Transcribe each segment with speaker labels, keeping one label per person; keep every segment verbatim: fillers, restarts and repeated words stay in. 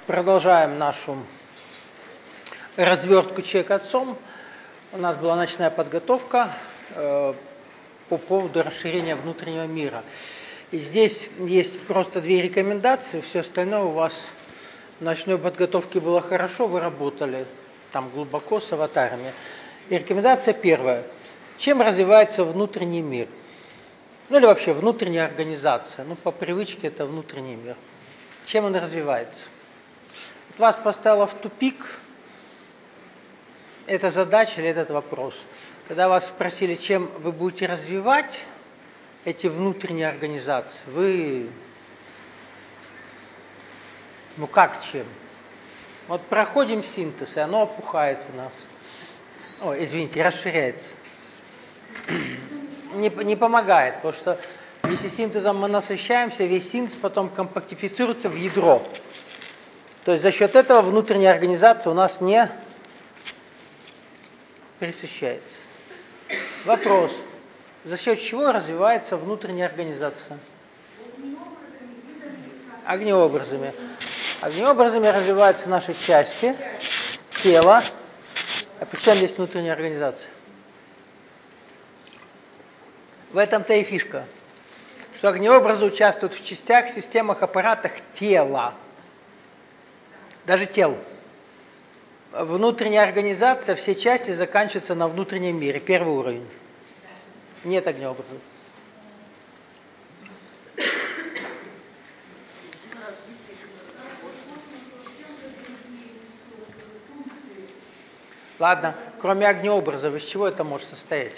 Speaker 1: Продолжаем нашу развертку «Человек отцом». У нас была ночная подготовка э, по поводу расширения внутреннего мира. И здесь есть просто две рекомендации, все остальное у вас в ночной подготовке было хорошо, вы работали там глубоко с аватарами. И рекомендация первая. Чем развивается внутренний мир? Ну или вообще внутренняя организация. Ну по привычке это внутренний мир. Чем он развивается? Вот вас поставило в тупик эта задача или этот вопрос. Когда вас спросили, чем вы будете развивать эти внутренние организации, вы... Ну как чем? Вот проходим синтез, и оно опухает у нас. Ой, извините, расширяется. Не, не помогает, потому что если синтезом мы насыщаемся, весь синтез потом компактифицируется в ядро. То есть за счет этого внутренняя организация у нас не пресыщается. Вопрос. За счет чего развивается внутренняя организация? Огнеобразами. Огнеобразами развиваются наши части, тело. А при чем здесь внутренняя организация? В этом-то и фишка. Что огнеобразы участвуют в частях, системах, аппаратах тела. Даже тел. Внутренняя организация, все части заканчиваются на внутреннем мире. Первый уровень. Нет огнеобразов. Ладно, кроме огнеобразов, из чего это может состоять?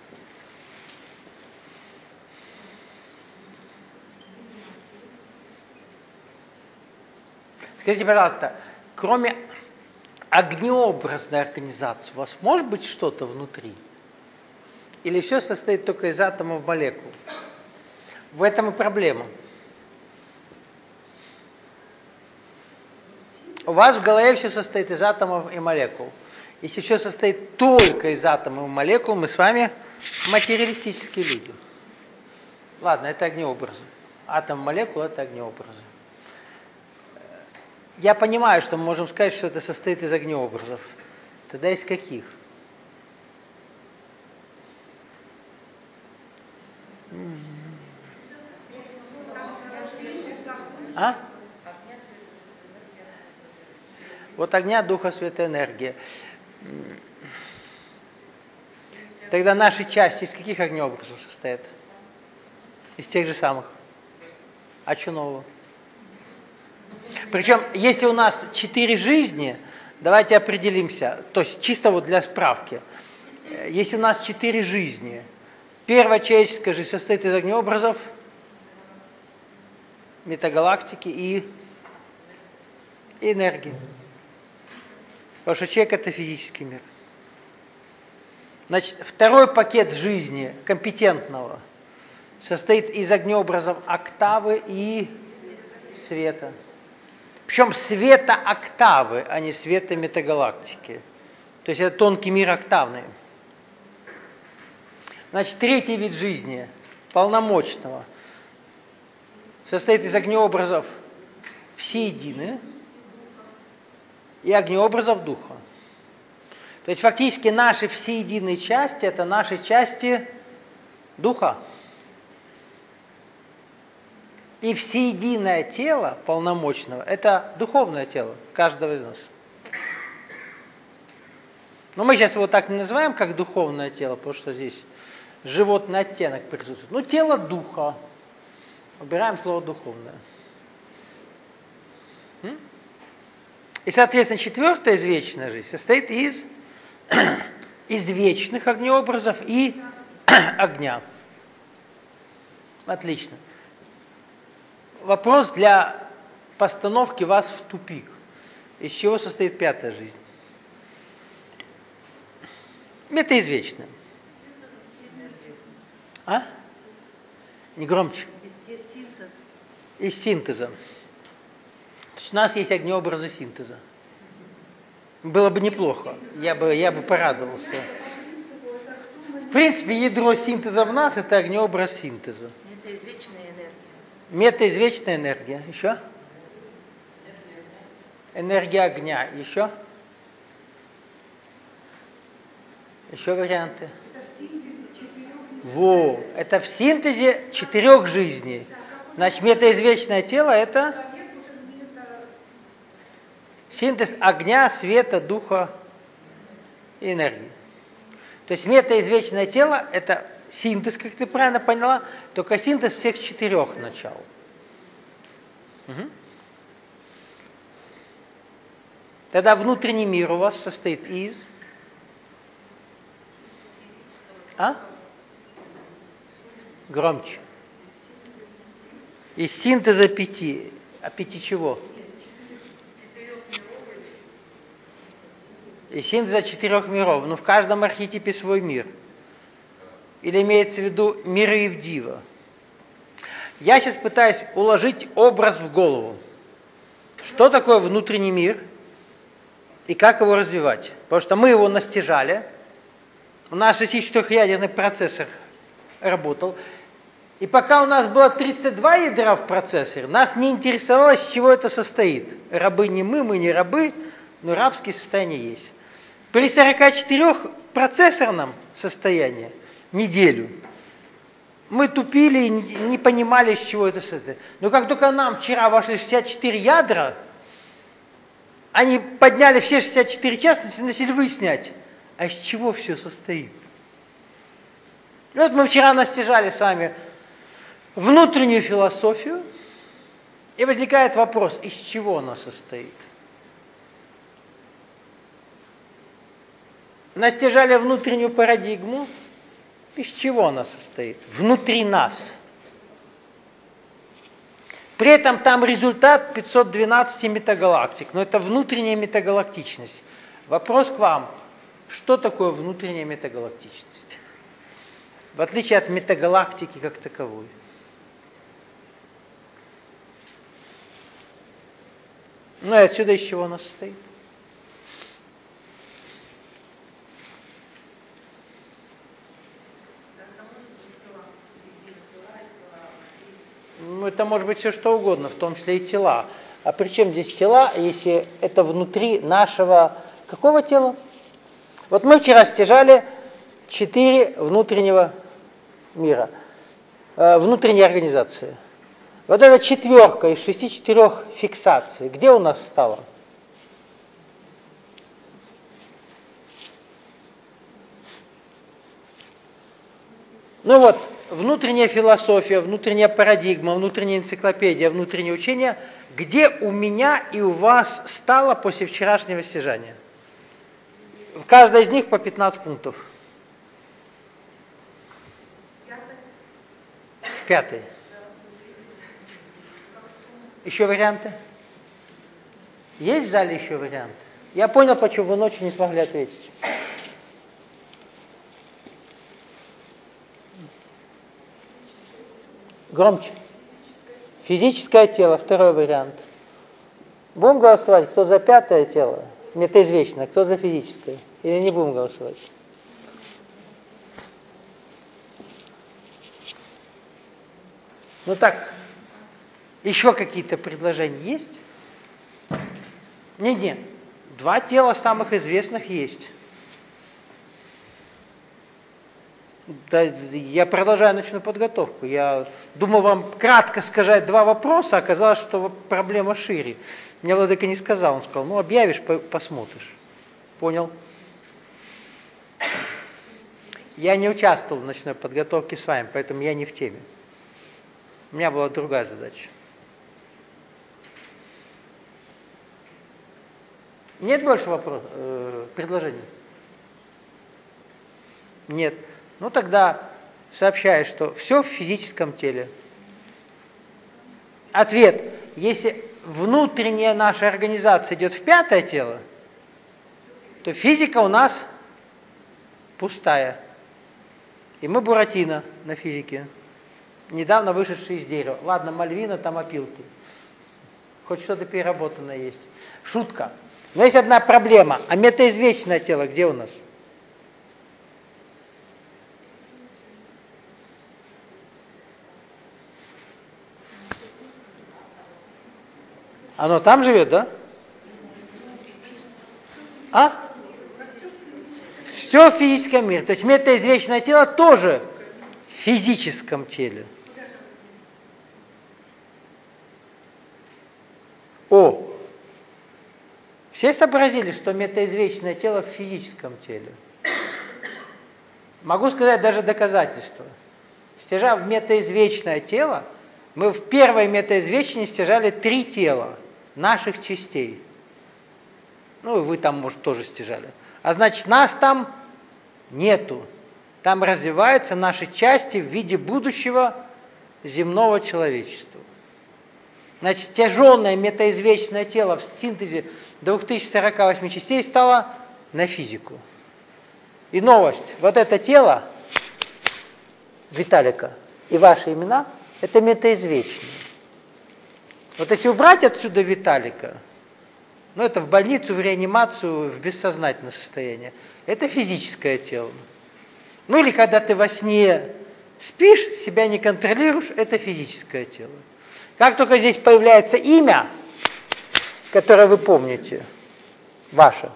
Speaker 1: Скажите, пожалуйста, кроме огнеобразной организации, у вас может быть что-то внутри? Или все состоит только из атомов молекул? В этом и проблема. У вас в голове все состоит из атомов и молекул. Если все состоит только из атомов и молекул, мы с вами материалистические люди. Ладно, это огнеобразы. Атом, молекул – это огнеобразы. Я понимаю, что мы можем сказать, что это состоит из огнеобразов. Тогда из каких? А? Вот огня, духа, света, энергия. Тогда наши части из каких огнеобразов состоят? Из тех же самых. А что нового? Причем, если у нас четыре жизни, давайте определимся, то есть чисто вот для справки. Если у нас четыре жизни, первая человеческая жизнь состоит из огнеобразов, метагалактики и, и энергии. Потому что человек – это физический мир. Значит, второй пакет жизни компетентного состоит из огнеобразов октавы и света. Причем света октавы, а не света метагалактики. То есть это тонкий мир октавный. Значит, третий вид жизни, полномочного, состоит из огнеобразов всеедины и огнеобразов духа. То есть фактически наши всеединые части – это наши части духа. И всеединое тело полномочного – это духовное тело каждого из нас. Но мы сейчас его так не называем, как духовное тело, потому что здесь животный оттенок присутствует. Ну, тело духа. Убираем слово духовное. И, соответственно, четвертая извечная жизнь состоит из, из вечных огнеобразов и огня. Отлично. Вопрос для постановки вас в тупик. Из чего состоит пятая жизнь? Это извечная. А? Не громче. Из синтеза. У нас есть огнеобразы синтеза. Было бы неплохо. Я бы, я бы порадовался. В принципе, ядро синтеза в нас – это огнеобраз синтеза.
Speaker 2: Метаизвечная энергия.
Speaker 1: Метаизвечная энергия. Еще? Энергия огня. Еще? Еще варианты? Во, это в синтезе четырех жизней. Значит, метаизвечное тело это синтез огня, света, духа и энергии. То есть метаизвечное тело это синтез, как ты правильно поняла, только синтез всех четырех начал. Угу. Тогда внутренний мир у вас состоит из... А? Громче. Из синтеза пяти. А пяти чего? Из синтеза четырех миров. Ну, в каждом архетипе свой мир. Или имеется в виду миры Евдива. Я сейчас пытаюсь уложить образ в голову. Что такое внутренний мир и как его развивать? Потому что мы его настижали. У нас шестичетырехъядерный процессор работал. И пока у нас было тридцать два ядра в процессоре, нас не интересовало, из чего это состоит. Рабы не мы, мы не рабы, но рабские состояния есть. При сорокачетырёхпроцессорном состоянии, неделю, мы тупили и не понимали, из чего это состоит. Но как только нам вчера вошли шестьдесят четыре ядра, они подняли все шестьдесят четыре частности и начали выяснять, а из чего все состоит. И вот мы вчера настижали с вами внутреннюю философию, и возникает вопрос, из чего она состоит. Настижали внутреннюю парадигму, из чего она состоит? Внутри нас. При этом там результат пятьсот двенадцать метагалактик, но это внутренняя метагалактичность. Вопрос к вам, что такое внутренняя метагалактичность? В отличие от метагалактики как таковой. Ну и отсюда из чего она состоит? Ну, это может быть все что угодно, в том числе и тела. А при чем здесь тела, если это внутри нашего... Какого тела? Вот мы вчера стяжали четыре внутреннего мира, э, внутренней организации. Вот эта четверка из шести четырех фиксаций, где у нас стала? Ну вот, внутренняя философия, внутренняя парадигма, внутренняя энциклопедия, внутреннее учение, где у меня и у вас стало после вчерашнего стяжания? В каждой из них по пятнадцать пунктов. В пятой. Еще варианты? Есть в зале еще варианты? Я понял, почему вы ночью не смогли ответить. Громче. Физическое тело, второй вариант. Будем голосовать, кто за пятое тело, метаизвечное, кто за физическое? Или не будем голосовать? Ну так, еще какие-то предложения есть? Нет, нет. Два тела самых известных есть. Да, я продолжаю ночную подготовку. Я думал вам кратко сказать два вопроса, а оказалось, что проблема шире. Мне Владыка не сказал, он сказал, ну объявишь, посмотришь. Понял? Я не участвовал в ночной подготовке с вами, поэтому я не в теме. У меня была другая задача. Нет больше вопросов, э, предложений? Нет. Ну тогда сообщаю, что все в физическом теле. Ответ. Если внутренняя наша организация идет в пятое тело, то физика у нас пустая. И мы Буратино на физике. Недавно вышедший из дерева. Ладно, Мальвина, там опилки. Хоть что-то переработанное есть. Шутка. Но есть одна проблема. А метаизвечное тело где у нас? Оно там живет, да? А? Все в физическом мире. То есть метаизвечное тело тоже в физическом теле. О! Все сообразили, что метаизвечное тело в физическом теле? Могу сказать даже доказательство. Стяжав метаизвечное тело, мы в первой метаизвечении стяжали три тела наших частей. Ну, и вы там, может, тоже стяжали. А значит, нас там нету. Там развиваются наши части в виде будущего земного человечества. Значит, стяженное метаизвечное тело в синтезе две тысячи сорок восемь частей стало на физику. И новость. Вот это тело Виталика и ваши имена, это метаизвечные. Вот если убрать отсюда Виталика, ну это в больницу, в реанимацию, в бессознательное состояние, это физическое тело. Ну или когда ты во сне спишь, себя не контролируешь, это физическое тело. Как только здесь появляется имя, которое вы помните, ваше,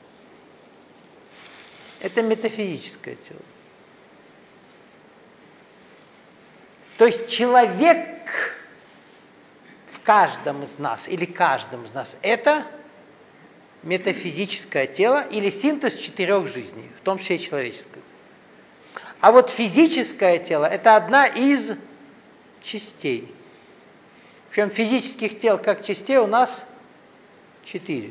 Speaker 1: это метафизическое тело. То есть человек в каждом из нас, или каждом из нас, это метафизическое тело или синтез четырех жизней, в том числе и человеческое. А вот физическое тело – это одна из частей. Причем физических тел как частей у нас четыре.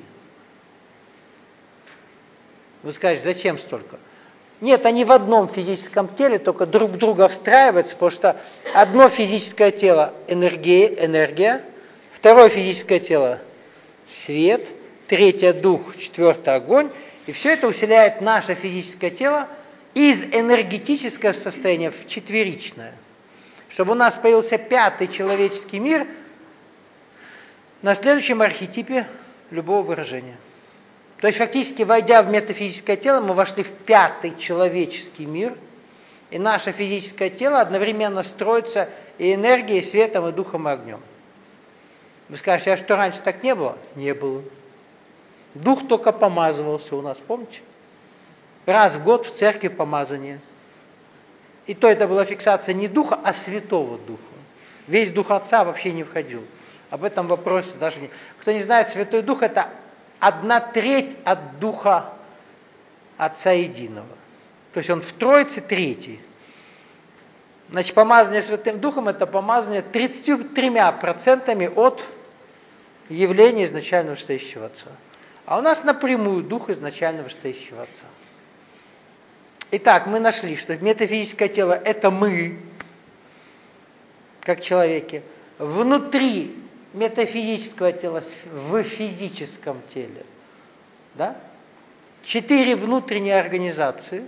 Speaker 1: Вы скажете, зачем столько? Нет, они в одном физическом теле, только друг в друга встраиваются, потому что одно физическое тело – энергия, энергия, второе физическое тело – свет, третье – дух, четвертое – огонь, и все это усиляет наше физическое тело из энергетического состояния в четверичное. Чтобы у нас появился пятый человеческий мир на следующем архетипе любого выражения. То есть фактически, войдя в метафизическое тело, мы вошли в пятый человеческий мир, и наше физическое тело одновременно строится и энергией, и светом, и духом, и огнем. Вы скажете, а что раньше так не было? Не было. Дух только помазывался у нас, помните? Раз в год в церкви помазание. И то это была фиксация не духа, а святого духа. Весь дух Отца вообще не входил. Об этом вопросе даже не... Кто не знает, Святой Дух – это одна треть от Духа Отца Единого. То есть он в Троице третий. Значит, помазание Святым Духом – это помазание тридцатью тремя процентами от явления изначально вышестоящего Отца. А у нас напрямую Дух изначально вышестоящего Отца. Итак, мы нашли, что метафизическое тело – это мы, как человеки. Внутри метафизического тела в физическом теле. Да? Четыре внутренние организации,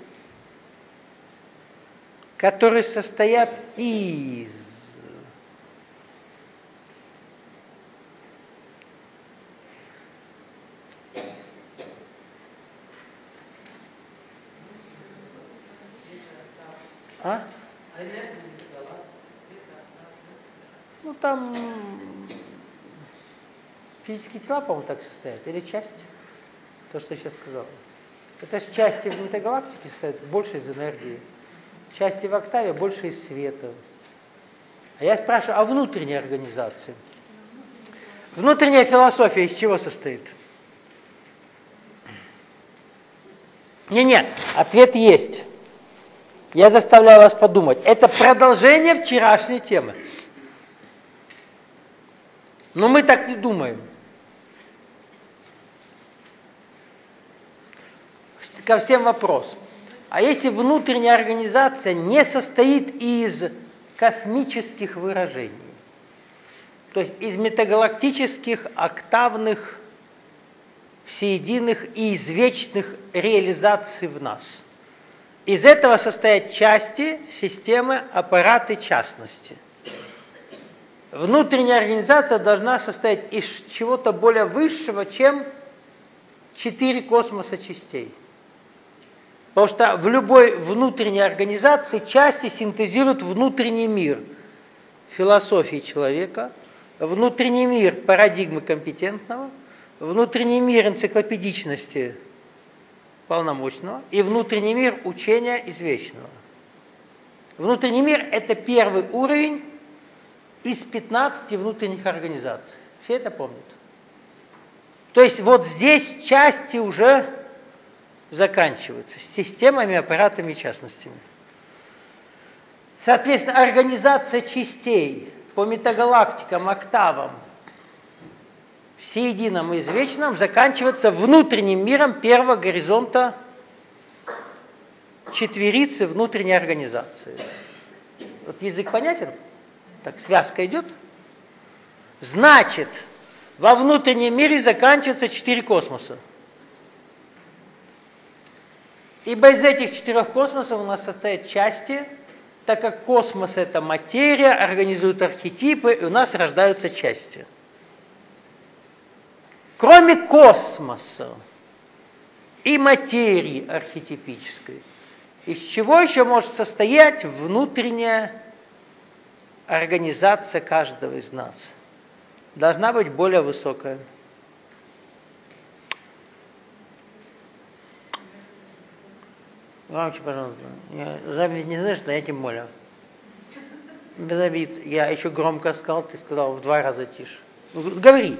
Speaker 1: которые состоят из А? Ну там физические тела, по-моему, так состоят, или часть, то, что я сейчас сказал. Это же части в метагалактике состоят больше из энергии, части в октаве больше из света. А я спрашиваю, а внутренняя организация? Внутренняя философия из чего состоит? Не, нет, ответ есть. Я заставляю вас подумать. Это продолжение вчерашней темы. Но мы так не думаем. Ко всем вопрос. А если внутренняя организация не состоит из космических выражений, то есть из метагалактических, октавных, всеединых и извечных реализаций в нас. Из этого состоят части, системы, аппараты, частности. Внутренняя организация должна состоять из чего-то более высшего, чем четыре космоса частей. Потому что в любой внутренней организации части синтезируют внутренний мир философии человека, внутренний мир парадигмы компетентного, внутренний мир энциклопедичности полномочного, и внутренний мир учения извечного. Внутренний мир – это первый уровень из пятнадцати внутренних организаций. Все это помнят. То есть вот здесь части уже заканчиваются, с системами, аппаратами и частностями. Соответственно, организация частей по метагалактикам, октавам, всеедином и извечном заканчивается внутренним миром первого горизонта четверицы внутренней организации. Вот язык понятен? Так, связка идет? Значит, во внутреннем мире заканчиваются четыре космоса. Ибо из этих четырех космосов у нас состоят части, так как космос – это материя, организуют архетипы, и у нас рождаются части. Кроме космоса и материи архетипической, из чего еще может состоять внутренняя организация каждого из нас? Должна быть более высокая. Громче, пожалуйста. Я заметь не знаешь, но я тем более. Без обид. Я еще громко сказал, ты сказал в два раза тише. Говори.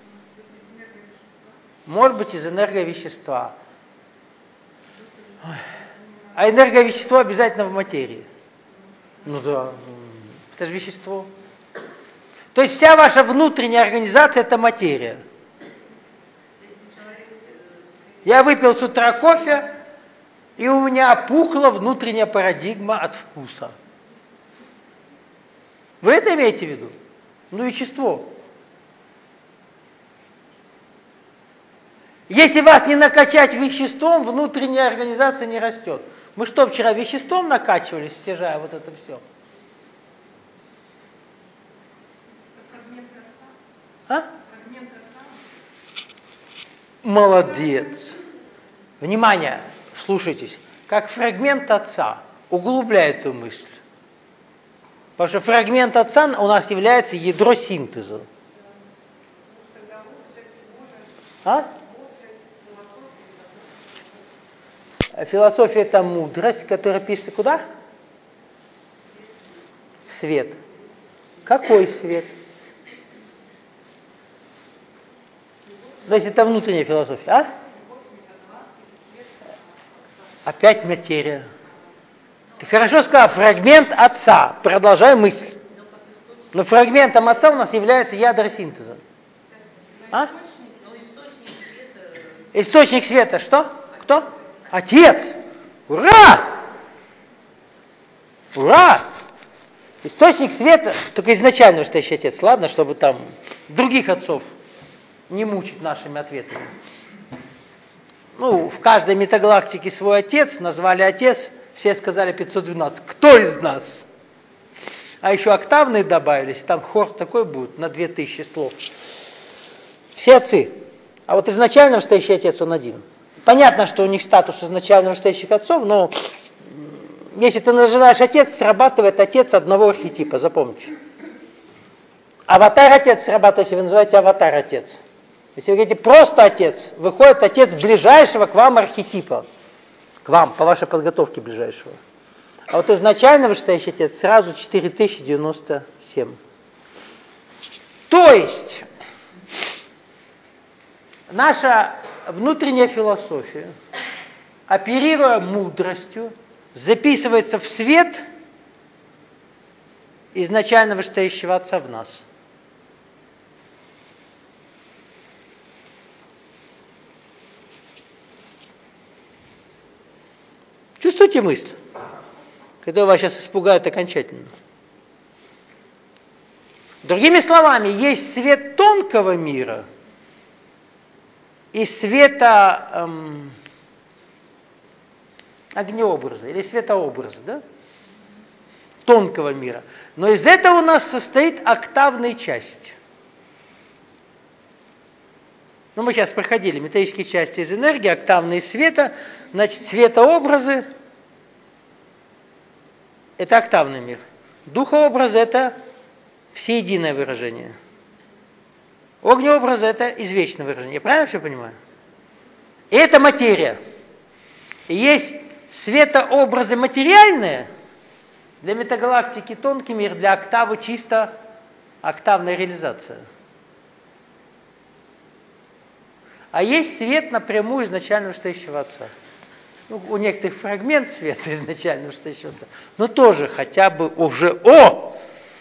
Speaker 1: Может быть, из энерговещества. Ой. А энерговещество обязательно в материи. Ну да, это же вещество. То есть вся ваша внутренняя организация – это материя. Я выпил с утра кофе, и у меня опухла внутренняя парадигма от вкуса. Вы это имеете в виду? Ну, вещество. Если вас не накачать веществом, внутренняя организация не растет. Мы что, вчера веществом накачивались, стяжая вот это все? А? Молодец. Внимание, слушайтесь. Как фрагмент отца. Углубляй эту мысль. Потому что фрагмент отца у нас является ядро синтеза. А? Философия – это мудрость, которая пишется куда? Свет. Какой свет? То есть это внутренняя философия, а? Опять материя. Ты хорошо сказал, фрагмент отца. Продолжай мысль. Но фрагментом отца у нас является ядро синтеза. А? Источник света. Что? Кто? Отец. Ура! Ура! Источник света, только изначально настоящий отец, ладно, чтобы там других отцов не мучить нашими ответами. Ну, в каждой метагалактике свой отец, назвали отец, все сказали пятьсот двенадцать. Кто из нас? А еще октавные добавились, там хор такой будет, на две тысячи слов. Все отцы. А вот изначально настоящий отец, он один. Понятно, что у них статус изначально настоящих отцов, но если ты называешь отец, срабатывает отец одного архетипа, запомните. Аватар-отец срабатывает, если вы называете аватар-отец. Если вы говорите просто отец, выходит отец ближайшего к вам архетипа. К вам, по вашей подготовке ближайшего. А вот изначально вышестоящий отец сразу четыре тысячи девяносто семь. То есть, наша внутренняя философия, оперируя мудростью, записывается в свет изначально вышестоящего отца в нас. Чувствуете мысль? Когда вас сейчас испугают окончательно. Другими словами, есть свет тонкого мира и света эм, огнеобраза или светообраза, да? Тонкого мира. Но из этого у нас состоит октавная часть. Ну, мы сейчас проходили металлические части из энергии, октавные из света, значит, светообразы – это октавный мир. Духообраз – это всеединое выражение. Огнеобраз – это извечное выражение. Я правильно все понимаю? И это материя. И есть светообразы материальные, для метагалактики тонкий мир, для октавы чисто октавная реализация. А есть свет напрямую изначально вышестоящего Отца. Ну, у некоторых фрагмент света изначально вышестоящего Отца, но тоже хотя бы уже о!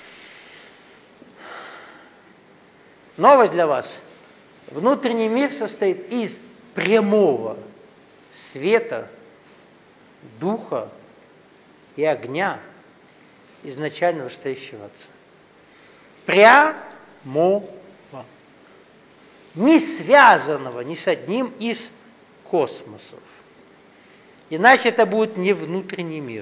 Speaker 1: Новость для вас. Внутренний мир состоит из прямого света, духа и огня изначально вышестоящего Отца. Прямого. Не связанного ни с одним из космосов. Иначе это будет не внутренний мир.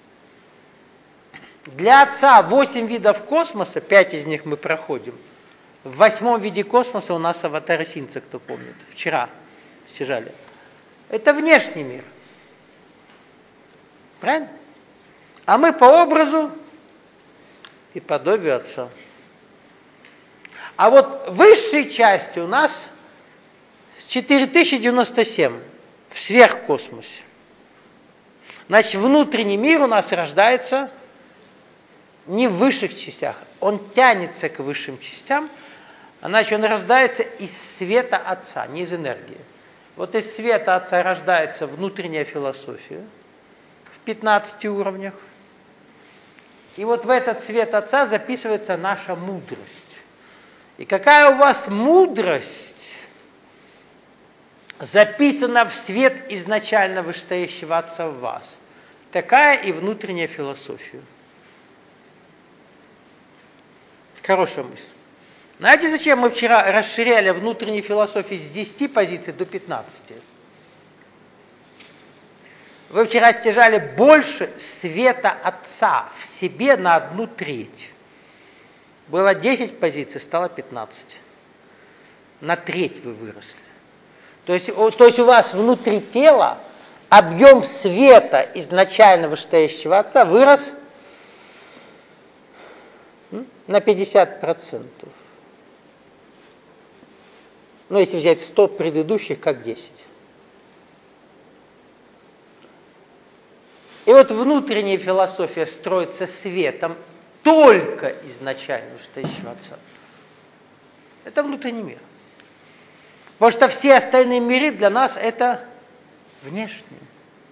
Speaker 1: Для Отца восемь видов космоса, пять из них мы проходим. В восьмом виде космоса у нас аватар Синца, кто помнит, вчера стяжали. Это внешний мир. Правильно? А мы по образу и подобию Отца. А вот в высшей части у нас четыре тысячи девяносто семь в сверхкосмосе. Значит, внутренний мир у нас рождается не в высших частях, он тянется к высшим частям, а значит, он рождается из света Отца, не из энергии. Вот из света Отца рождается внутренняя философия в пятнадцати уровнях. И вот в этот свет Отца записывается наша мудрость. И какая у вас мудрость записана в свет изначально вышестоящего Отца в вас, такая и внутренняя философия. Хорошая мысль. Знаете, зачем мы вчера расширяли внутреннюю философию с десяти позиций до пятнадцати? Вы вчера стяжали больше света Отца в себе на одну треть. Было десять позиций, стало пятнадцать. На треть вы выросли. То есть, то есть у вас внутри тела объем света изначально вышестоящего Отца вырос на пятьдесят процентов. Ну, если взять сто предыдущих, как десять. И вот внутренняя философия строится светом только изначально вышестоящего Отца. Это внутренний мир. Потому что все остальные миры для нас это внешние.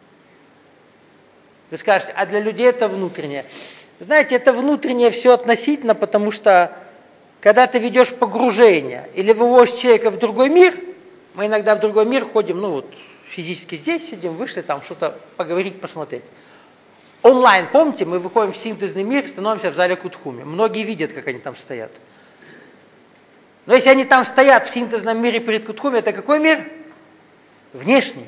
Speaker 1: Вы скажете, а для людей это внутреннее. Знаете, это внутреннее все относительно, потому что когда ты ведешь погружение или выводишь человека в другой мир, мы иногда в другой мир ходим, ну вот физически здесь сидим, вышли там что-то поговорить, посмотреть. Онлайн, помните, мы выходим в синтезный мир, становимся в зале Кутхуми. Многие видят, как они там стоят. Но если они там стоят в синтезном мире перед Кутхуми, это какой мир? Внешний.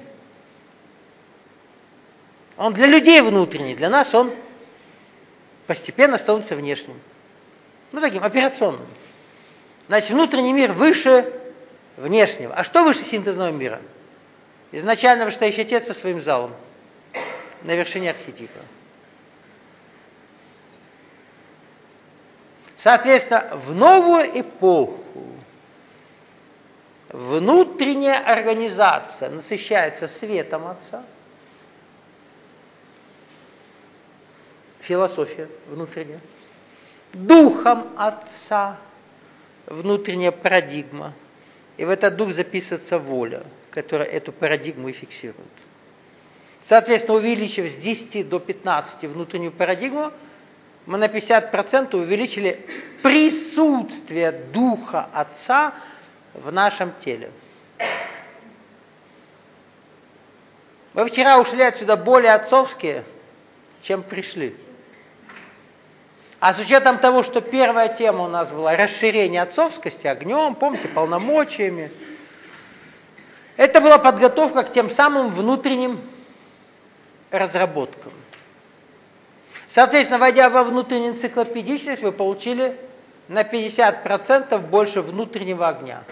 Speaker 1: Он для людей внутренний, для нас он постепенно становится внешним. Ну, таким операционным. Значит, внутренний мир выше внешнего. А что выше синтезного мира? Изначально вышестоящий Отец со своим залом на вершине архетипа. Соответственно, в новую эпоху внутренняя организация насыщается светом Отца, философия внутренняя, духом Отца, внутренняя парадигма, и в этот дух записывается воля, которая эту парадигму и фиксирует. Соответственно, увеличив с десяти до пятнадцати внутреннюю парадигму, мы на пятьдесят процентов увеличили присутствие Духа Отца в нашем теле. Мы вчера ушли отсюда более отцовские, чем пришли. А с учетом того, что первая тема у нас была расширение отцовскости огнем, помните, полномочиями, это была подготовка к тем самым внутренним разработкам. Соответственно, войдя во внутреннюю энциклопедичность, вы получили на пятьдесят процентов больше внутреннего огня.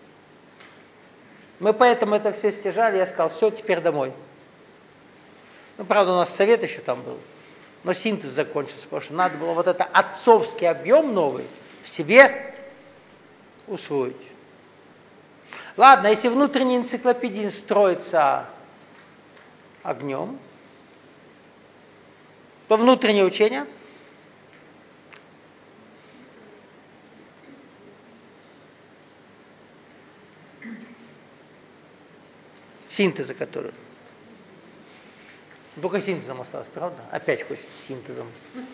Speaker 1: Мы поэтому это все стяжали, я сказал, все, теперь домой. Ну, правда, у нас совет еще там был, но синтез закончился, потому что надо было вот этот отцовский объем новый в себе усвоить. Ладно, если внутренний энциклопедизм строится огнем, то внутреннее учение синтеза, который. Только синтезом осталось, правда? Опять хоть синтезом.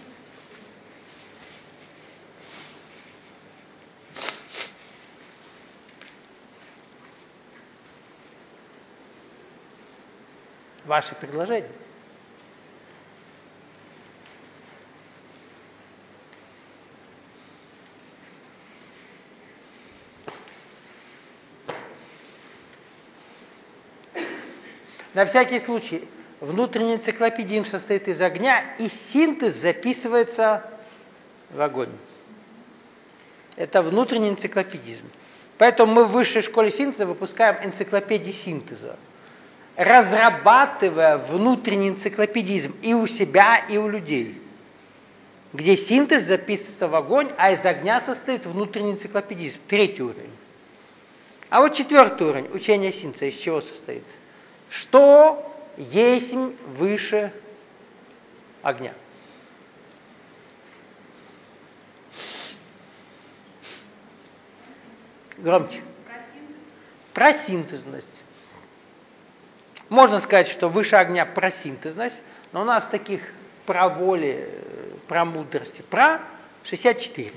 Speaker 1: Ваши предложения. На всякий случай, внутренний энциклопедизм состоит из огня, и синтез записывается в огонь. Это внутренний энциклопедизм. Поэтому мы в высшей школе синтеза выпускаем энциклопедии синтеза, разрабатывая внутренний энциклопедизм и у себя, и у людей, где синтез записывается в огонь, а из огня состоит внутренний энциклопедизм, третий уровень. А вот четвертый уровень, учение синтеза, из чего состоит? Что есть выше огня? Громче. Про синтезность. Можно сказать, что выше огня про синтезность, но у нас таких про воли, про мудрости, про шестьдесят четыре.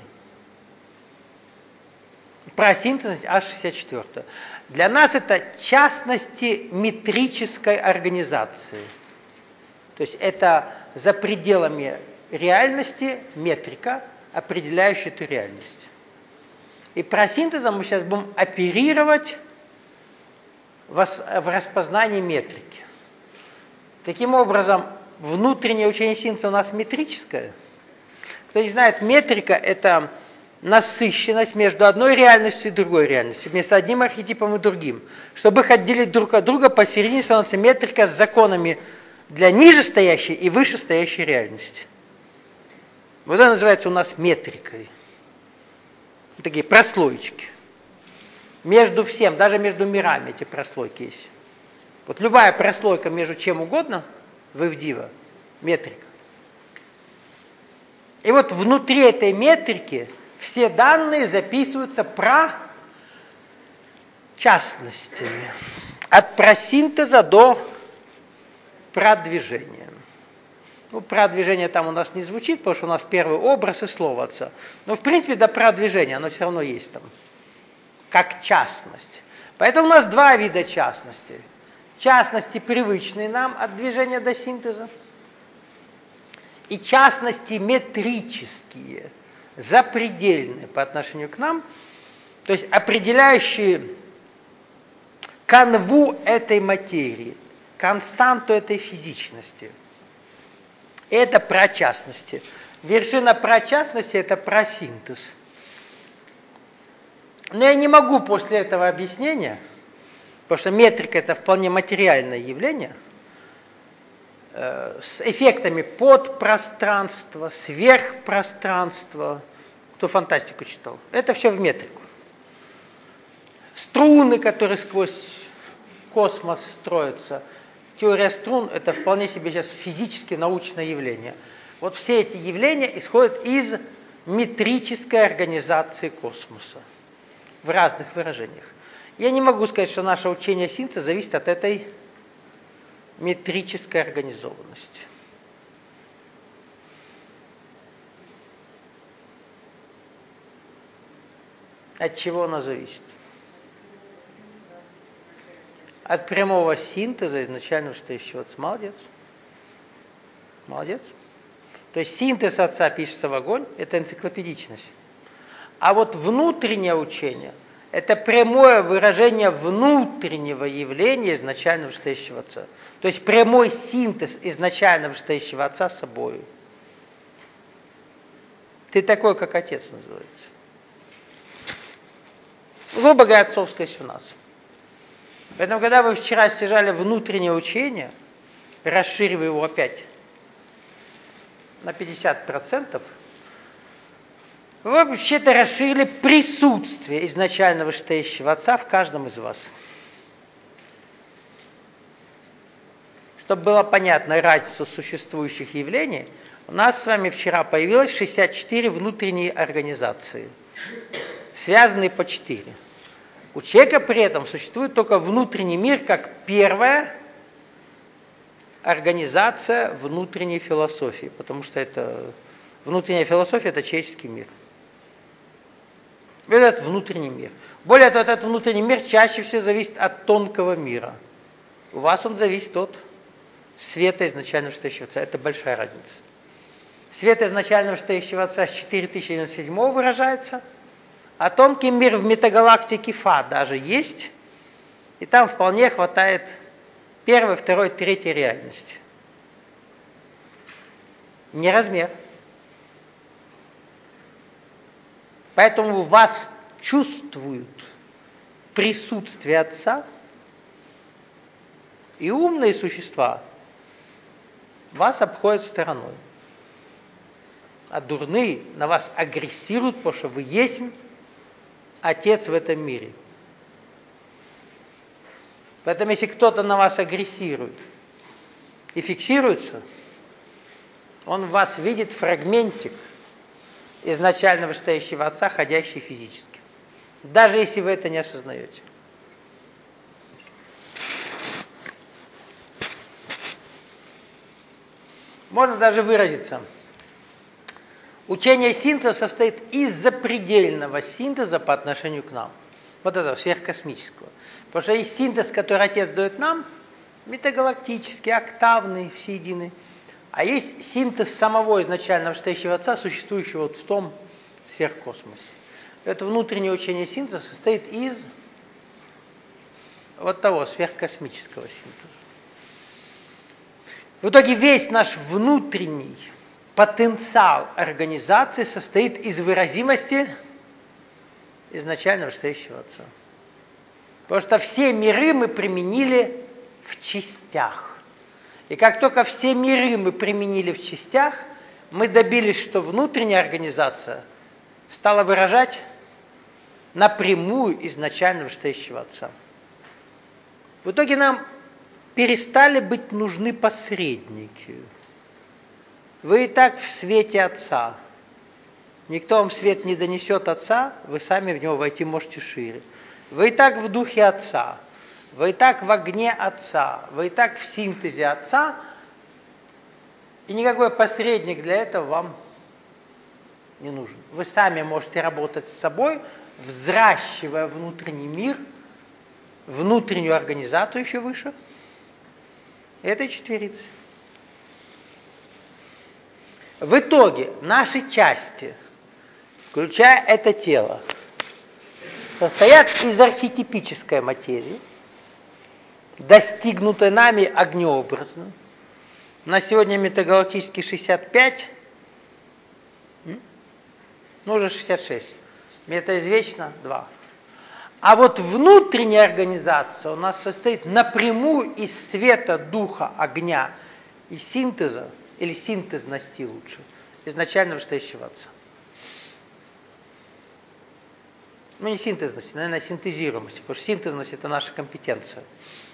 Speaker 1: Про синтезность аж шестьдесят четыре. Для нас это частности метрической организации. То есть это за пределами реальности метрика, определяющая эту реальность. И про синтезом мы сейчас будем оперировать в распознании метрики. Таким образом, внутреннее учение синтеза у нас метрическое. Кто не знает, метрика – это насыщенность между одной реальностью и другой реальностью, между одним архетипом и другим. Чтобы их отделить друг от друга, посередине становится метрика с законами для нижестоящей и вышестоящей реальности. Вот это называется у нас метрикой. Такие прослоечки. Между всем, даже между мирами эти прослойки есть. Вот любая прослойка между чем угодно в Ивдива – метрика. И вот внутри этой метрики все данные записываются про частностями. От просинтеза до продвижения. Ну, продвижение там у нас не звучит, потому что у нас первый образ и слово отца. Но, в принципе, до продвижения оно все равно есть там. Как частность. Поэтому у нас два вида частности. Частности, привычные нам от движения до синтеза. И частности метрические, запредельные по отношению к нам, то есть определяющие канву этой материи, константу этой физичности. Это про частности. Вершина про частности – это про синтез. Но я не могу после этого объяснения, потому что метрика – это вполне материальное явление, с эффектами подпространства, сверхпространства. Кто фантастику читал? Это все в метрику. Струны, которые сквозь космос строятся. Теория струн – это вполне себе сейчас физически научное явление. Вот все эти явления исходят из метрической организации космоса в разных выражениях. Я не могу сказать, что наше учение синтеза зависит от этой метрической организованности. От чего она зависит? От прямого синтеза изначально вышестоящего отца. Молодец. Молодец. То есть синтез отца пишется в огонь, это энциклопедичность. А вот внутреннее учение – это прямое выражение внутреннего явления изначально вышестоящего отца. То есть прямой синтез изначально вышестоящего отца с собой. Ты такой, как отец называется. Грубо говоря, отцовскость у нас. Поэтому, когда вы вчера стяжали внутреннее учение, расширивая его опять на пятьдесят процентов, вы вообще-то расширили присутствие изначально вышестоящего отца в каждом из вас. чтобы было понятно разницу существующих явлений, у нас с вами вчера появилось шестьдесят четыре внутренние организации, связанные по четыре. У человека при этом существует только внутренний мир как первая организация внутренней философии, потому что это внутренняя философия – это человеческий мир. Это внутренний мир. Более того, этот внутренний мир чаще всего зависит от тонкого мира. У вас он зависит от света изначального вышестоящего Отца. Это большая разница. Свет изначального вышестоящего Отца с четыре тысячи девяносто седьмого выражается, а тонкий мир в метагалактике Фа даже есть, и там вполне хватает первой, второй, третьей реальности. Не размер. Поэтому вас чувствуют присутствие Отца, и умные существа вас обходят стороной. А дурные на вас агрессируют, потому что вы есть Отец в этом мире. Поэтому если кто-то на вас агрессирует и фиксируется, он в вас видит фрагментик изначально вышестоящего Отца, ходящий физически. Даже если вы это не осознаете. Можно даже выразиться. Учение синтеза состоит из запредельного синтеза по отношению к нам. Вот этого сверхкосмического. Потому что есть синтез, который Отец дает нам, метагалактический, октавный, всеединый. А есть синтез самого изначально вышестоящего Отца, существующего вот в том сверхкосмосе. Это внутреннее учение синтеза состоит из вот того сверхкосмического синтеза. В итоге весь наш внутренний потенциал организации состоит из выразимости изначально вышестоящего Отца. Потому что все миры мы применили в частях. И как только все миры мы применили в частях, мы добились, что внутренняя организация стала выражать напрямую изначально вышестоящего Отца. В итоге нам перестали быть нужны посредники. Вы и так в свете Отца. Никто вам свет не донесет Отца, вы сами в него войти можете шире. Вы и так в духе Отца. Вы и так в огне Отца. Вы и так в синтезе Отца. И никакой посредник для этого вам не нужен. Вы сами можете работать с собой, взращивая внутренний мир, внутреннюю организацию еще выше этой четверицы. В итоге наши части, включая это тело, состоят из архетипической материи, достигнутой нами огнеобразно. На сегодня метагалактический шестьдесят пять, ну уже шестьдесят шесть. Метаизвечно два. А вот внутренняя организация у нас состоит напрямую из света, духа, огня и синтеза, или синтезности лучше, изначально вышестоящего Отца. Ну не синтезности, наверное, синтезируемости, потому что синтезность – это наша компетенция.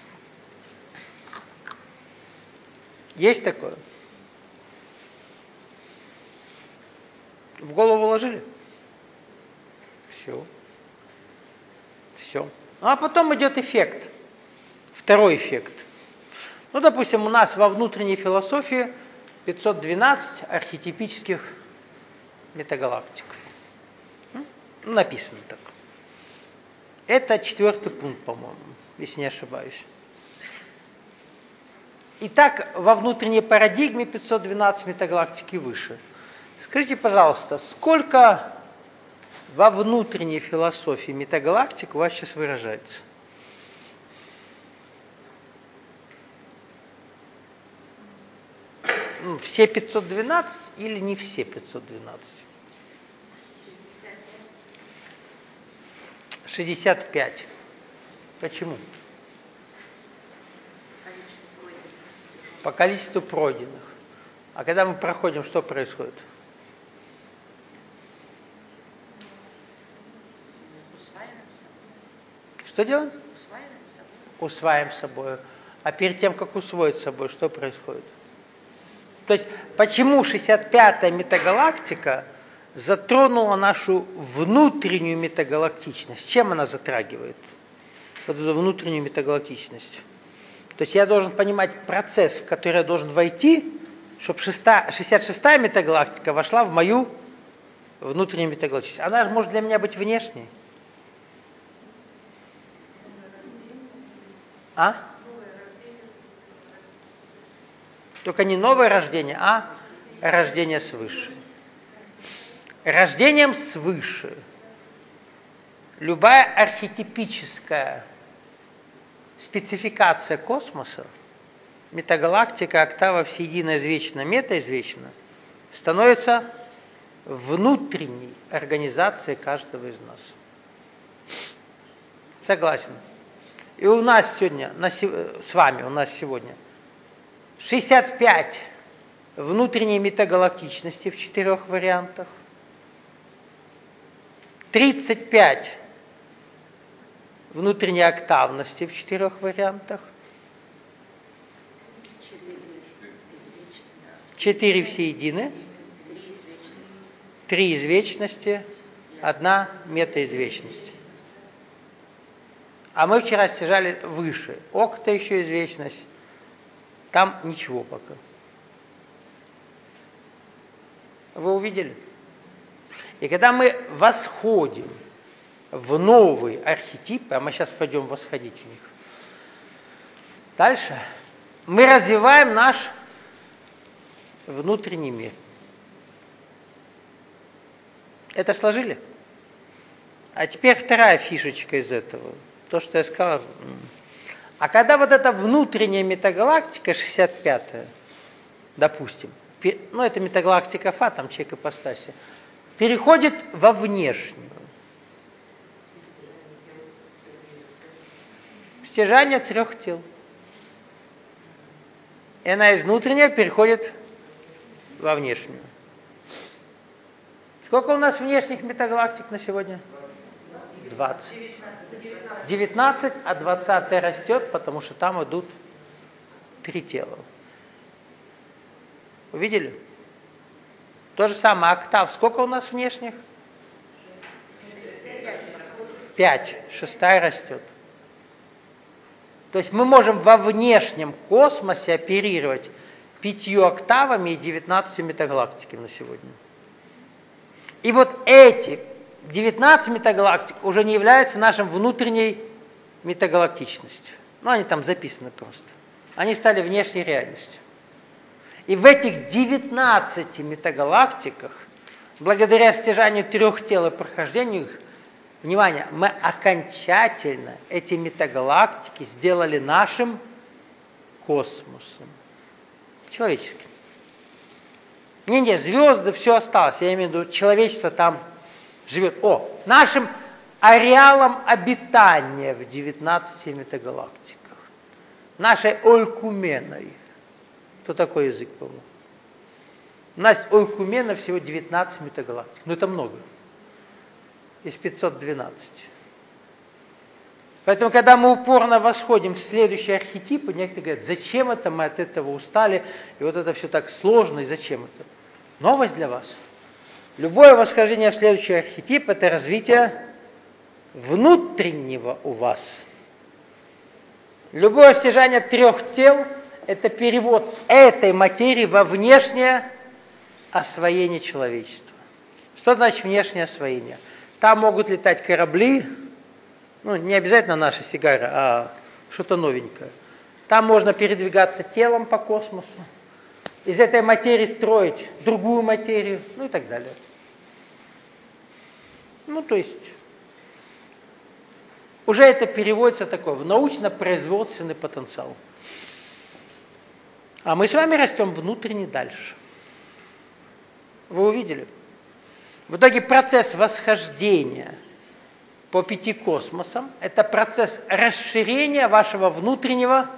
Speaker 1: Есть такое? В голову вложили? Все. Все. Ну а потом идет эффект. Второй эффект. Ну, допустим, у нас во внутренней философии пятьсот двенадцать архетипических метагалактик. Ну, написано так. Это четвертый пункт, по-моему, если не ошибаюсь. Итак, во внутренней парадигме пятьсот двенадцать метагалактики выше. Скажите, пожалуйста, сколько во внутренней философии метагалактик у вас сейчас выражается? Ну, все пятьсот двенадцать или не все пятьсот двенадцать? шестьдесят пять. Почему? По количеству пройденных. А когда мы проходим, что происходит? Что делаем? Усваиваем собой. А перед тем, как усвоить с собой, что происходит? То есть, почему шестьдесят пятая метагалактика затронула нашу внутреннюю метагалактичность? Чем она затрагивает? Вот эту внутреннюю метагалактичность. То есть я должен понимать процесс, в который я должен войти, чтобы шестьдесят шестая метагалактика вошла в мою внутреннюю метагалактичность. Она же может для меня быть внешней. А? Только не новое рождение, а рождение свыше. Рождением свыше любая архетипическая спецификация космоса, метагалактика, октава, всеедино, извечно, метаизвечно, становится внутренней организацией каждого из нас. Согласен. И у нас сегодня, с вами, у нас сегодня шестьдесят пять внутренней метагалактичности в четырех вариантах, тридцать пять внутренней октавности в четырех вариантах, четыре всеедины, три извечности, одна метаизвечность. А мы вчера стяжали выше. Окта еще извечность. Там ничего пока. Вы увидели? И когда мы восходим в новые архетипы, а мы сейчас пойдем восходить в них, дальше мы развиваем наш внутренний мир. Это сложили? А теперь вторая фишечка из этого. То, что я сказал. А когда вот эта внутренняя метагалактика, шестьдесят пятая, допустим, ну это метагалактика Фа, там чек ипостаси, переходит во внешнюю. Стяжание трех тел. И она из внутреннего переходит во внешнюю. Сколько у нас внешних метагалактик на сегодня? двадцать. девятнадцать, а двадцатая растет, потому что там идут три тела. Увидели? То же самое, октав. Сколько у нас внешних? Пять. Шестая растет. То есть мы можем во внешнем космосе оперировать пятью октавами и девятнадцатью метагалактиками на сегодня. И вот эти девятнадцать метагалактик уже не являются нашей внутренней метагалактичностью. Ну, они там записаны просто. Они стали внешней реальностью. И в этих девятнадцати метагалактиках, благодаря стяжанию трех тел и прохождению их, внимание, мы окончательно эти метагалактики сделали нашим космосом. Человеческим. Не-не, звезды, все осталось. Я имею в виду, человечество там живет. О, нашим ареалом обитания в девятнадцати метагалактиках. Нашей ойкуменой. Что такое язык, по-моему? У нас ойкумена всего девятнадцать метагалактик. Но это много. Из пятьсот двенадцать. Поэтому, когда мы упорно восходим в следующие архетипы, некоторые говорят, зачем это, мы от этого устали, и вот это все так сложно, и зачем это? Новость для вас. Любое восхождение в следующий архетип – это развитие внутреннего у вас. Любое стяжание трех тел – это перевод этой материи во внешнее освоение человечества. Что значит внешнее освоение? Там могут летать корабли, ну, не обязательно наши сигары, а что-то новенькое. Там можно передвигаться телом по космосу, из этой материи строить другую материю, ну и так далее. Ну, то есть, уже это переводится такое в научно-производственный потенциал. А мы с вами растем внутренне дальше. Вы увидели? В итоге процесс восхождения по пяти космосам – это процесс расширения вашего внутреннего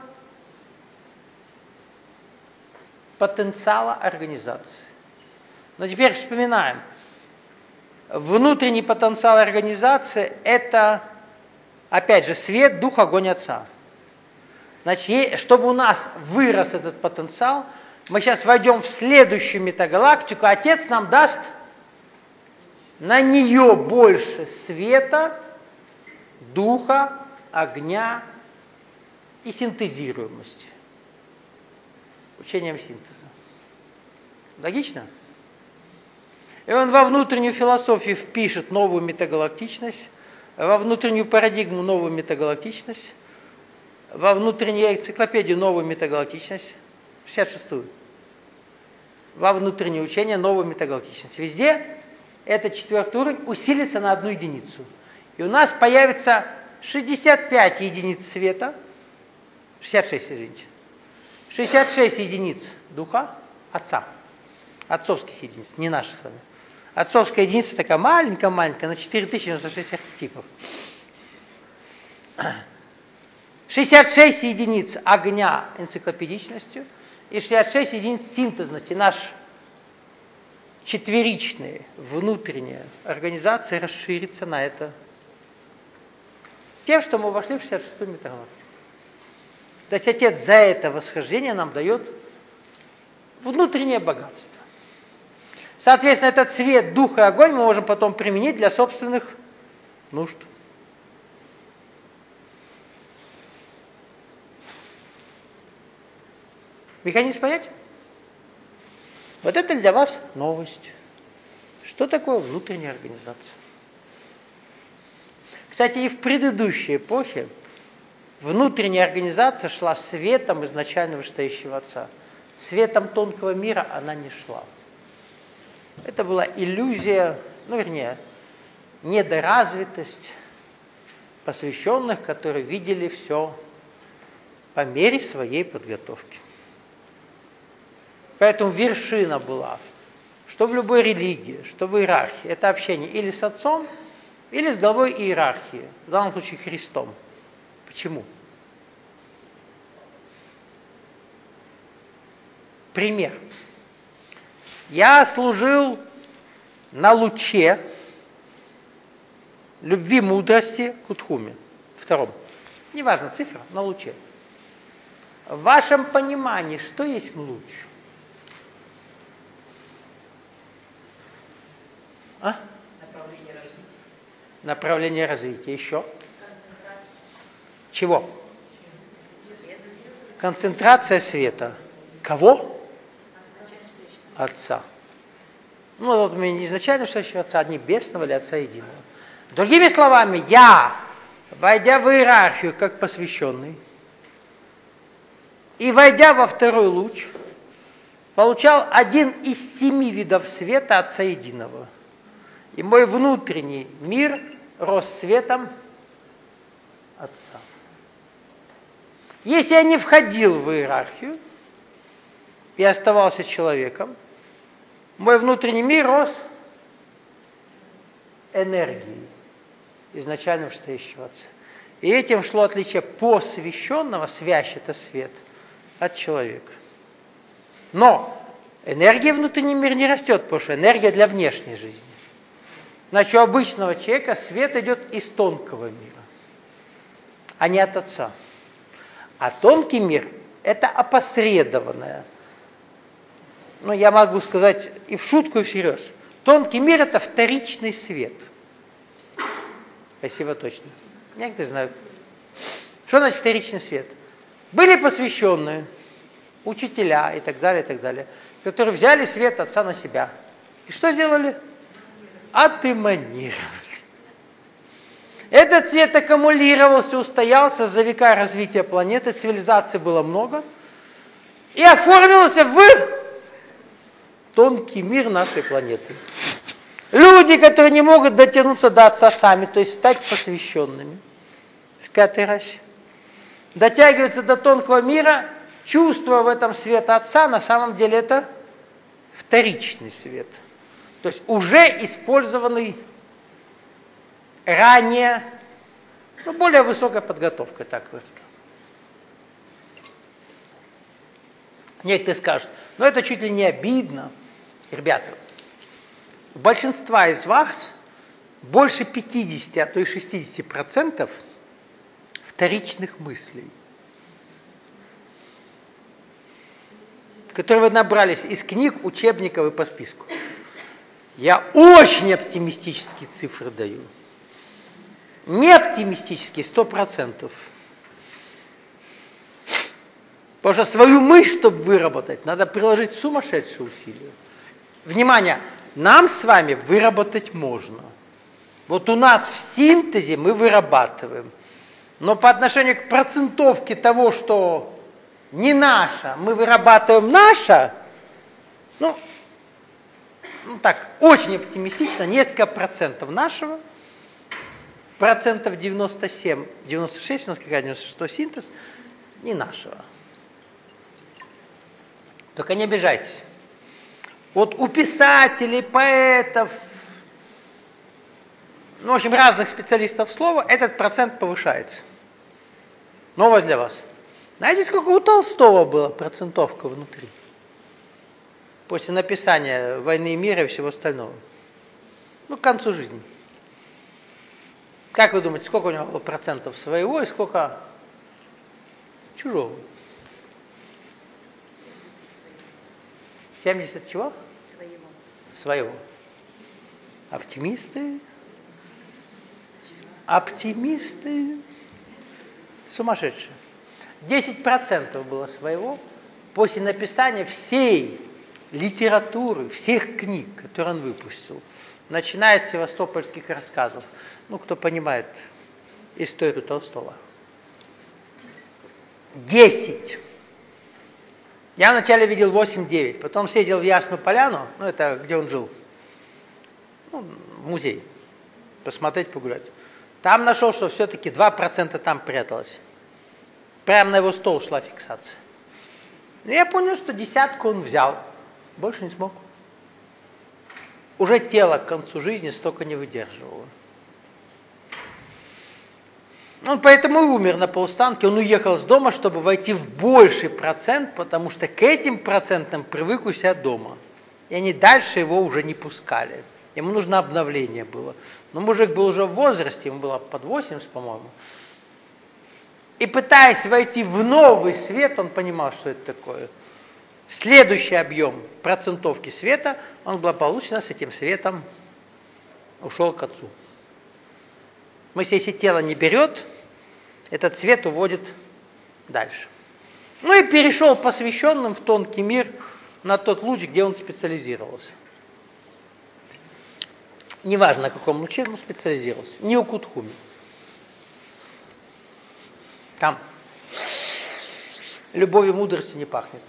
Speaker 1: потенциала организации. Но теперь вспоминаем. Внутренний потенциал организации – это, опять же, свет, дух, огонь Отца. Значит, чтобы у нас вырос этот потенциал, мы сейчас войдем в следующую метагалактику, Отец нам даст на нее больше света, духа, огня и синтезируемости. Учением синтеза. Логично? И он во внутреннюю философию впишет новую метагалактичность, во внутреннюю парадигму новую метагалактичность, во внутреннюю энциклопедию новую метагалактичность, шестьдесят шестую, во внутреннее учение новую метагалактичность. Везде этот четвертый уровень усилится на одну единицу. И у нас появится шестьдесят пять единиц света, шестьдесят шесть, извините, шестьдесят шесть единиц духа Отца, отцовских единиц, не наших с вами. Отцовская единица такая маленькая-маленькая, на четыре тысячи девяносто шесть архетипов. шестьдесят шесть единиц огня энциклопедичностью и шестьдесят шесть единиц синтезности. Наш четверичная внутренняя организация расширится на это тем, что мы вошли в шестьдесят шестую метагалактику. То есть Отец за это восхождение нам дает внутреннее богатство. Соответственно, этот свет, дух и огонь мы можем потом применить для собственных нужд. Механизм понятен? Вот это для вас новость. Что такое внутренняя организация? Кстати, и в предыдущей эпохе внутренняя организация шла светом изначально вышестоящего Отца. Светом тонкого мира она не шла. Это была иллюзия, ну вернее, недоразвитость посвященных, которые видели все по мере своей подготовки. Поэтому вершина была, что в любой религии, что в иерархии, это общение или с Отцом, или с главой иерархии, в данном случае Христом. Почему? Пример. Я служил на луче любви, мудрости Кутхуме, втором. Неважно, цифра, на луче. В вашем понимании, что есть луч? А?
Speaker 2: Направление развития.
Speaker 1: Направление развития. Еще? Чего?
Speaker 2: Свет.
Speaker 1: Концентрация света. Кого? Отца. Ну, вот у меня изначально что еще Отца Небесного или Отца Единого. Другими словами, я, войдя в иерархию как посвященный, и войдя во второй луч, получал один из семи видов света Отца Единого. И мой внутренний мир рос светом Отца. Если я не входил в иерархию и оставался человеком, мой внутренний мир рос энергией изначально вышестоящего Отца. И этим шло отличие посвященного, связь это свет, от человека. Но энергия внутренний мир не растет, потому что энергия для внешней жизни. Значит, у обычного человека свет идет из тонкого мира, а не от Отца. А тонкий мир – это опосредованное. Ну, я могу сказать и в шутку, и всерьез. Тонкий мир – это вторичный свет. Спасибо, точно. Некоторые знают. Что значит вторичный свет? Были посвященные, учителя и так далее, и так далее, которые взяли свет Отца на себя. И что сделали? Отэманировали. Этот свет аккумулировался, устоялся за века развития планеты, цивилизаций было много, и оформился в тонкий мир нашей планеты. Люди, которые не могут дотянуться до Отца сами, то есть стать посвященными, в пятой расе, дотягиваются до тонкого мира, чувствуя в этом свет Отца, на самом деле это вторичный свет. То есть уже использованный ранее, ну, более высокая подготовка, так скажем. Некоторые скажут, ну это чуть ли не обидно. Ребята, у большинства из вас больше пятьдесят, а то и шестьдесят процентов вторичных мыслей. которые вы набрались из книг, учебников и по списку. Я очень оптимистические цифры даю. Не оптимистические, сто процентов. Потому что свою мысль, чтобы выработать, надо приложить сумасшедшие усилия. Внимание, нам с вами выработать можно. Вот у нас в синтезе мы вырабатываем. Но по отношению к процентовке того, что не наше, мы вырабатываем наше, ну, ну так, очень оптимистично, несколько процентов нашего, процентов девяносто семь, девяносто шесть, у нас какая девяносто шесть синтез, не нашего. Только не обижайтесь. Вот у писателей, поэтов, ну, в общем, разных специалистов слова, этот процент повышается. Новое для вас. Знаете, сколько у Толстого было процентовка внутри? После написания «Войны и мира» и всего остального. Ну, к концу жизни. Как вы думаете, сколько у него было процентов своего и сколько чужого? семьдесят чего?
Speaker 2: Своего.
Speaker 1: Своего. Оптимисты. Оптимисты. Сумасшедшие. десять процентов было своего после написания всей литературы, всех книг, которые он выпустил, начиная с севастопольских рассказов. Ну, кто понимает историю Толстого. десять. Я вначале видел восемь-девять, потом съездил в Ясную Поляну, ну, это где он жил, ну, в музей, посмотреть, погулять. Там нашел, что все-таки два процента там пряталось. Прямо на его стол шла фиксация. И я понял, что десятку он взял, больше не смог. Уже тело к концу жизни столько не выдерживало. Он поэтому и умер на полустанке, он уехал с дома, чтобы войти в больший процент, потому что к этим процентам привык у себя дома. И они дальше его уже не пускали. Ему нужно обновление было. Но мужик был уже в возрасте, ему было под восемьдесят, по-моему. И пытаясь войти в новый свет, он понимал, что это такое. Следующий объем процентовки света, он благополучно с этим светом ушел к отцу. Мысль, если тело не берет, этот свет уводит дальше. Ну и перешел посвященным в тонкий мир на тот луч, где он специализировался. Неважно, на каком луче, но специализировался. Не у Кутхуми. Там любовью и мудростью не пахнет.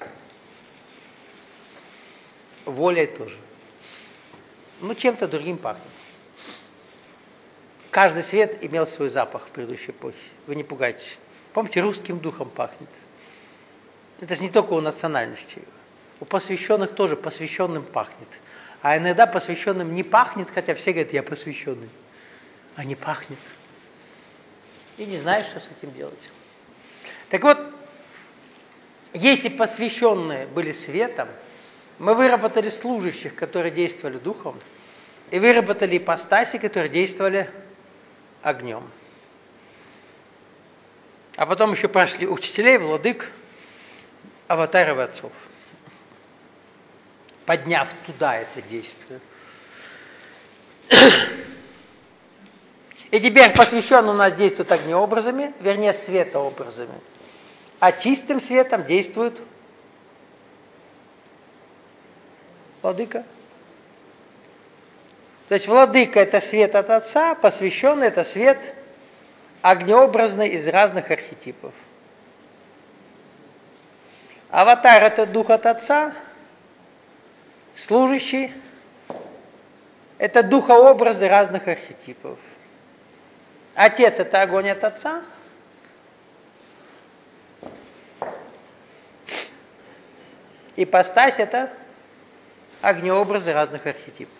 Speaker 1: Волей тоже. Ну, чем-то другим пахнет. Каждый свет имел свой запах в предыдущей эпохе. Вы не пугайтесь. Помните, русским духом пахнет. Это же не только у национальности. У посвященных тоже посвященным пахнет. А иногда посвященным не пахнет, хотя все говорят, я посвященный. А не пахнет. И не знаешь, что с этим делать. Так вот, если посвященные были светом, мы выработали служащих, которые действовали духом, и выработали ипостаси, которые действовали огнем. А потом еще прошли учителей, владык, аватаров и отцов, подняв туда это действие. И теперь посвященные у нас действуют огнеобразами, вернее светообразами, а чистым светом действует владыка. То есть владыка – это свет от Отца, посвященный – это свет огнеобразный из разных архетипов. Аватар – это дух от Отца, служащий – это духообразы разных архетипов. Отец – это огонь от Отца, ипостась – это огнеобразы разных архетипов.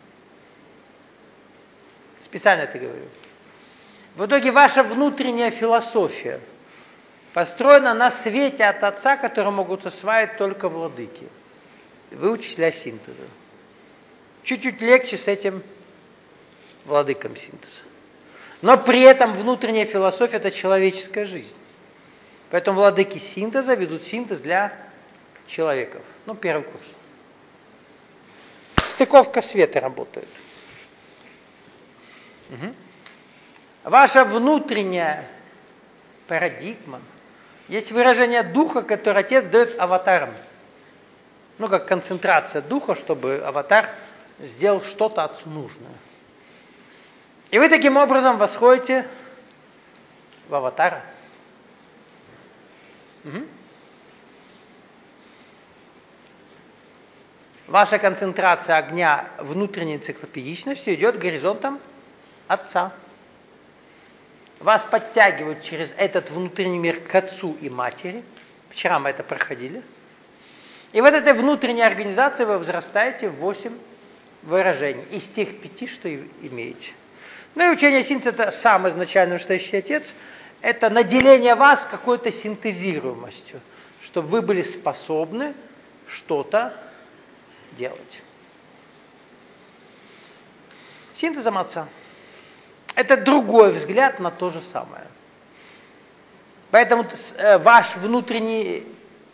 Speaker 1: Специально это говорю. В итоге ваша внутренняя философия построена на свете от Отца, который могут осваивать только владыки. Вы учителя синтеза. Чуть-чуть легче с этим владыком синтеза. Но при этом внутренняя философия – это человеческая жизнь. Поэтому владыки синтеза ведут синтез для человеков. Ну, первый курс. Стыковка света работает. Угу. Ваша внутренняя парадигма. Есть выражение духа, которое Отец дает аватарам. Ну, как концентрация духа, чтобы аватар сделал что-то Отцу нужное. И вы таким образом восходите в аватара. Угу. Ваша концентрация огня внутренней энциклопедичностью идет горизонтом Отца. Вас подтягивают через этот внутренний мир к Отцу и Матери. Вчера мы это проходили. И вот этой внутренней организации вы возрастаете в восемь выражений из тех пяти, что имеете. Ну и учение синтеза, это сам изначально настоящий Отец, это наделение вас какой-то синтезируемостью, чтобы вы были способны что-то делать. Синтезом Отца. Это другой взгляд на то же самое. Поэтому ваш внутренний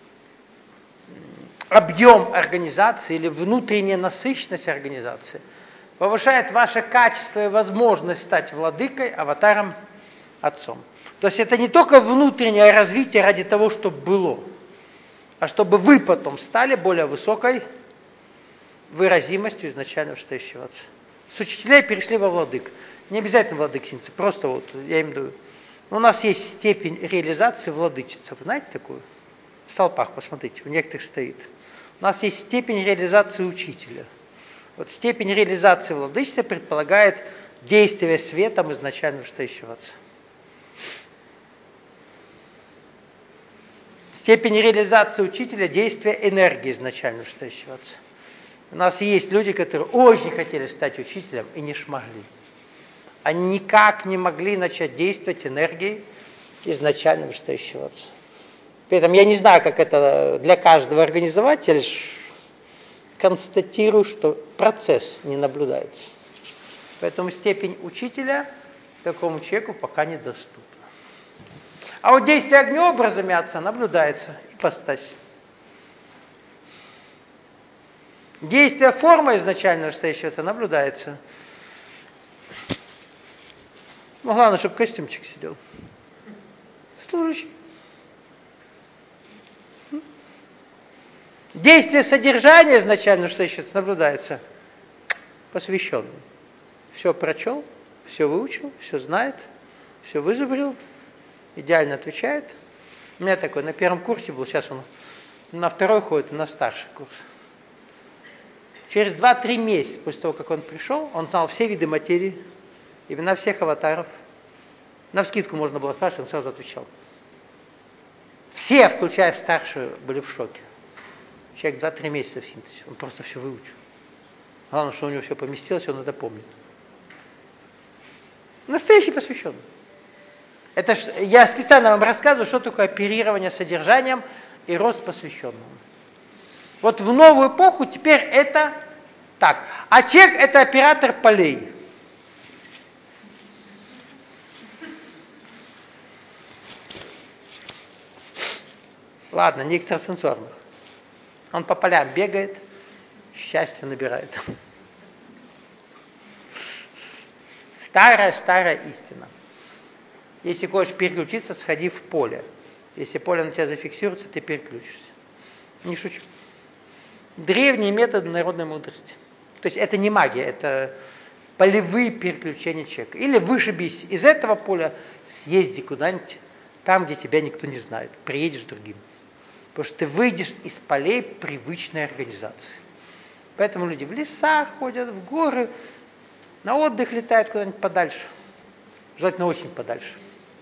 Speaker 1: объем организации или внутренняя насыщенность организации повышает ваше качество и возможность стать владыкой, аватаром, Отцом. То есть это не только внутреннее развитие ради того, чтобы было, а чтобы вы потом стали более высокой выразимостью изначально вышестоящего Отца. С учителей перешли во владык. Не обязательно владык синтеза, просто вот, я имею в виду, у нас есть степень реализации владычества. Вы знаете такую? В столпах, посмотрите, у некоторых стоит. У нас есть степень реализации учителя. Вот степень реализации владычества предполагает действие светом изначально вышестоящего Отца. Степень реализации учителя – действие энергии изначально вышестоящего Отца. У нас есть люди, которые очень хотели стать учителем и не смогли. Они никак не могли начать действовать энергией изначально вышестоящего Отца. При этом я не знаю, как это для каждого организовать, я лишь констатирую, что процесс не наблюдается. Поэтому степень учителя такому человеку пока недоступна. А вот действие огнеобразами Отца наблюдается, ипостась. Действие формы изначально вышестоящего Отца наблюдается. Ну, главное, чтобы костюмчик сидел. Служащий. Действие содержания изначально вышестоящего Отца наблюдается. Посвященный. Все прочел, все выучил, все знает, все вызубрил, идеально отвечает. У меня такой на первом курсе был, сейчас он на второй ходит, на старший курс. Через два-три месяца после того, как он пришел, он знал все виды материи, имена всех аватаров. Навскидку можно было спрашивать, он сразу отвечал. Все, включая старшую, были в шоке. Человек два-три месяца в синтезе, он просто все выучил. Главное, что у него все поместилось, он это помнит. Настоящий посвященный. Это ж, я специально вам рассказываю, что такое оперирование содержанием и рост посвященного. Вот в новую эпоху теперь это так. А человек это оператор полей. Ладно, не экстрасенсорных. Он по полям бегает, счастье набирает. Старая-старая истина. Если хочешь переключиться, сходи в поле. Если поле на тебя зафиксируется, ты переключишься. Не шучу. Древние методы народной мудрости. То есть это не магия, это полевые переключения человека. Или вышибись из этого поля, съезди куда-нибудь, там, где тебя никто не знает. Приедешь другим. Потому что ты выйдешь из полей привычной организации. Поэтому люди в леса ходят, в горы, на отдых летают куда-нибудь подальше. Желательно очень подальше.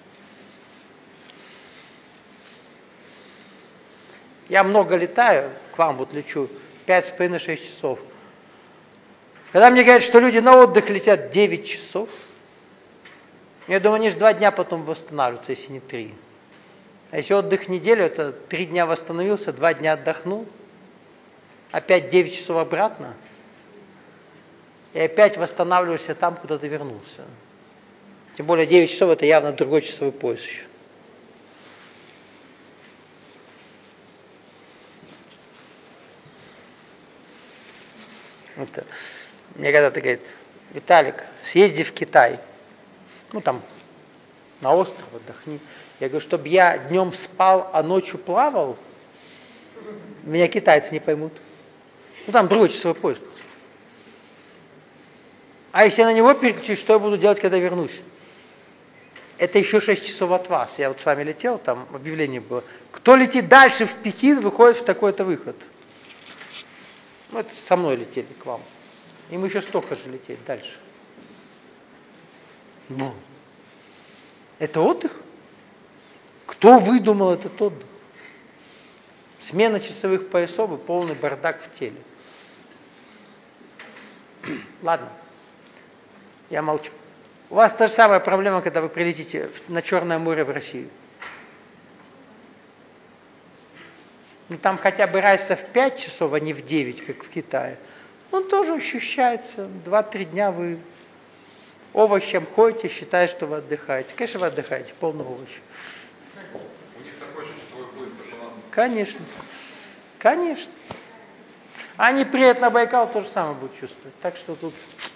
Speaker 1: Я много летаю, к вам вот лечу, пять с половиной шесть часов. Когда мне говорят, что люди на отдых летят девять часов, я думаю, они же два дня потом восстанавливаются, если не три. А если отдых неделю, это три дня восстановился, два дня отдохнул, опять девять часов обратно, и опять восстанавливаешься там, куда ты вернулся. Тем более девять часов это явно другой часовой пояс еще. Это, мне когда-то говорит: Виталик, съезди в Китай. Ну там, на остров отдохни. Я говорю, чтобы я днем спал, а ночью плавал, меня китайцы не поймут. Ну там другой часовой пояс. А если я на него переключусь, что я буду делать, когда вернусь? Это еще шесть часов от вас. Я вот с вами летел, там объявление было. Кто летит дальше в Пекин, выходит в такой-то выход. Ну, это со мной летели к вам. И мы еще столько же лететь дальше. Ну, это отдых? Кто выдумал этот отдых? Смена часовых поясов и полный бардак в теле. Ладно, я молчу. У вас та же самая проблема, когда вы прилетите на Черное море в Россию. Ну там хотя бы разница в пять часов, а не в девять, как в Китае. Он тоже ощущается. Два-три дня вы овощем ходите, считая, что вы отдыхаете. Конечно, вы отдыхаете, полный овощ.
Speaker 3: У них такой же часовой пояс, как у нас.
Speaker 1: Конечно. Конечно. Они приедут на Байкал, то же самое будут чувствовать. Так что тут...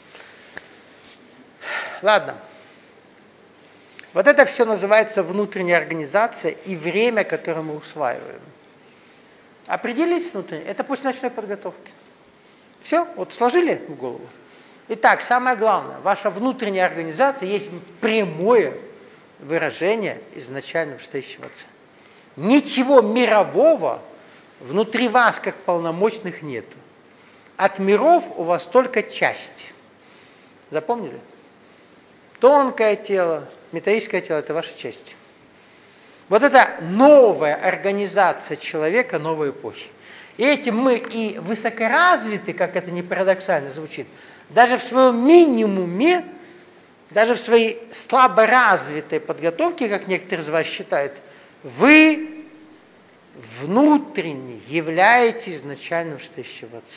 Speaker 1: Ладно. Вот это все называется внутренняя организация и время, которое мы усваиваем. Определились внутренне? Это после ночной подготовки. Все, вот сложили в голову. Итак, самое главное, ваша внутренняя организация есть прямое выражение изначально вышестоящего отца. Ничего мирового внутри вас, как полномочных, нету. От миров у вас только части. Запомнили? Тонкое тело, металлическое тело – это ваша часть. Вот это новая организация человека новой эпохи. И этим мы и высокоразвиты, как это не парадоксально звучит, даже в своем минимуме, даже в своей слаборазвитой подготовке, как некоторые из вас считают, вы внутренне являетесь изначально вышестоящего отца.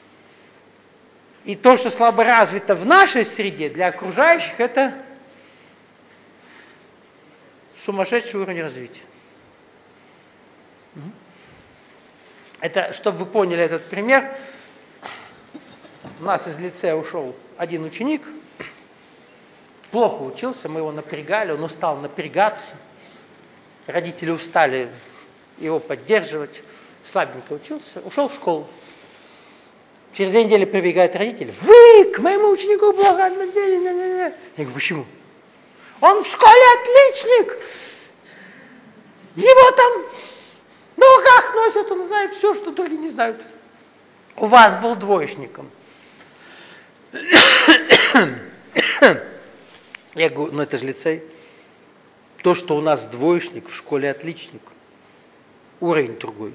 Speaker 1: И то, что слабо развито в нашей среде, для окружающих, это сумасшедший уровень развития. Это, чтобы вы поняли этот пример, у нас из лицея ушел один ученик, плохо учился, мы его напрягали, он устал напрягаться, родители устали его поддерживать, слабенько учился, ушел в школу. Через две недели прибегают родители. Вы к моему ученику плохо относились. Я говорю, почему? Он в школе отличник. Его там на руках носят, он знает все, что другие не знают. У вас был двоечником. Я говорю, ну это же лицей. То, что у нас двоечник, в школе отличник. Уровень другой.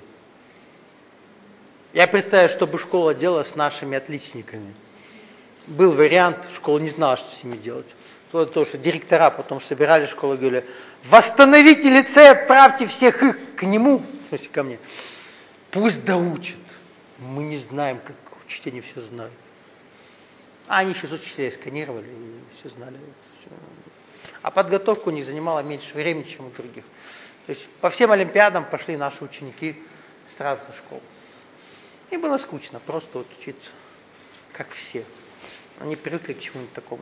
Speaker 1: Я представляю, что бы школа делала с нашими отличниками. Был вариант, школа не знала, что с ними делать. То, то что директора потом собирали школу и говорили, восстановите лицей, отправьте всех их к нему, в смысле ко мне. Пусть доучат. Мы не знаем, как учить, они все знают. А они еще с учителей сканировали и все знали. Все. А подготовка у них занимала меньше времени, чем у других. То есть по всем олимпиадам пошли наши ученики с разных школ. И было скучно, просто вот учиться, как все. Они привыкли к чему-нибудь такому.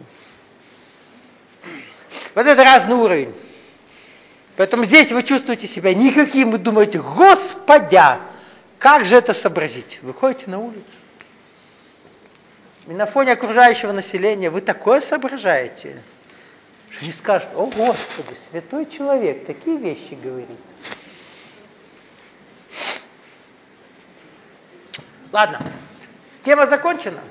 Speaker 1: Вот это разный уровень. Поэтому здесь вы чувствуете себя никаким, вы думаете, Господя, как же это сообразить? Вы ходите на улицу. И на фоне окружающего населения вы такое соображаете, что не скажут, о Господи, святой человек, такие вещи говорит. Ладно, тема закончена.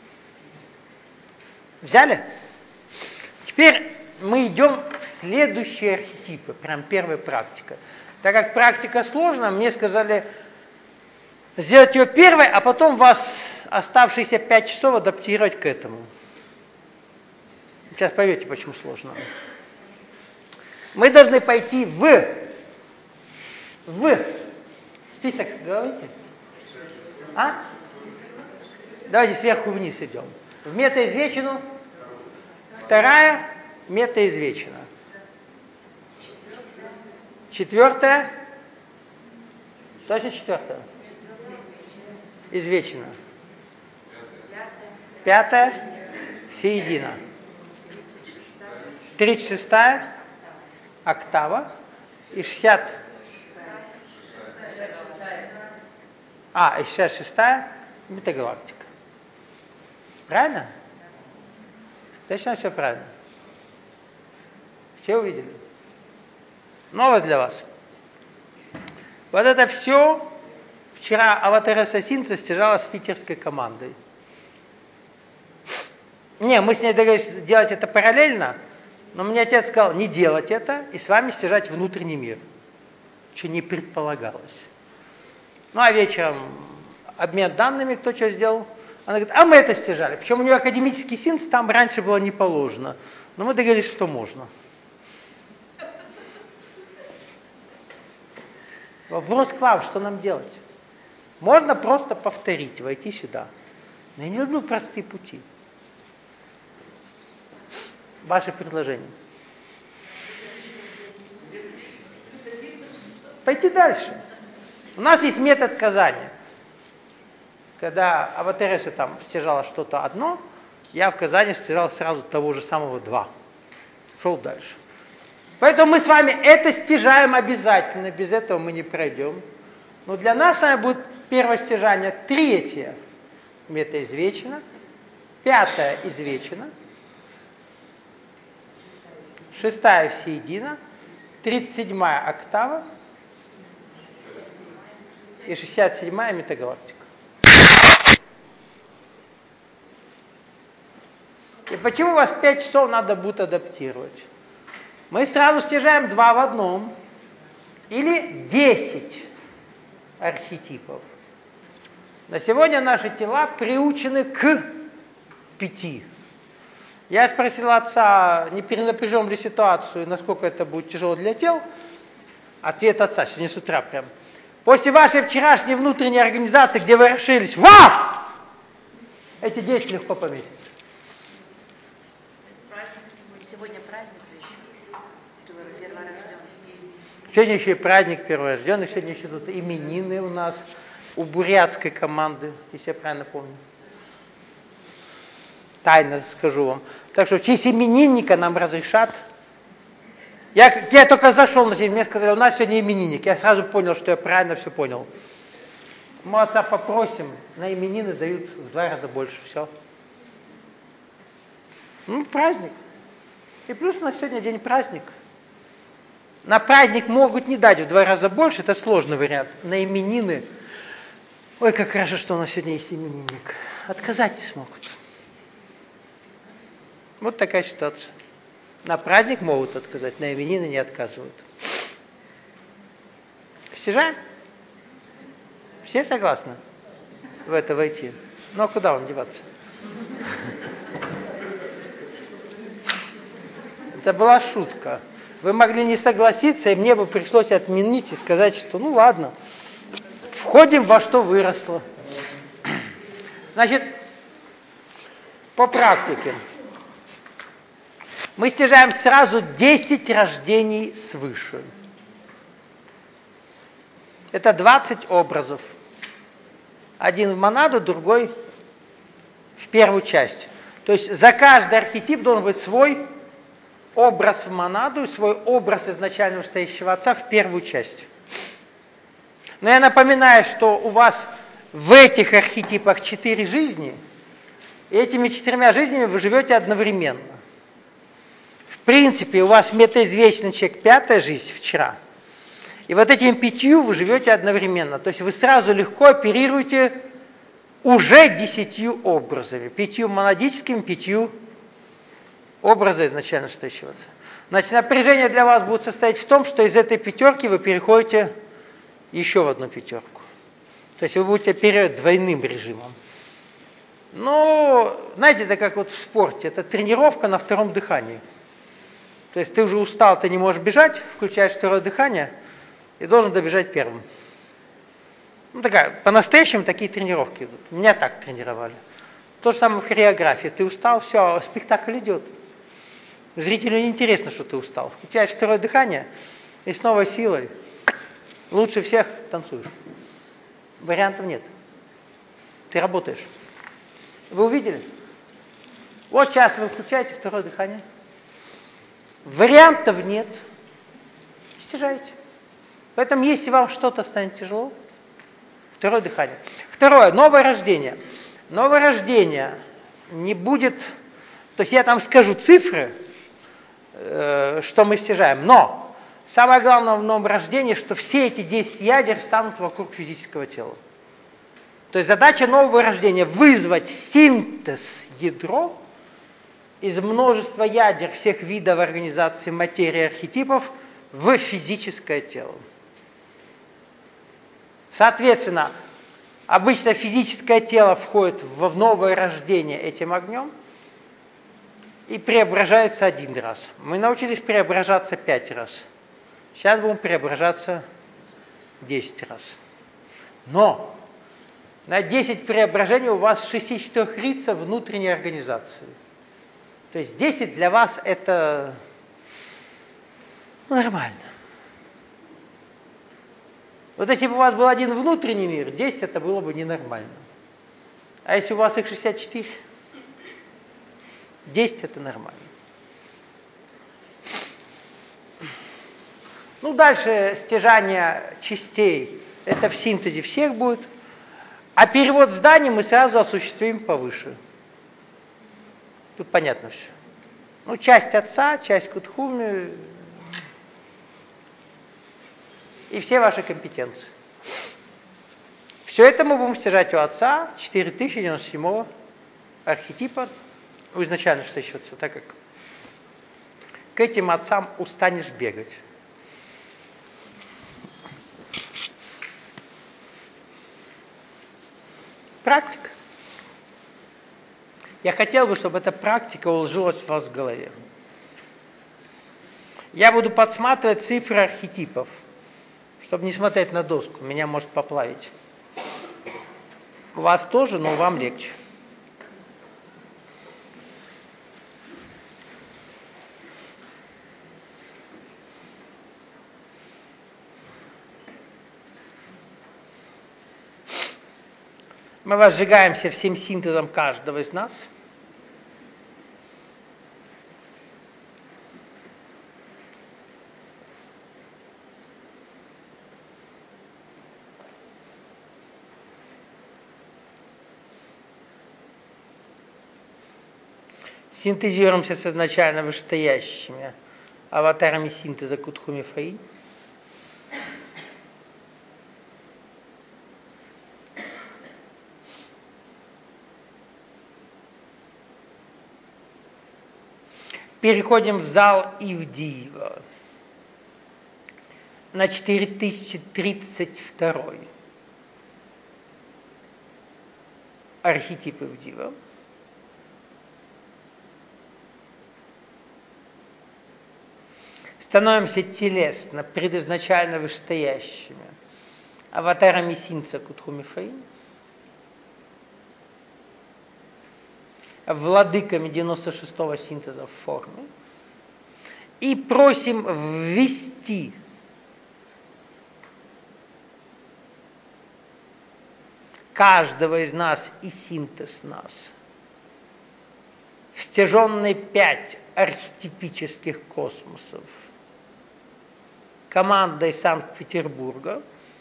Speaker 1: Взяли? Теперь мы идем в следующие архетипы, прям первая практика. Так как практика сложная, мне сказали сделать ее первой, а потом вас оставшиеся пять часов адаптировать к этому. Сейчас поймете, почему сложно. Мы должны пойти в, в список, говорите? А? Давайте сверху вниз идем. В метаизвечину. Вторая метаизвечина. Четвертая. Точно четвертая? Извечина. пятая, середина. тридцать шестая октава и шестьдесят. А, и шестьдесят шестая метагалактика. Правильно? Точно все правильно. Все увидели? Новость для вас. Вот это все вчера Аватар Ассасин стяжала с питерской командой. Не, мы с ней договорились делать это параллельно, но мне отец сказал не делать это и с вами стяжать внутренний мир, что не предполагалось. Ну а вечером обмен данными, кто что сделал. Она говорит, а мы это стяжали. Причем у нее академический синтез там раньше было не положено. Но мы договорились, что можно. Вопрос к вам, что нам делать? Можно просто повторить, войти сюда. Но я не люблю простые пути. Ваше предложение. Пойти дальше. У нас есть метод Казани. Когда Аватареса там стяжала что-то одно, я в Казани стяжал сразу того же самого два. Шел дальше. Поэтому мы с вами это стяжаем обязательно, без этого мы не пройдем. Но для нас с вами будет первое стяжание, третье метаизвечено, пятое извечено, шестая всеедина, тридцать седьмая октава и шестьдесят седьмая метагалактика. И почему у вас пять часов надо будет адаптировать? Мы сразу стяжаем два в одном или десять архетипов. На сегодня наши тела приучены к пяти. Я спросил отца, не перенапряжем ли ситуацию, насколько это будет тяжело для тел. Ответ отца, сегодня с утра прям. После вашей вчерашней внутренней организации, где вы расширились, вау! Эти десять легко поместить.
Speaker 2: Сегодня праздник еще. Перворожденный.
Speaker 1: Сегодня еще и праздник перворожденный, сегодня еще тут именины у нас, у бурятской команды, если я правильно помню. Тайно скажу вам. Так что в честь именинника нам разрешат. Я, я только зашел на день, мне сказали, у нас сегодня именинник. Я сразу понял, что я правильно все понял. Мы отца попросим, на именины дают в два раза больше. Все. Ну, праздник. И плюс у нас сегодня день праздник. На праздник могут не дать в два раза больше, это сложный вариант. На именины, ой, как хорошо, что у нас сегодня есть именинник. Отказать не смогут. Вот такая ситуация. На праздник могут отказать, на именины не отказывают. Стяжаем? Все согласны в это войти? Ну а куда вам деваться? Это была шутка. Вы могли не согласиться, и мне бы пришлось отменить и сказать, что ну ладно, входим во что выросло. Значит, по практике. Мы стяжаем сразу десять рождений свыше. Это двадцать образов. Один в монаду, другой в первую часть. То есть за каждый архетип должен быть свой образ в монаду и свой образ изначально стоящего отца в первую часть. Но я напоминаю, что у вас в этих архетипах четыре жизни, и этими четырьмя жизнями вы живете одновременно. В принципе, у вас метаизвечный человек пятая жизнь вчера, и вот этими пятью вы живете одновременно. То есть вы сразу легко оперируете уже десятью образами. Пятью монадическими, пятью образа изначально стоящего отца. Значит, напряжение для вас будет состоять в том, что из этой пятерки вы переходите еще в одну пятерку. То есть вы будете оперировать двойным режимом. Ну, знаете, это как вот в спорте, это тренировка на втором дыхании. То есть ты уже устал, ты не можешь бежать, включаешь второе дыхание и должен добежать первым. Ну, такая, по-настоящему такие тренировки идут. Меня так тренировали. То же самое в хореографии. Ты устал, все, спектакль идет. Зрителю не интересно, что ты устал. Включаешь второе дыхание и с новой силой лучше всех танцуешь. Вариантов нет. Ты работаешь. Вы увидели? Вот сейчас вы включаете второе дыхание. Вариантов нет. Стяжайте. Поэтому, если вам что-то станет тяжело, второе дыхание. Второе, новое рождение. Новое рождение не будет, то есть я там скажу цифры, э, что мы стяжаем, но самое главное в новом рождении, что все эти десять ядер станут вокруг физического тела. То есть задача нового рождения вызвать синтез ядро из множества ядер всех видов организации материи архетипов в физическое тело. Соответственно, обычно физическое тело входит в новое рождение этим огнем и преображается один раз. Мы научились преображаться пять раз. Сейчас будем преображаться десять раз. Но на десять преображений у вас шестичетырехрица внутренней организации. То есть десять для вас это нормально. Вот если бы у вас был один внутренний мир, десять это было бы ненормально. А если у вас их шестьдесят четыре, десять это нормально. Ну, дальше стяжание частей, это в синтезе всех будет. А перевод зданий мы сразу осуществим повыше. Тут понятно все. Ну, часть отца, часть Кутхуми и все ваши компетенции. Все это мы будем стяжать у отца четыре тысячи девяносто седьмого архетипа. Изначально что считается, так как к этим отцам устанешь бегать. Практика. Я хотел бы, чтобы эта практика уложилась у вас в голове. Я буду подсматривать цифры архетипов, чтобы не смотреть на доску, меня может поплавить. У вас тоже, но вам легче. Мы возжигаемся всем синтезом каждого из нас. Синтезируемся с изначально вышестоящими аватарами синтеза Кутхуми Фаи. Переходим в зал Ивдиева на четыре тысячи тридцать второй архетип Ивдиева. Становимся телесно, предизначально вышестоящими аватарами синтеза Кутхуми Фаи, владыками девяносто шестого синтеза в форме, и просим ввести каждого из нас и синтез нас в стяженные пять архетипических космосов командой Санкт-Петербурга,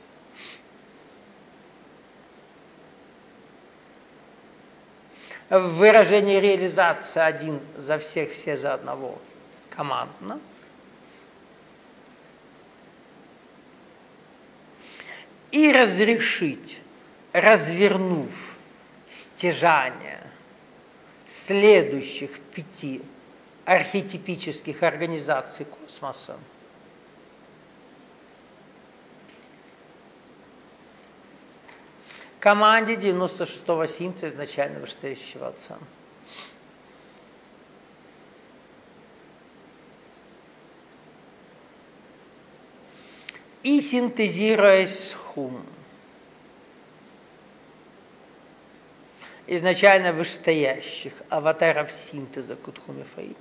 Speaker 1: в выражении реализации один за всех, все за одного командно, и разрешить, развернув стяжание следующих пяти архетипических организаций космоса команде девяносто шестого синтеза изначально вышестоящего отца. И синтезируясь с хум, изначально вышестоящих аватаров синтеза Кутхуми Фаи,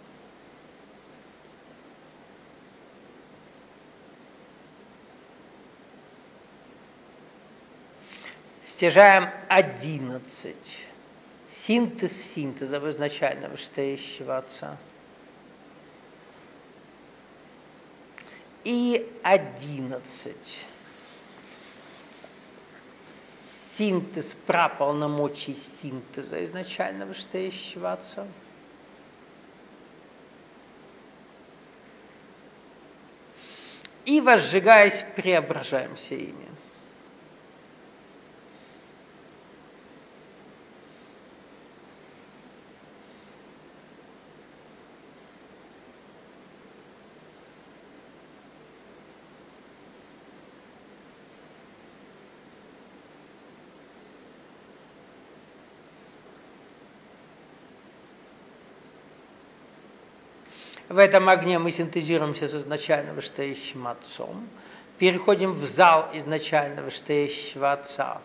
Speaker 1: стяжаем одиннадцать синтез синтеза в изначально вышестоящего Отца. И одиннадцать. Синтез праполномочий синтеза изначально вышестоящего Отца. И, возжигаясь, преображаемся ими. В этом огне мы синтезируемся с изначально вышестоящим Отцом, переходим в зал изначально вышестоящего Отца,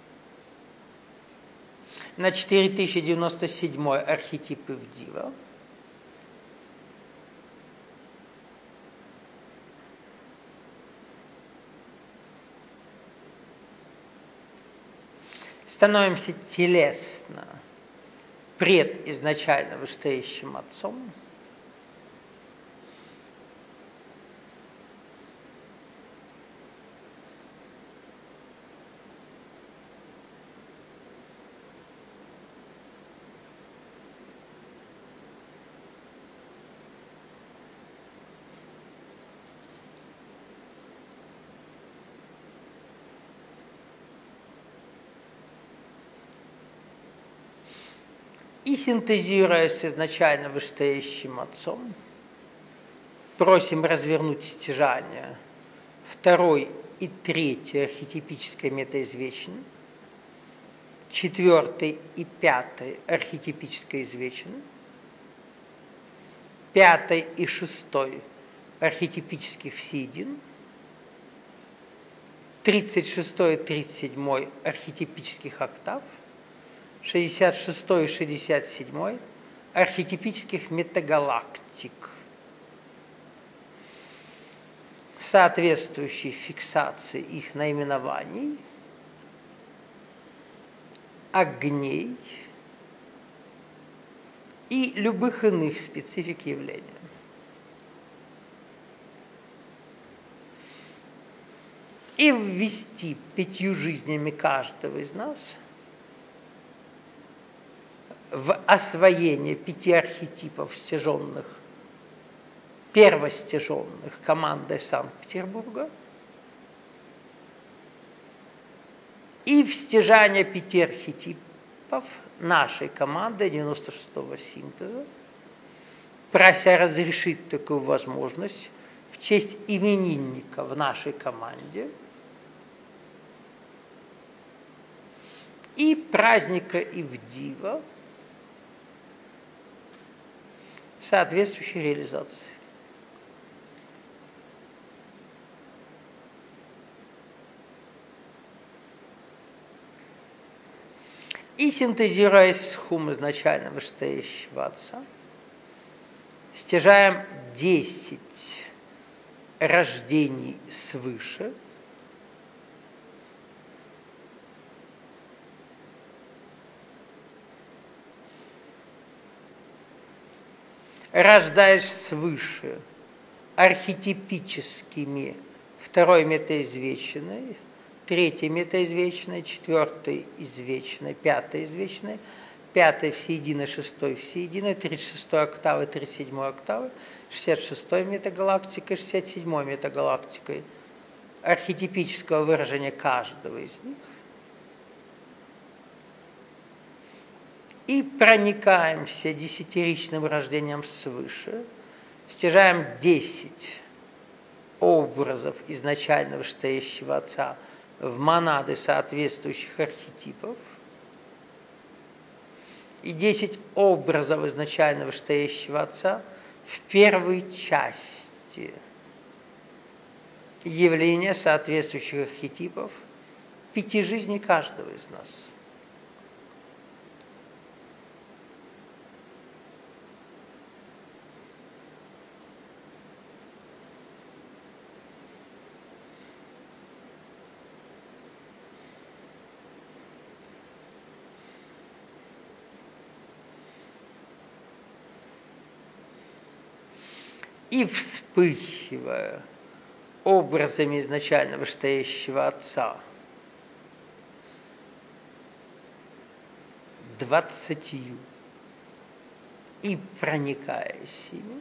Speaker 1: на четыре тысячи девяносто седьмой архетип Ивдива. Становимся телесно пред изначально вышестоящим Отцом. И, синтезируя с изначально вышестоящим Отцом, просим развернуть стяжание второй и третьей архетипической метаизвечины, четвертой и пятой архетипической извечины, пятой и шестой архетипических всеедин, тридцать шестой и тридцать седьмой архетипических октав, шестьдесят шестой и шестьдесят седьмой архетипических метагалактик, соответствующей фиксации их наименований, огней и любых иных специфик явления. И ввести пятью жизнями каждого из нас в освоение пяти архетипов стяженных, первостяженных командой Санкт-Петербурга и в стяжание пяти архетипов нашей команды девяносто шестого синтеза, прося разрешить такую возможность в честь именинника в нашей команде и праздника Ивдива, соответствующей реализации. И, синтезируясь с хум изначально вышестоящего Отца, стяжаем десять рождений свыше, рождаешь свыше архетипическими второй метаизвеченной, третьей метаизвеченной, четвертой извеченной, пятой извеченной, пятой всеединой, шестой всеединой, тридцать шестой октавы, тридцать седьмой октавы, шестьдесят шестой метагалактикой, шестьдесят седьмой метагалактикой архетипического выражения каждого из них. И проникаемся десятиричным рождением свыше, стяжаем десять образов изначально вышестоящего Отца в монады соответствующих архетипов и десять образов изначально вышестоящего Отца в первой части явления соответствующих архетипов пяти жизней каждого из нас. и вспыхивая образами изначально вышестоящего Отца, двадцатью, и проникая сими,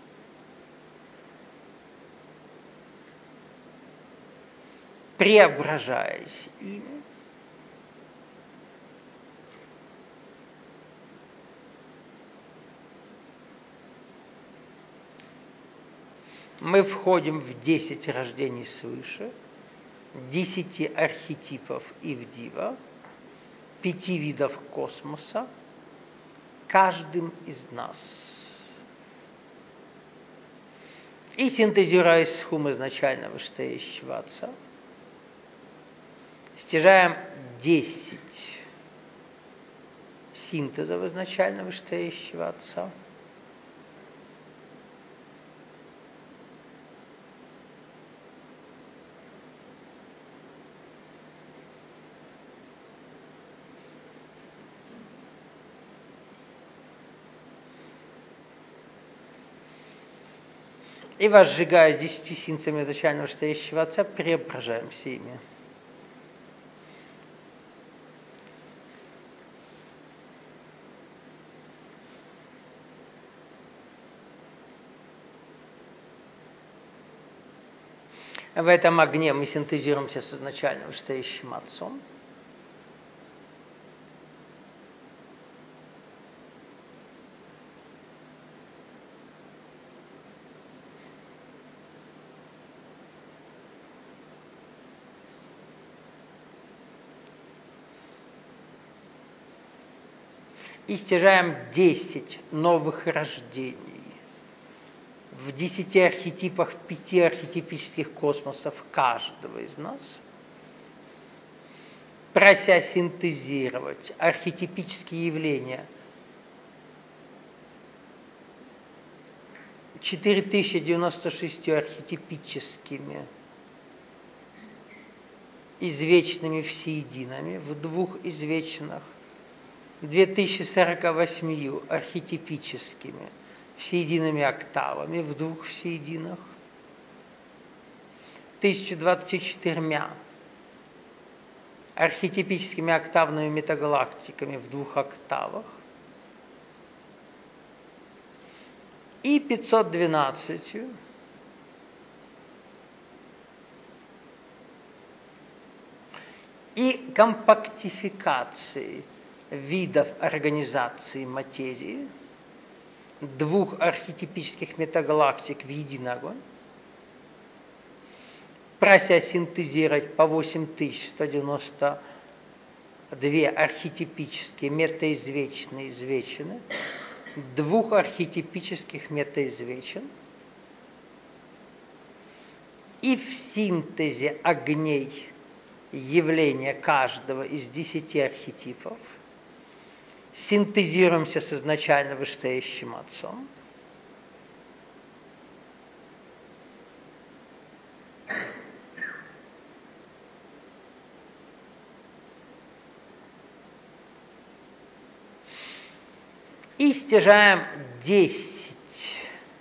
Speaker 1: преображаясь ими, мы входим в десять рождений свыше, десяти архетипов Ивдива, пяти видов космоса, каждым из нас. И синтезируя схум изначально вышестоящего Отца, стяжаем десять синтезов изначально вышестоящего Отца, и, возжигая с десятью синтезами изначально вышестоящего Отца, преображаемся ими. В этом огне мы синтезируемся с изначально вышестоящим Отцом. И стяжаем десять новых рождений в десяти архетипах, пяти архетипических космосов каждого из нас, прося синтезировать архетипические явления четыре тысячи девяносто шестью архетипическими извечными всеединами в двух извечных, две тысячи сорока восьмью архетипическими всеедиными октавами в двух всеединах, тысяча двадцатью четырьмя архетипическими октавными метагалактиками в двух октавах и пятьсот двенадцатью и компактификацией видов организации материи двух архетипических метагалактик в единый огонь, прося синтезировать по восемь тысяч сто девяносто две архетипические метаизвечные извечины, двух архетипических метаизвечин, и в синтезе огней явления каждого из десяти архетипов синтезируемся с изначально вышестоящим Отцом, и стяжаем десять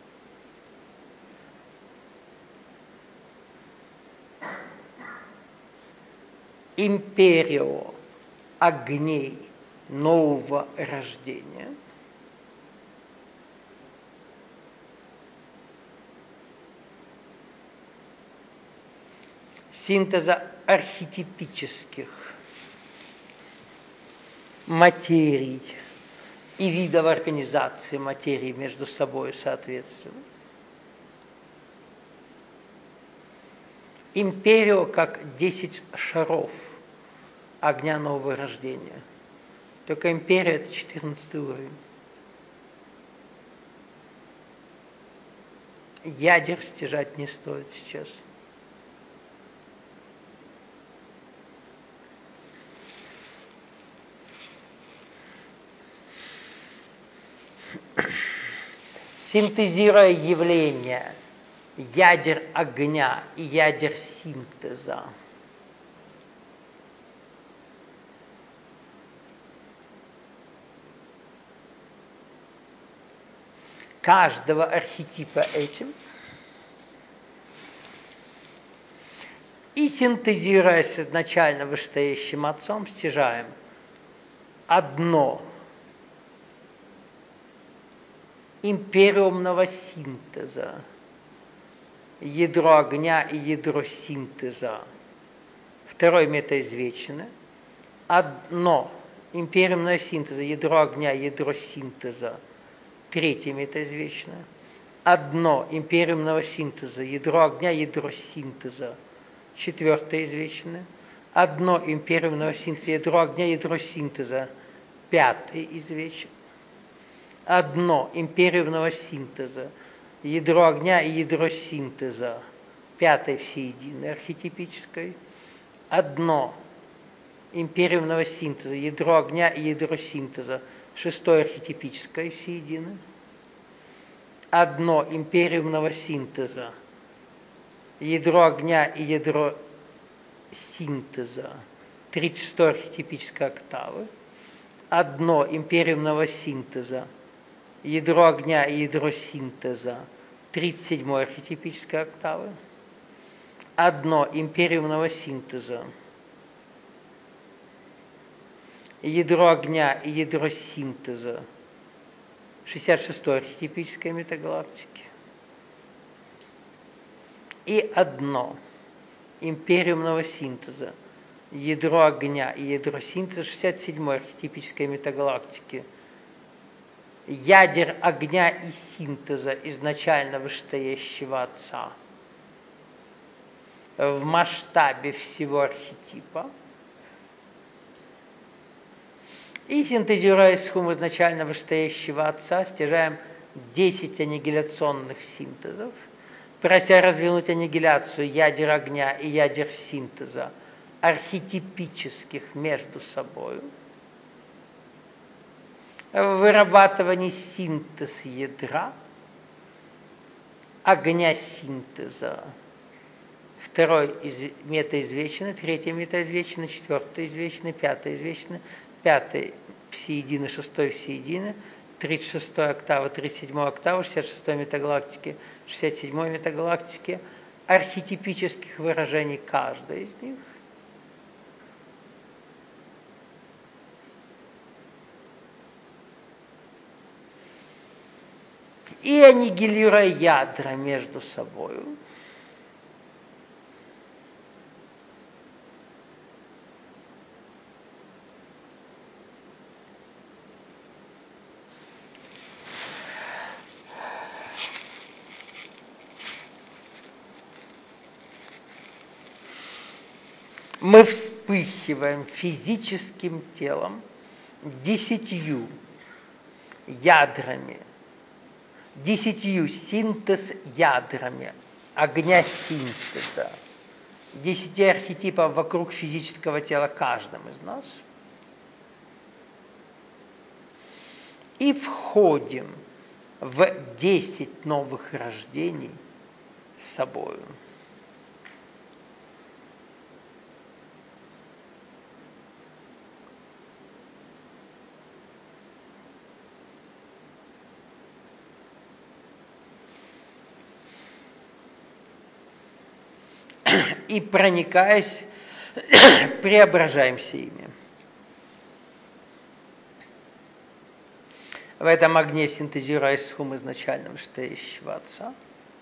Speaker 1: империо огней нового рождения, синтеза архетипических материй и видов организации материи между собой соответственно. Империо как десять шаров огня нового рождения. Только империя – это четырнадцатый уровень. Ядер стяжать не стоит сейчас. Синтезируя явления ядер огня и ядер синтеза, каждого архетипа этим и, синтезируя с изначально вышестоящим отцом, стяжаем одно империумного синтеза, ядро огня и ядро синтеза, второй метаизвечины, одно империумного синтеза, ядро огня, ядро синтеза, третье метаизвечное, одно империумного синтеза, ядро огня, ядро синтеза, четвертое извечное, одно империумного синтеза, ядро огня, ядро синтеза, пятое извечное, одно империумного синтеза, ядро огня и ядро синтеза, пятой всеединой архетипической, одно империумного синтеза, ядро огня и ядро синтеза, шестой архетипической всеедины, одно империумного синтеза, ядро огня и ядро синтеза, тридцать шестой архетипической октавы, одно империумного синтеза, ядро огня и ядро синтеза, тридцать седьмой архетипической октавы, одно империумного синтеза, ядро огня и ядро синтеза, шестьдесят шестой архетипической метагалактики, и одно империумного синтеза, ядро огня и ядро синтеза, шестьдесят седьмой архетипической метагалактики, ядер огня и синтеза изначально вышестоящего отца в масштабе всего архетипа, и, синтезируя схему изначально вышестоящего отца, стяжаем десять аннигиляционных синтезов, прося развернуть аннигиляцию ядер огня и ядер синтеза архетипических между собой, в вырабатывании синтез ядра, огня синтеза, второй из метаизвечный, третий метаизвечный, четвертый извечный, пятый извечный, пятый всеедины, шестой всеедины, тридцать шестой октава, тридцать седьмой октава, шестьдесят шестой метагалактики, шестьдесят седьмой метагалактики, архетипических выражений каждой из них. И аннигилируя ядра между собой, мы вспыхиваем физическим телом десятью ядрами, десятью синтез-ядрами огня синтеза, десяти архетипов вокруг физического тела каждым из нас, и входим в десять новых рождений с собою. И, проникаясь, преображаемся ими. В этом огне синтезируя схему изначально вышестоящего отца,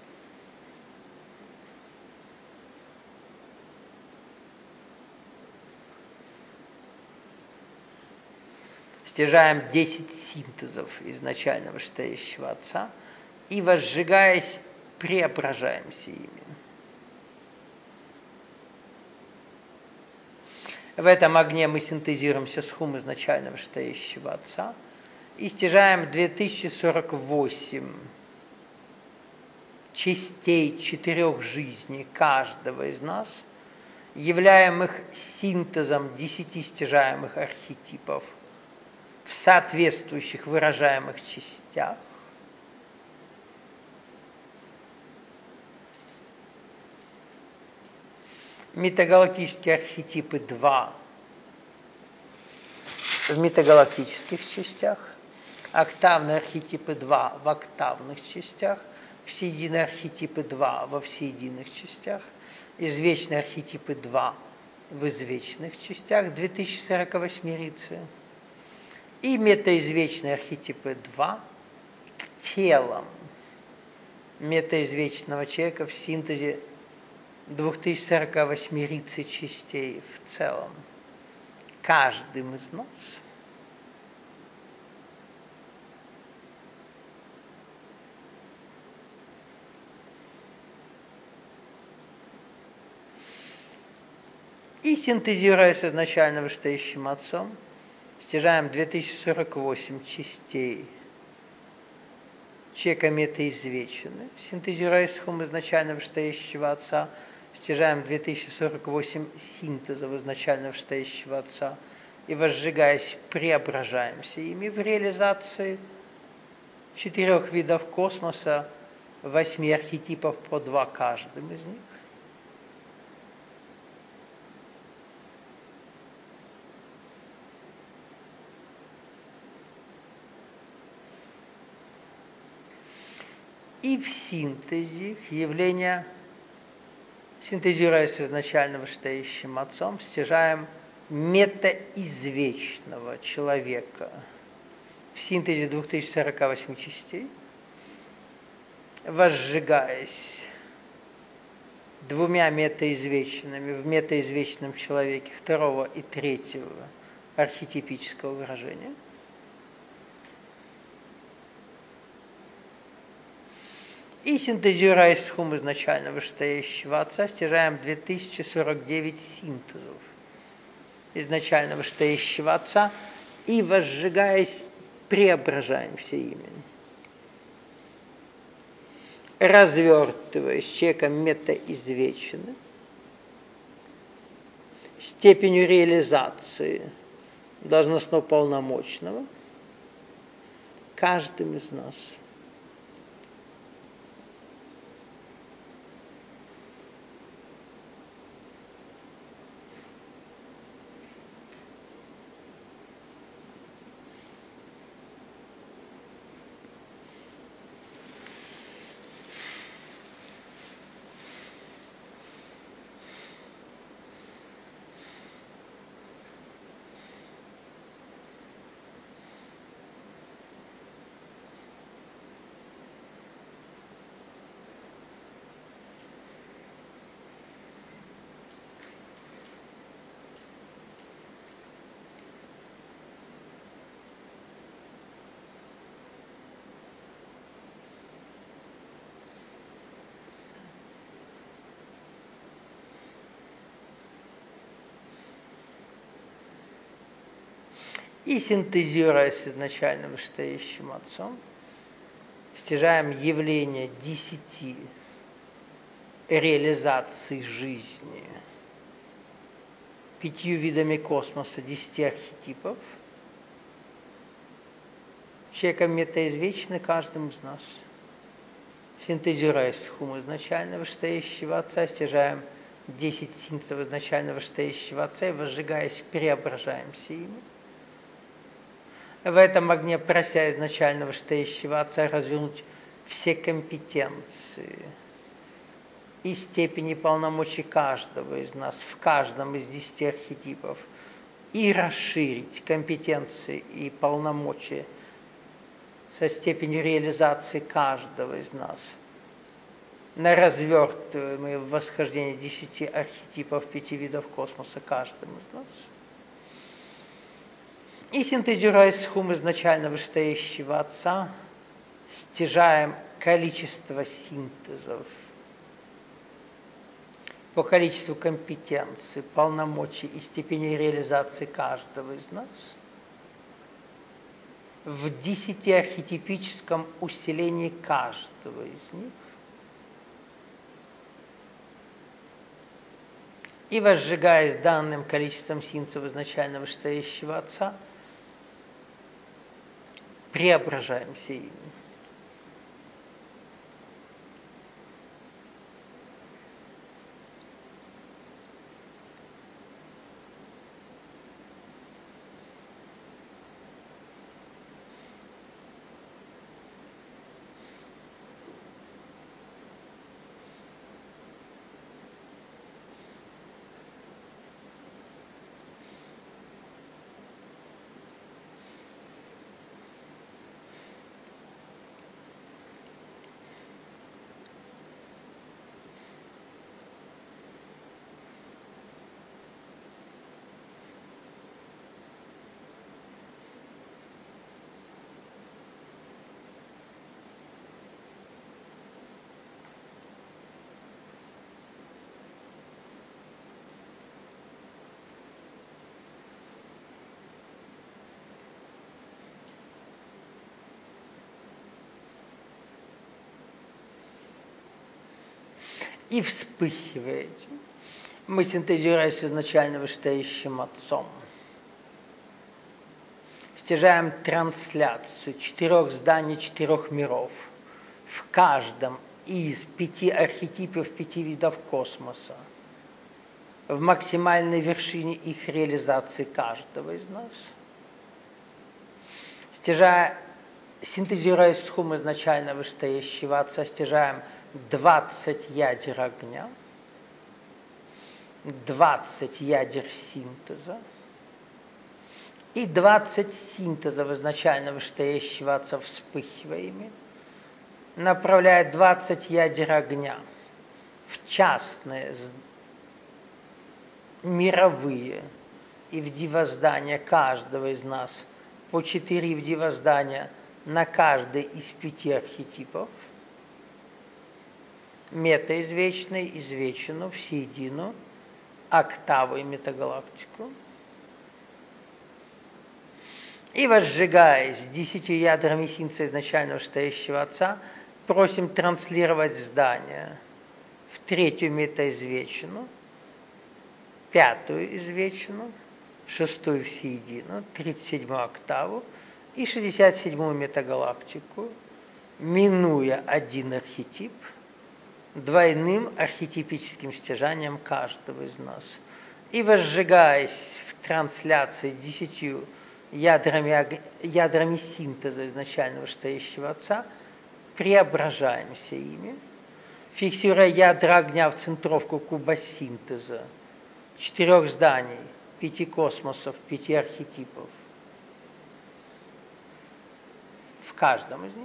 Speaker 1: стяжаем десять синтезов изначально вышестоящего отца и, возжигаясь, преображаемся ими. В этом огне мы синтезируемся с хум изначально вышестоящего отца и стяжаем две тысячи сорок восемь частей четырех жизней каждого из нас, являемых синтезом десяти стяжаемых архетипов в соответствующих выражаемых частях. Метагалактические архетипы два в метагалактических частях, октавные архетипы два в октавных частях, всеединые архетипы два во всеединых частях, извечные архетипы два в извечных частях, две тысячи сорок восьмерицы, и метаизвечные архетипы два к телам метаизвечного человека в синтезе две тысячи сорок восьмерицы частей в целом, каждым из нас. И синтезируя с изначально вышестоящим Отцом, стяжаем две тысячи сорок восемь частей человека метаизвечены. Синтезируя с хум изначально вышестоящего Отца, стяжаем две тысячи сорок восемь синтезов изначально вышестоящего Отца и, возжигаясь, преображаемся ими в реализации четырех видов космоса, восьми архетипов по два каждым из них. И в синтезе явления, синтезируясь с изначально вышестоящим Отцом, стяжаем метаизвечного человека в синтезе две тысячи сорок восемь частей, возжигаясь двумя метаизвечными в метаизвечном человеке второго и третьего архетипического выражения. И синтезируя с хум изначально вышестоящего Отца, стяжаем две тысячи сорок девять синтезов изначально вышестоящего Отца и, возжигаясь, преображаемся ими. Развертываясь человеком метаизвеченным, степенью реализации должностно-полномочного каждым из нас. И синтезируя с изначально вышестоящим Отцом, стяжаем явление десяти реализаций жизни, пятью видами космоса, десяти архетипов, человеком метаизвечны каждым из нас. Синтезируя с хум изначально вышестоящего Отца, стяжаем десять синтезов изначально вышестоящего Отца и, возжигаясь, преображаемся ими. В этом огне, прося изначально вышестоящего Отца, развернуть все компетенции и степени полномочий каждого из нас в каждом из десяти архетипов и расширить компетенции и полномочия со степенью реализации каждого из нас на развертываемые в восхождении десяти архетипов пяти видов космоса каждым из нас. И синтезируя с хум изначально вышестоящего Отца, стяжаем количество синтезов по количеству компетенций, полномочий и степени реализации каждого из нас в десятиархетипическом усилении каждого из них и, возжигаясь данным количеством синтезов изначально вышестоящего Отца, преображаемся ими. и вспыхиваете. Мы синтезируем с изначально вышестоящим Отцом. Стяжаем трансляцию четырех зданий, четырех миров в каждом из пяти архетипов, пяти видов космоса, в максимальной вершине их реализации каждого из нас. Стяжая, синтезируя схему изначально вышестоящего Отца, стяжаем двадцать ядер огня, двадцать ядер синтеза и двадцать синтезов изначально вышестоящего Отца вспыхиваемыми, направляет двадцать ядер огня в частные мировые и в дивоздания каждого из нас, по четыре в дивоздания на каждый из пяти архетипов, мета-извечный, извечину, всеедину, октаву и метагалактику. И возжигаясь десятью ядрами синтеза изначально вышестоящего Отца, просим транслировать здание в третью метаизвечину, пятую извечину, шестую всеедину, тридцать седьмую октаву и шестьдесят седьмую метагалактику, минуя один архетип, двойным архетипическим стяжанием каждого из нас. И возжигаясь в трансляции десятью ядрами, ядрами синтеза изначально вышестоящего Отца, преображаемся ими, фиксируя ядра огня в центровку куба синтеза, четырех зданий, пяти космосов, пяти архетипов, в каждом из них.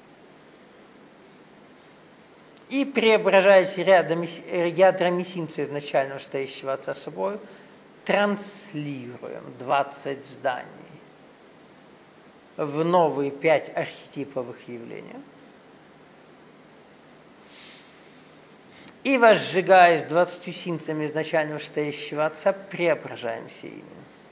Speaker 1: И преображаясь рядом, ядрами синтеза изначально вышестоящего Отца собой, транслируем двадцать зданий в новые пять архетиповых явлений. И возжигаясь двадцатью синтезами изначально вышестоящего Отца, преображаемся ими.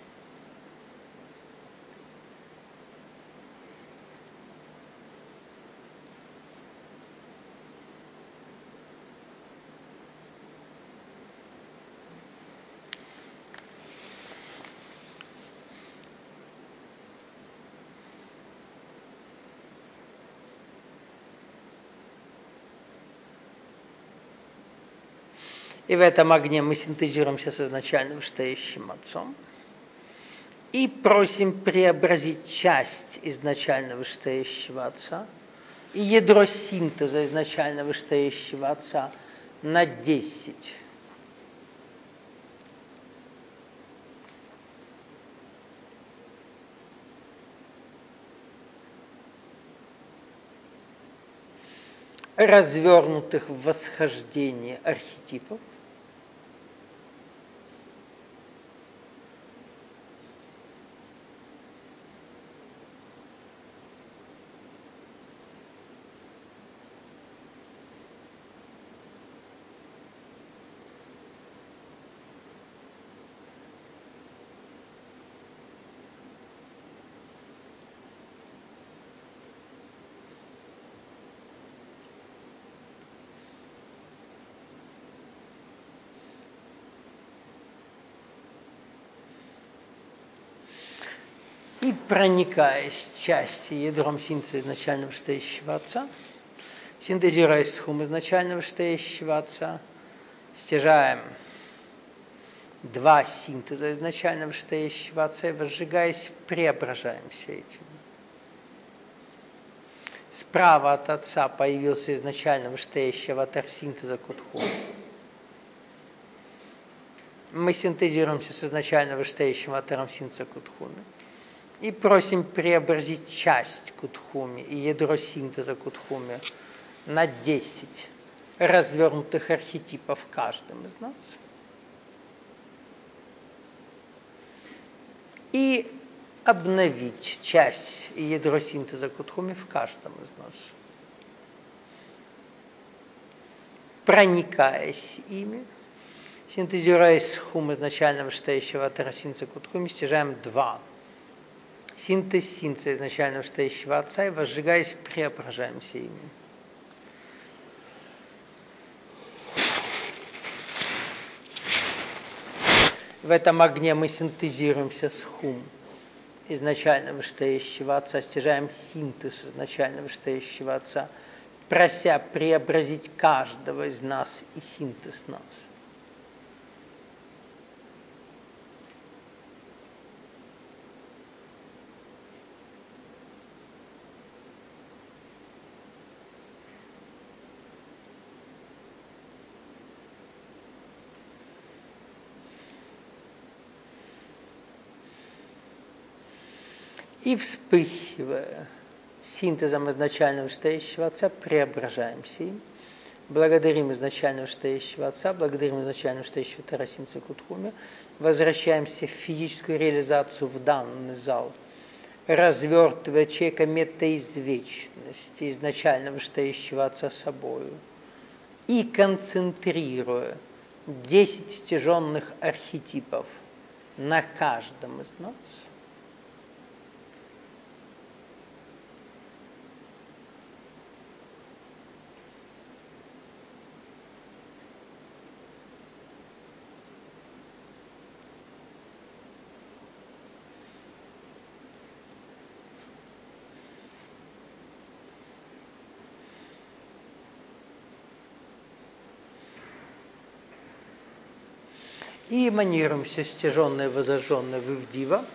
Speaker 1: И в этом огне мы синтезируемся с изначально вышестоящим Отцом и просим преобразить часть изначально вышестоящего Отца и ядро синтеза изначально вышестоящего Отца на десять. Развернутых в восхождении архетипов, и проникаясь частью ядром синтеза изначально вышестоящего Отца, синтезируя схему изначально вышестоящего Отца, стяжаем два синтеза изначально вышестоящего Отца и, возжигаясь, преображаемся этим. Справа от Отца появился изначально вышестоящий аватар синтеза Кутхуна. Мы синтезируемся с изначально вышестоящим аватаром синтеза Кутхуна и просим преобразить часть Кутхуми и ядро синтеза Кутхуми на десять развернутых архетипов в каждом из нас. И обновить часть и ядро синтеза Кутхуми в каждом из нас. Проникаясь ими, синтезируя схему изначально вышестоящего аватара синтеза Кутхуми, стяжаем два. Синтез синтеза изначально вышестоящего Отца и, возжигаясь, преображаемся ими. В этом огне мы синтезируемся с хум, изначально вышестоящего Отца, стяжаем синтез изначально вышестоящего Отца, прося преобразить каждого из нас и синтез нас. И вспыхивая синтезом изначально вышестоящего Отца, преображаемся им, благодарим изначально вышестоящего Отца, благодарим изначально вышестоящего Тарасинца Кутхуми, возвращаемся в физическую реализацию в данный зал, развертывая человека метаизвечности изначально вышестоящего Отца собою и концентрируя десять стяженных архетипов на каждом из нас, и эманируемся стяженное, возожженное в Ивдива,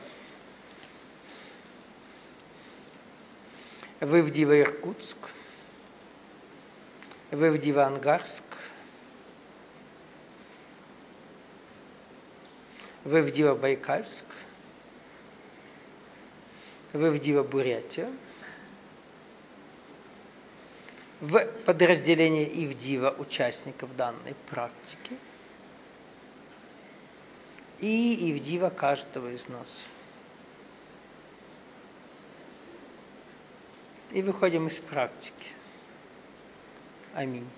Speaker 1: в Ивдива Иркутск, в Ивдива Ангарск, в Ивдива Байкальск, в Ивдива Бурятия, в подразделение Ивдива участников данной практики и Ивдива каждого из нас. И выходим из практики. Аминь.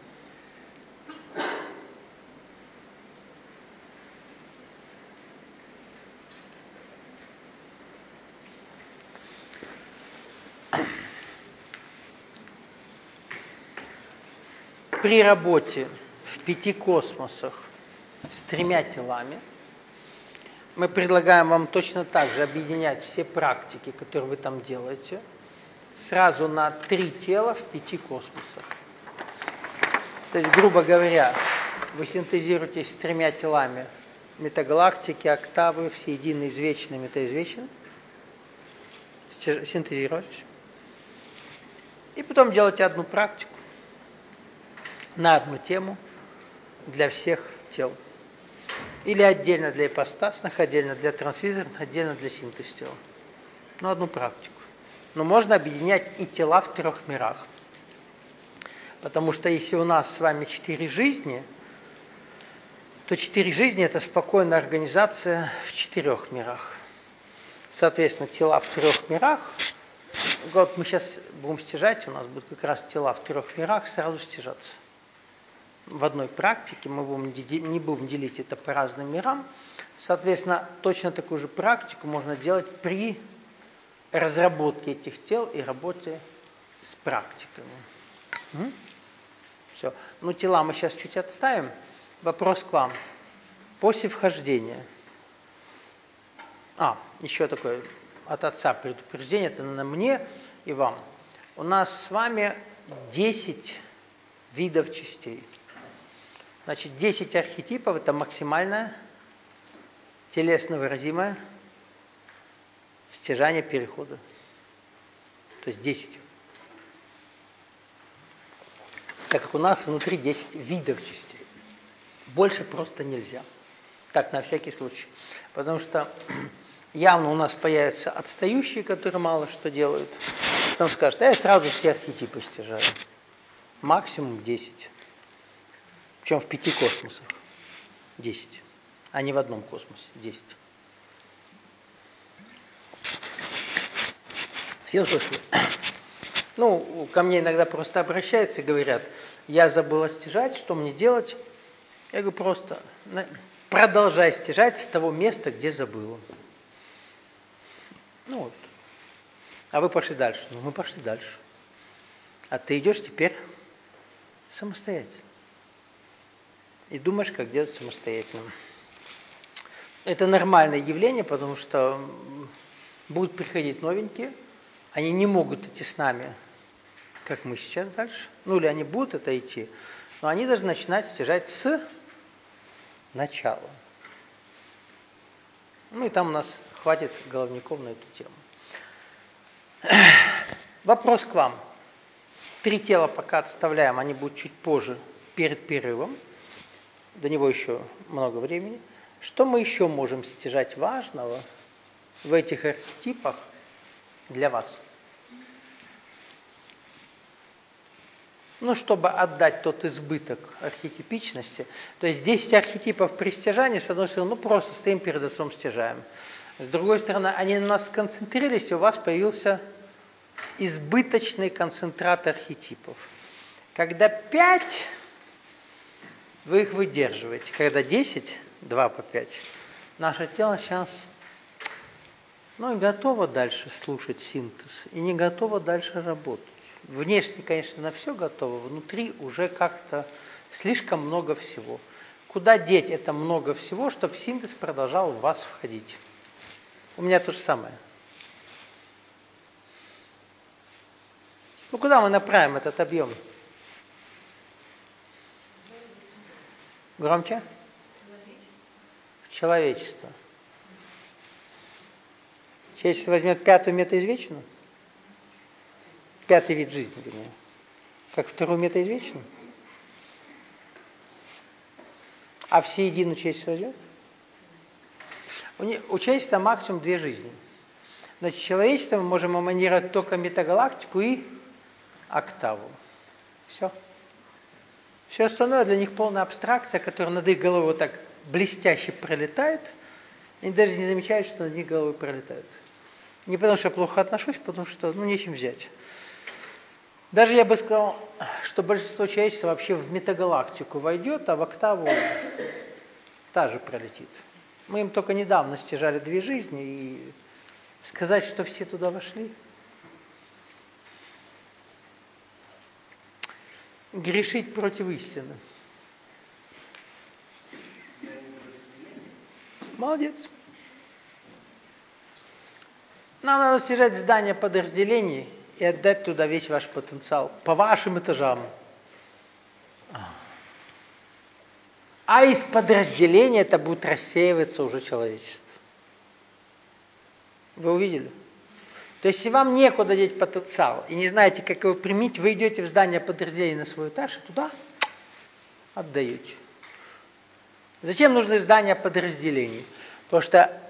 Speaker 1: При работе в пяти космосах с тремя телами мы предлагаем вам точно так же объединять все практики, которые вы там делаете, сразу на три тела в пяти космосах. То есть, грубо говоря, вы синтезируетесь с тремя телами метагалактики, октавы, всеедино извечные, метаизвечные. Синтезируетесь. И потом делаете одну практику на одну тему для всех тел. Или отдельно для ипостасных, отдельно для трансвизорных, отдельно для синтез тела. Ну, одну практику. Но можно объединять и тела в трех мирах. Потому что если у нас с вами четыре жизни, то четыре жизни – это спокойная организация в четырех мирах. Соответственно, тела в трех мирах, вот мы сейчас будем стяжать, у нас будут как раз тела в трех мирах сразу стяжаться. В одной практике мы будем, не будем делить это по разным мирам. Соответственно, точно такую же практику можно делать при разработке этих тел и работе с практиками. М? Все. Ну, тела мы сейчас чуть отставим. Вопрос к вам. После вхождения. А, еще такое от отца предупреждение, это на мне и вам. У нас с вами десять видов частей. Значит, десять архетипов – это максимальное телесно выразимое стяжание перехода. То есть десять. Так как у нас внутри десять видов частей. Больше просто нельзя. Так, на всякий случай. Потому что явно у нас появятся отстающие, которые мало что делают. Потом скажут, а я сразу все архетипы стяжаю. Максимум десять. Причем в пяти космосах. Десять. А не в одном космосе. Десять. Все услышали? Ну, ко мне иногда просто обращаются и говорят, я забыла стяжать, что мне делать? Я говорю, просто продолжай стяжать с того места, где забыла. Ну вот. А вы пошли дальше. Ну, мы пошли дальше. А ты идешь теперь самостоятельно. И думаешь, как делать самостоятельно. Это нормальное явление, потому что будут приходить новенькие, они не могут идти с нами, как мы сейчас дальше, ну или они будут это идти, но они должны начинать стяжать с начала. Ну и там у нас хватит головников на эту тему. Вопрос к вам. Три тела пока отставляем, они будут чуть позже, перед перерывом. До него еще много времени. Что мы еще можем стяжать важного в этих архетипах для вас? Ну, чтобы отдать тот избыток архетипичности. То есть десять архетипов при стяжании, с одной стороны, ну просто стоим перед отцом, стяжаем. С другой стороны, они на нас сконцентрировались, и у вас появился избыточный концентрат архетипов. Когда пять, вы их выдерживаете. Когда десять, два по пять, наше тело сейчас ну, не готово дальше слушать синтез и не готово дальше работать. Внешне, конечно, на все готово, внутри уже как-то слишком много всего. Куда деть это много всего, чтобы синтез продолжал в вас входить? У меня то же самое. Ну, куда мы направим этот объем? Громче? Человечество. Человечество возьмет пятую метаизвечную? Пятый вид жизни, вернее. Как вторую метаизвечную? А всеединую человечество возьмет? У человечества максимум две жизни. Значит, человечество мы можем эманировать только метагалактику и октаву. Все. Все остальное для них полная абстракция, которая над их головой вот так блестяще пролетает. Они даже не замечают, что над их головой пролетают. Не потому, что я плохо отношусь, потому что, ну, нечем взять. Даже я бы сказал, что большинство человечества вообще в метагалактику войдет, а в октаву та же пролетит. Мы им только недавно стяжали две жизни, и сказать, что все туда вошли, грешить против истины. Молодец. Нам надо стяжать здание подразделений и отдать туда весь ваш потенциал по вашим этажам. А из подразделения это будет рассеиваться уже человечество. Вы увидели? То есть, если вам некуда деть потенциал и не знаете, как его применить, вы идете в здание подразделения на свой этаж и туда отдаете. Зачем нужны здания подразделений? Потому что,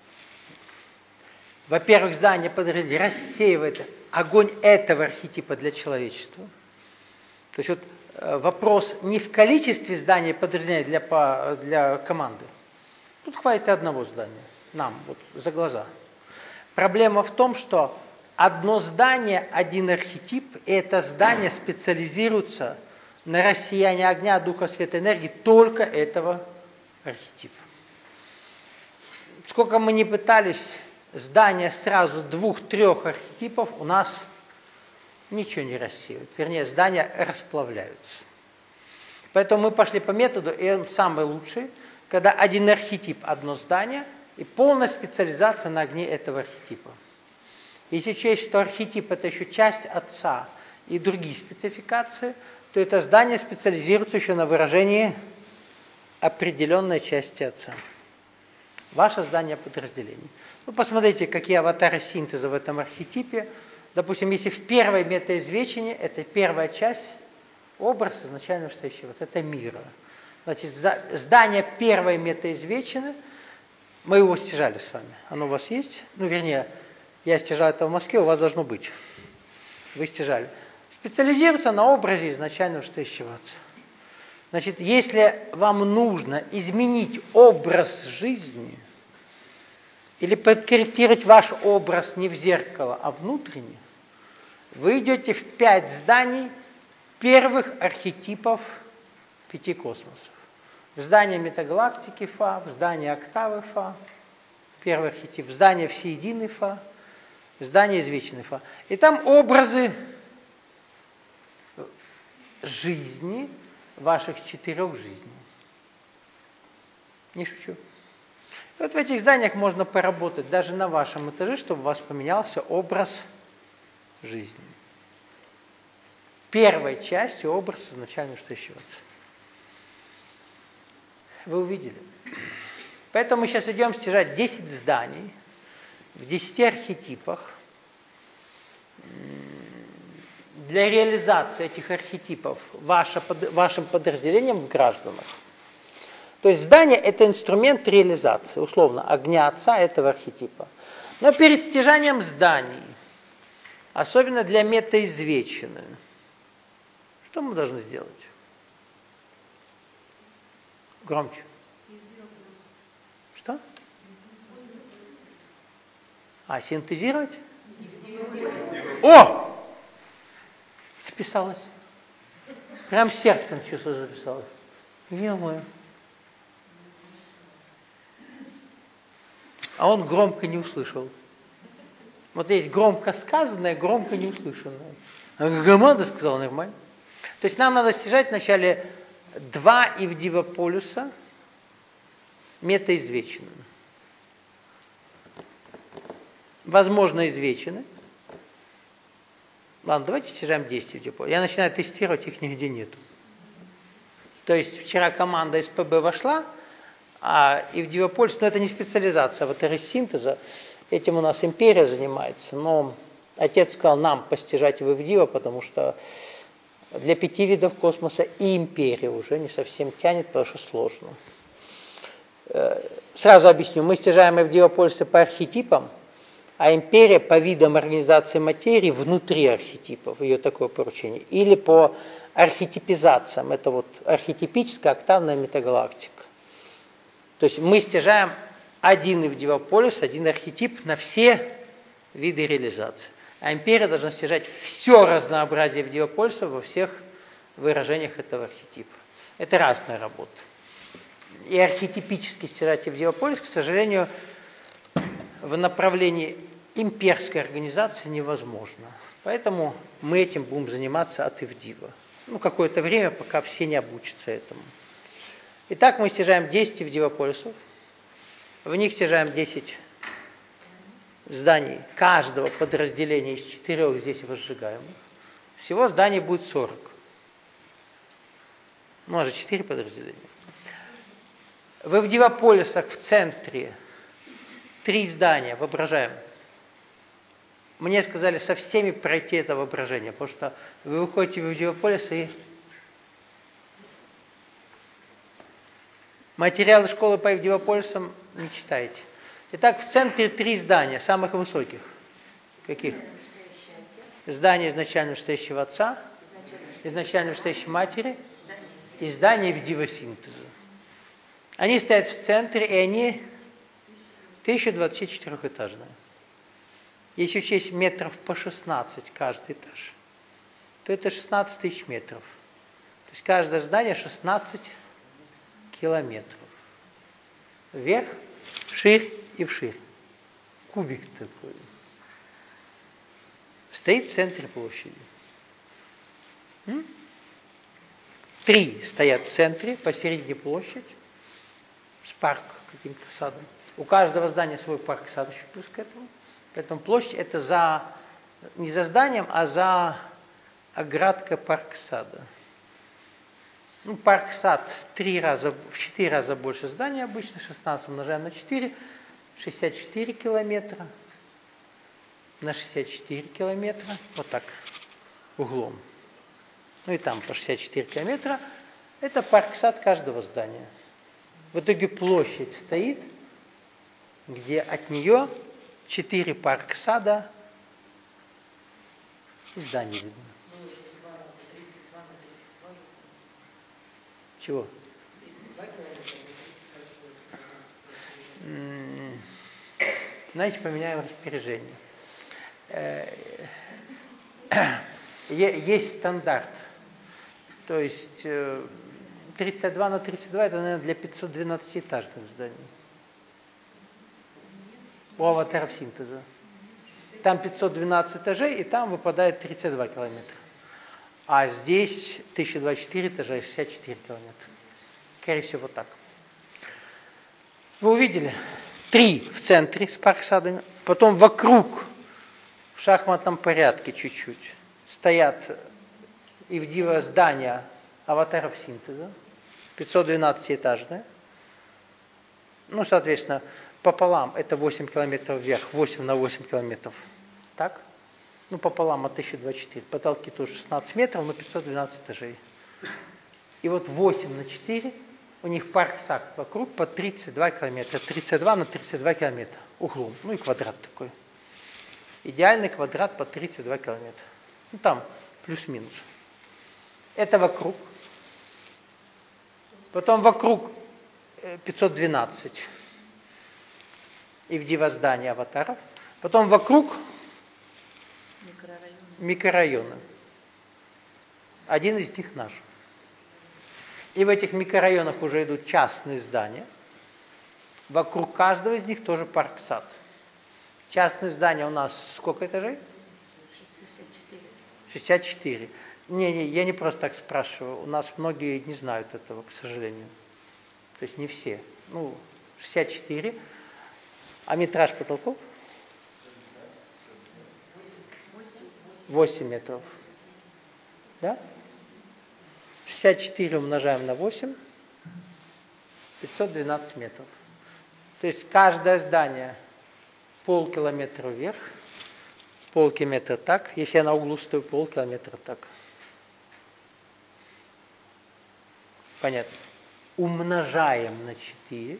Speaker 1: во-первых, здание подразделений рассеивает огонь этого архетипа для человечества. То есть вот вопрос не в количестве зданий подразделений для, для команды. Тут хватит и одного здания. Нам, вот за глаза. Проблема в том, что одно здание, один архетип, и это здание специализируется на рассеянии огня, духа, света, энергии только этого архетипа. Сколько мы не пытались здания сразу двух-трех архетипов, у нас ничего не рассеивает. Вернее, здания расплавляются. Поэтому мы пошли по методу, и он самый лучший, когда один архетип, одно здание, и полная специализация на огне этого архетипа. Если учесть, что архетип это еще часть Отца и другие спецификации, то это здание специализируется еще на выражении определенной части Отца. Ваше здание подразделений. Ну, посмотрите, какие аватары синтеза в этом архетипе. Допустим, если в первой метаизвечении, это первая часть, образ изначально стоящий, вот это мира. Значит, здание первой метаизвечины, мы его стяжали с вами. Оно у вас есть? Ну, вернее, я стяжал это в Москве, у вас должно быть. Вы стяжали. Специализируется на образе изначально стоящего Отца. Значит, если вам нужно изменить образ жизни или подкорректировать ваш образ не в зеркало, а внутренне, вы идете в пять зданий первых архетипов пяти космосов. В здание метагалактики Фа, в здание октавы Фа, первый архетип, в здание всеединый Фа, в здание извечный Фа. И там образы жизни, ваших четырех жизней. Не шучу. Вот в этих зданиях можно поработать даже на вашем этаже, чтобы у вас поменялся образ жизни. Первой частью образ изначально настоящего отца. Вы увидели? Поэтому мы сейчас идем стяжать десять зданий в десяти архетипах. Для реализации этих архетипов ваше, вашим подразделением в гражданах. То есть здание – это инструмент реализации, условно, огня отца этого архетипа. Но перед стяжанием зданий, особенно для метаизвечины, что мы должны сделать? Громче. Что? А, синтезировать? О! Записалось. Прям сердцем чувство записалось. Ё-моё. А он громко не услышал. Вот есть громко сказанное, громко не услышанное. А Гамада сказал нормально. То есть нам надо стяжать вначале два Ивдива полюса метаизвечены. Возможно, извечены. Ладно, давайте стяжаем десять Ивдива полюса. Я начинаю тестировать, их нигде нету. То есть вчера команда из ПБ вошла, а Ивдива полюс, ну это не специализация ватарисинтеза, этим у нас империя занимается, но отец сказал нам постижать в Ивдива, потому что для пяти видов космоса и империя уже не совсем тянет, потому что сложно. Сразу объясню, мы стяжаем Ивдива полюса по архетипам, а империя по видам организации материи внутри архетипов, ее такое поручение, или по архетипизациям, это вот архетипическая октавная метагалактика. То есть мы стяжаем один Ивдива полюс, один архетип на все виды реализации. А империя должна стяжать все разнообразие Ивдива полюса во всех выражениях этого архетипа. Это разная работа. И архетипически стяжать Ивдива полюс, к сожалению, в направлении имперской организации невозможно. Поэтому мы этим будем заниматься от Ивдива. Ну, какое-то время, пока все не обучатся этому. Итак, мы стяжаем десять Ивдива полюсов. В них стяжаем десять зданий каждого подразделения из четырех здесь возжигаемых. Всего зданий будет сорок. Ну, а же четыре подразделения. В Ивдива полюсах в центре три здания, воображаем. Мне сказали со всеми пройти это воображение, потому что вы выходите в Ивдива полюс и материалы школы по Ивдива полюсам не читаете. Итак, в центре три здания, самых высоких. Каких? Здание изначально настоящего отца, изначально настоящей матери и здание Ивдива синтеза. Они стоят в центре, и они тысяча двадцать четырехэтажные. Если учесть метров по шестнадцать каждый этаж, то это шестнадцать тысяч метров. То есть каждое здание шестнадцать километров. Вверх, вширь и вширь. Кубик такой. Стоит в центре площади. М? Три стоят в центре, посередине площадь, с парком, каким-то садом. У каждого здания свой парк сад еще плюс к этому. Поэтому площадь это за, не за зданием, а за оградкой парк сада. Ну, парк-сад в три раза, в четыре раза больше здания обычно, шестнадцать умножаем на четыре, шестьдесят четыре километра на шестьдесят четыре километра, вот так, углом. Ну и там по шестьдесят четыре километра, это парк-сад каждого здания. В итоге площадь стоит, где от нее четыре парк-сада и здания видно. Чего? Знаете, поменяем распоряжение. Есть стандарт. То есть тридцать два на тридцать два это, наверное, для пятьсот двенадцатиэтажных зданий. У аватаров синтеза. Там пятьсот двенадцать этажей, и там выпадает тридцать два километра. А здесь тысяча двадцать четыре этажа и шестьдесят четыре километра. Скорее всего, вот так. Вы увидели? три в центре с парк-садами, потом вокруг в шахматном порядке чуть-чуть стоят Ивдива здания аватаров синтеза, пятьсот двенадцатиэтажное. Ну, соответственно, пополам это восемь километров вверх, восемь на восемь километров. Так? Ну, пополам от тысяча двадцать четыре. Потолки тоже шестнадцать метров, но пятьсот двенадцать этажей. И вот восемь на четыре, у них парк-сад вокруг по тридцать два километра. тридцать два на тридцать два километра углом. Ну и квадрат такой. Идеальный квадрат по тридцать два километра. Ну там плюс-минус. Это вокруг. Потом вокруг пятьсот двенадцать Ивдива здания аватаров. Потом вокруг
Speaker 2: Микрорайоны.
Speaker 1: микрорайоны. Один из них наш. И в этих микрорайонах уже идут частные здания. Вокруг каждого из них тоже парк-сад. Частные здания у нас сколько этажей?
Speaker 2: шестьдесят четыре.
Speaker 1: шестьдесят четыре. Не, не, я не просто так спрашиваю. У нас многие не знают этого, к сожалению. То есть не все. Ну, шестьдесят четыре. А метраж потолков? восемь метров. Да? шестьдесят четыре умножаем на восемь. пятьсот двенадцать метров. То есть каждое здание полкилометра вверх, полкилометра так. Если я на углу стою, полкилометра так. Понятно. Умножаем на четыре.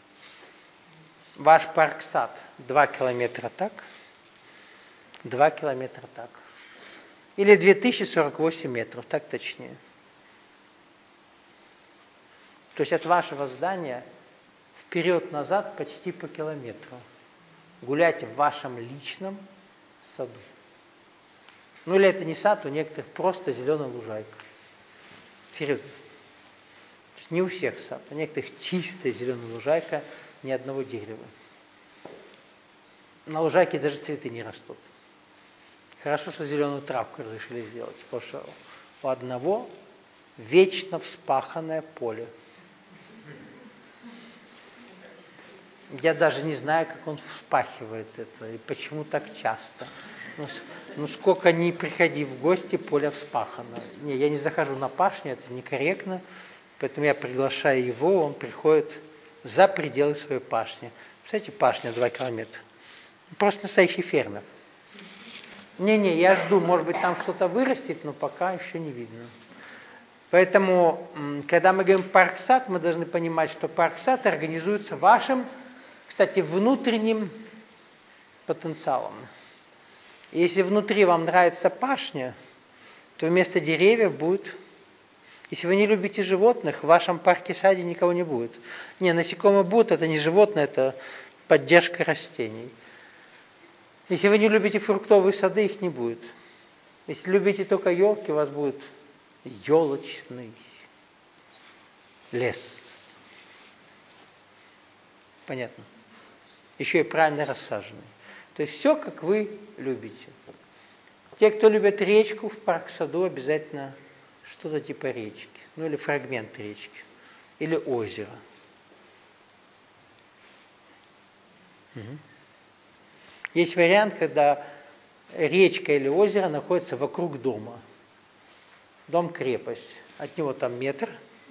Speaker 1: Ваш парк-сад два километра так, два километра так. Или две тысячи сорок восемь метров, так точнее. То есть от вашего здания вперед-назад почти по километру. Гулять в вашем личном саду. Ну или это не сад, у некоторых просто зеленая лужайка. Серьезно. То есть не у всех сад, у некоторых чистая зеленая лужайка, ни одного дерева. На лужайке даже цветы не растут. Хорошо, что зеленую травку разрешили сделать, потому что у одного вечно вспаханное поле. Я даже не знаю, как он вспахивает это и почему так часто. Ну, ну сколько ни приходи в гости, поле вспахано. Не, я не захожу на пашню, это некорректно, поэтому я приглашаю его, он приходит за пределы своей пашни. Представляете, пашня два километра. Просто настоящий фермер. Не-не, я жду, может быть, там что-то вырастет, но пока еще не видно. Поэтому, когда мы говорим парк-сад, мы должны понимать, что парк-сад организуется вашим, кстати, внутренним потенциалом. Если внутри вам нравится пашня, то вместо деревьев будет... Если вы не любите животных, в вашем парке-саде никого не будет. Не, насекомые будут, это не животные, это поддержка растений. Если вы не любите фруктовые сады, их не будет. Если любите только елки, у вас будет елочный лес. Понятно? Еще и правильно рассаженный. То есть все, как вы любите. Те, кто любит речку, в парк-саду обязательно что-то типа речки. Ну или фрагмент речки. Или озеро. Угу. Есть вариант, когда речка или озеро находится вокруг дома. Дом-крепость. От него там метр.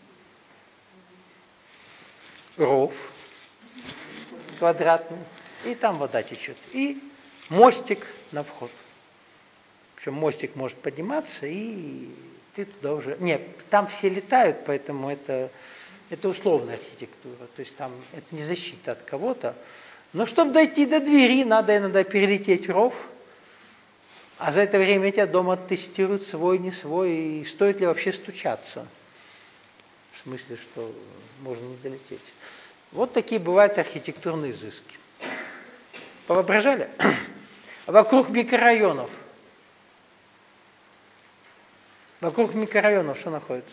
Speaker 1: Ров квадратный. И там вода течет. И мостик на вход. Причем мостик может подниматься, и ты туда уже... Нет, там все летают, поэтому это, это условная архитектура. То есть там это не защита от кого-то. Но чтобы дойти до двери, надо иногда перелететь ров. А за это время тебя дома тестируют, свой, не свой, и стоит ли вообще стучаться. В смысле, что можно не долететь. Вот такие бывают архитектурные изыски. Повоображали? Вокруг микрорайонов. Вокруг микрорайонов что находится?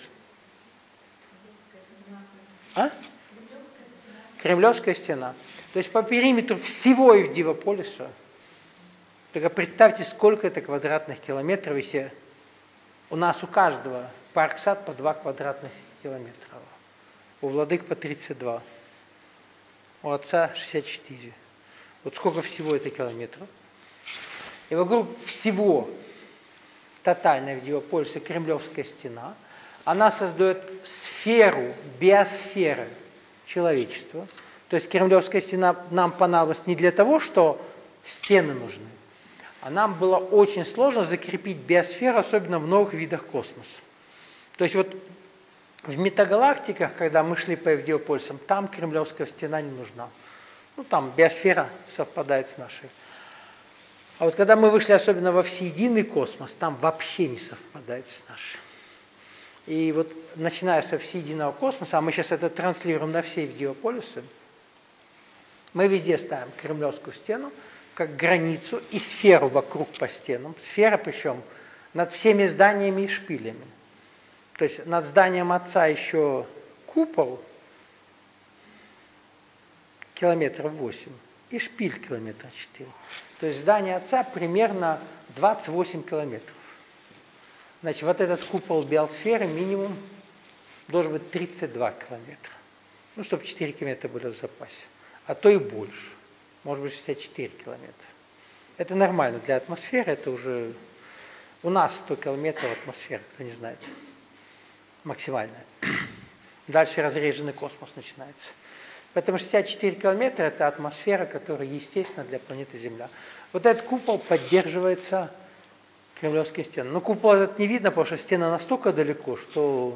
Speaker 1: А? Кремлевская стена. То есть по периметру всего Ивдивополиса. Только представьте, сколько это квадратных километров, если у нас у каждого парк-сад по два квадратных километра. У владык по тридцать два. у отца шестьдесят четыре. Вот сколько всего это километров. И вокруг всего тотальной видеополиса Кремлевская стена, она создает сферу, биосферы человечества. То есть Кремлевская стена нам понадобилась не для того, что стены нужны, а нам было очень сложно закрепить биосферу, особенно в новых видах космоса. То есть вот в метагалактиках, когда мы шли по видеополисам, там Кремлевская стена не нужна. Ну, там биосфера совпадает с нашей. А вот когда мы вышли особенно во всеединый космос, там вообще не совпадает с нашей. И вот начиная со всеединого космоса, а мы сейчас это транслируем на все видеополисы, мы везде ставим Кремлевскую стену как границу и сферу вокруг по стенам. Сфера причем над всеми зданиями и шпилями. То есть над зданием отца еще купол километров восемь и шпиль километра четыре. То есть здание отца примерно двадцать восемь километров. Значит, вот этот купол биосферы минимум должен быть тридцать два километра. Ну, чтобы четыре километра были в запасе. А то и больше. Может быть, шестьдесят четыре километра. Это нормально для атмосферы, это уже... У нас сто километров атмосферы, кто не знает. Максимальная. Дальше разреженный космос начинается. Поэтому шестьдесят четыре километра – это атмосфера, которая естественна для планеты Земля. Вот этот купол поддерживается Кремлевской стеной. Но купол этот не видно, потому что стена настолько далеко, что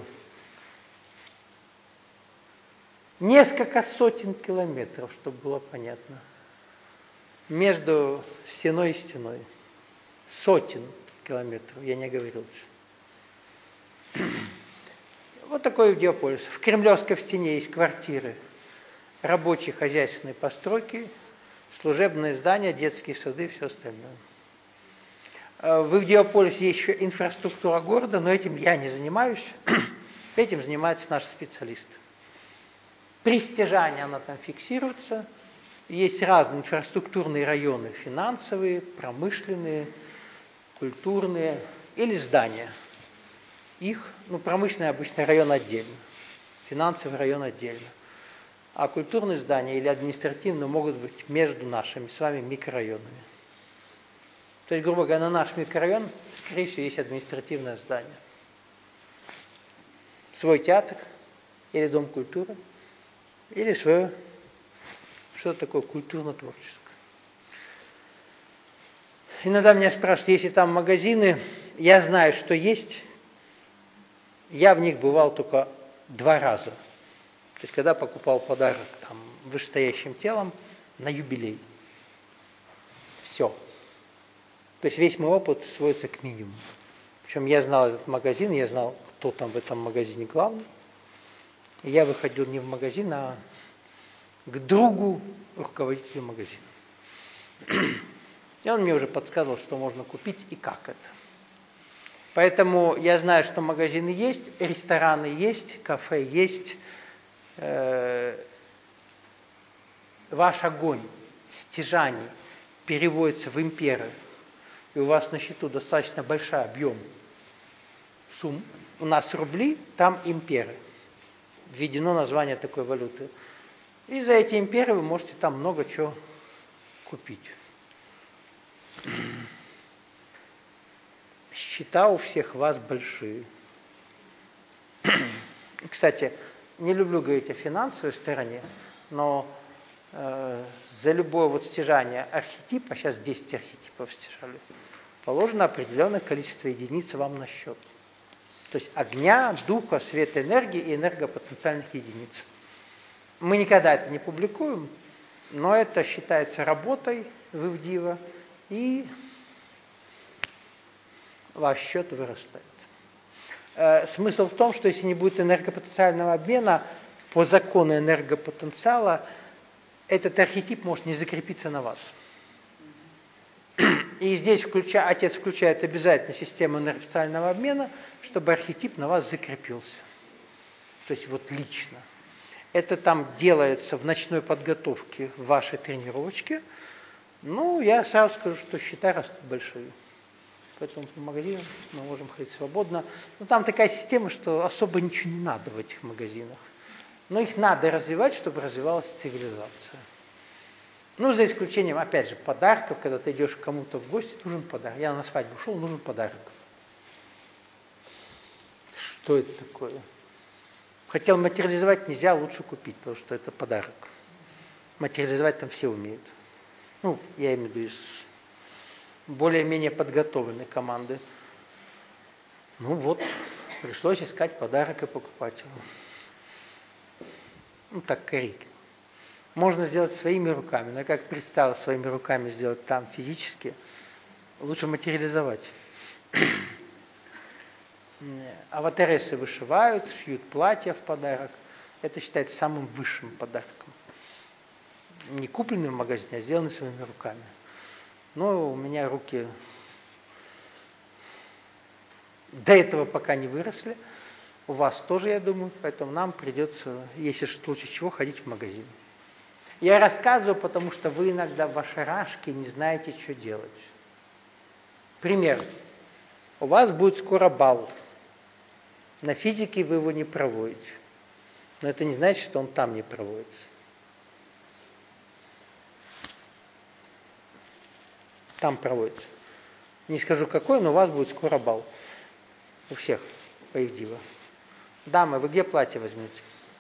Speaker 1: несколько сотен километров, чтобы было понятно, между стеной и стеной. Сотен километров, я не говорил еще. Вот такой видеополис. В Кремлевской стене есть квартиры, рабочие хозяйственные постройки, служебные здания, детские сады и все остальное. В видеополисе есть еще инфраструктура города, но этим я не занимаюсь. Этим занимаются наши специалисты. При стяжании она там фиксируется. Есть разные инфраструктурные районы, финансовые, промышленные, культурные или здания. Их, ну, промышленный обычный район отдельно, финансовый район отдельно. А культурные здания или административные могут быть между нашими с вами микрорайонами. То есть, грубо говоря, на наш микрорайон, скорее всего, есть административное здание. Свой театр, или дом культуры, или свое, что-то такое культурно-творческое. Иногда меня спрашивают, если там магазины, я знаю, что есть, я в них бывал только два раза. То есть, когда покупал подарок там, вышестоящим телом на юбилей. Все. То есть, весь мой опыт сводится к минимуму. Причем я знал этот магазин, я знал, кто там в этом магазине главный. И я выходил не в магазин, а к другу, руководителю магазина. И он мне уже подсказывал, что можно купить и как это. Поэтому я знаю, что магазины есть, рестораны есть, кафе есть. Ваш огонь стяжаний переводится в имперы, и у вас на счету достаточно большой объем сумм. У нас рубли, там имперы. Введено название такой валюты. И за эти имперы вы можете там много чего купить. Счета у всех вас большие. Кстати, не люблю говорить о финансовой стороне, но э, за любое вот стяжание архетипа, сейчас десять архетипов стяжали, положено определенное количество единиц вам на счет. То есть огня, духа, света, энергии и энергопотенциальных единиц. Мы никогда это не публикуем, но это считается работой в Ивдива, и ваш счет вырастает. Смысл в том, что если не будет энергопотенциального обмена, по закону энергопотенциала, этот архетип может не закрепиться на вас. И здесь включа, отец включает обязательно систему энергопотенциального обмена, чтобы архетип на вас закрепился. То есть вот лично. Это там делается в ночной подготовке в вашей тренировочке. Ну, я сразу скажу, что счета растут большие. Поэтому по магазинам мы можем ходить свободно. Но там такая система, что особо ничего не надо в этих магазинах. Но их надо развивать, чтобы развивалась цивилизация. Ну, за исключением, опять же, подарков, когда ты идешь к кому-то в гости, нужен подарок. Я на свадьбу шел, нужен подарок. Что это такое? Хотел материализовать, нельзя, лучше купить, потому что это подарок. Материализовать там все умеют. Ну, я имею в виду из более-менее подготовленной команды. Ну вот, пришлось искать подарок и покупать его. Ну, так, корректно. Можно сделать своими руками, но как представил своими руками сделать там физически, лучше материализовать. Аватаресы вышивают, шьют платья в подарок. Это считается самым высшим подарком. Не купленный в магазине, а сделанный своими руками. Но у меня руки до этого пока не выросли. У вас тоже, я думаю, поэтому нам придется, если в случае чего, ходить в магазин. Я рассказываю, потому что вы иногда в ошарашке не знаете, что делать. Пример. У вас будет скоро бал. На физике вы его не проводите. Но это не значит, что он там не проводится. Там проводится. Не скажу какой, но у вас будет скоро бал. У всех, по Ивдиву. Дамы, вы где платье возьмете?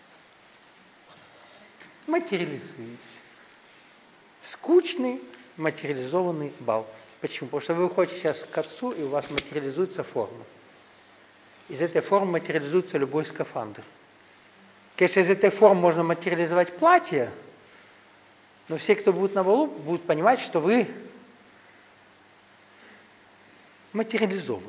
Speaker 1: Материализуете. Скучный материализованный бал. Почему? Потому что вы уходите сейчас к отцу, и у вас материализуется форма. Из этой формы материализуется любой скафандр. Если из этой формы можно материализовать платье, но все, кто будет на балу, будут понимать, что вы материализованы.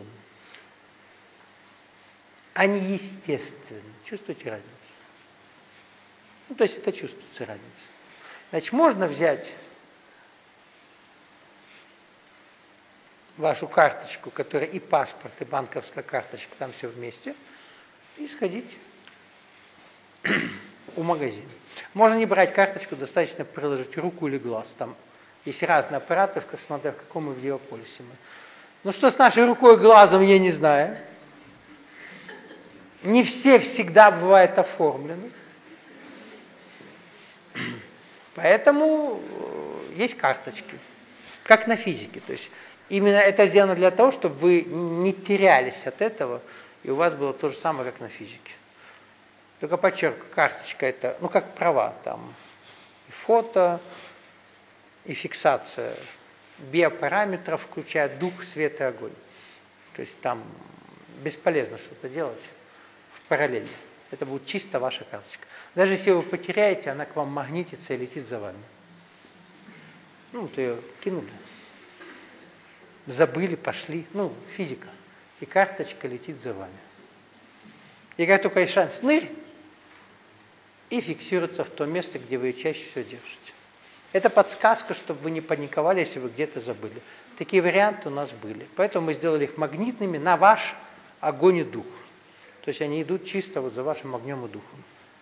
Speaker 1: Они естественны. Чувствуете разницу? Ну, то есть это чувствуется разница. Значит, можно взять вашу карточку, которая и паспорт, и банковская карточка, там все вместе, и сходить у магазина. Можно не брать карточку, достаточно приложить руку или глаз. Там есть разные аппараты, смотря в каком мы в Диополисе мы. Ну что с нашей рукой и глазом, я не знаю. Не все всегда бывают оформлены. Поэтому есть карточки, как на физике. То есть именно это сделано для того, чтобы вы не терялись от этого, и у вас было то же самое, как на физике. Только подчеркиваю, карточка это, ну как права, там и фото, и фиксация биопараметров, включая дух, свет и огонь. То есть там бесполезно что-то делать в параллели. Это будет чисто ваша карточка. Даже если вы потеряете, она к вам магнитится и летит за вами. Ну, вот ее кинули. Забыли, пошли. Ну, физика. И карточка летит за вами. И как только есть шанс, нырь, и фиксируется в то место, где вы ее чаще всего держите. Это подсказка, чтобы вы не паниковали, если вы где-то забыли. Такие варианты у нас были. Поэтому мы сделали их магнитными на ваш огонь и дух. То есть они идут чисто вот за вашим огнем и духом.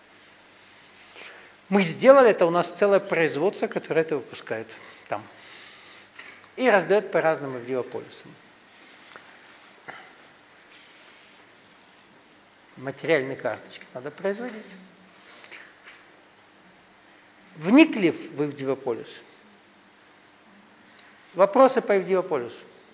Speaker 1: Мы сделали это, у нас целое производство, которое это выпускает там. И раздает по разным Диополисам. Материальные карточки надо производить. Вникли в Ивдивополис? Вопросы по Ивдивополису?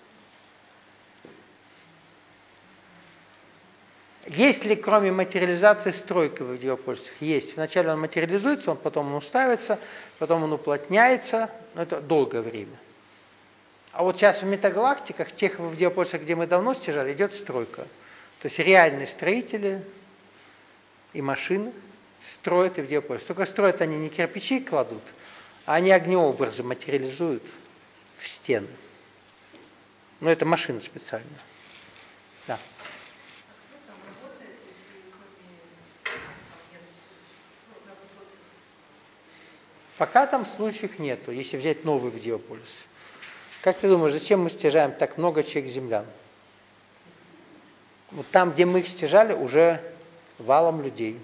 Speaker 1: Есть ли, кроме материализации, стройка в Ивдивополисах? Есть. Вначале он материализуется, он потом он уставится, потом он уплотняется, но это долгое время. А вот сейчас в метагалактиках, тех в Ивдивополисах, где мы давно стяжали, идет стройка. То есть реальные строители и машины строят Ивдивополис. Только строят они не кирпичи кладут, а они огнеобразы материализуют в стены. Но это машина специальная. Да. Пока там случаев нету, если взять новый Ивдивополис. Как ты думаешь, зачем мы стяжаем так много человек-землян? Вот там, где мы их стяжали, уже валом людей.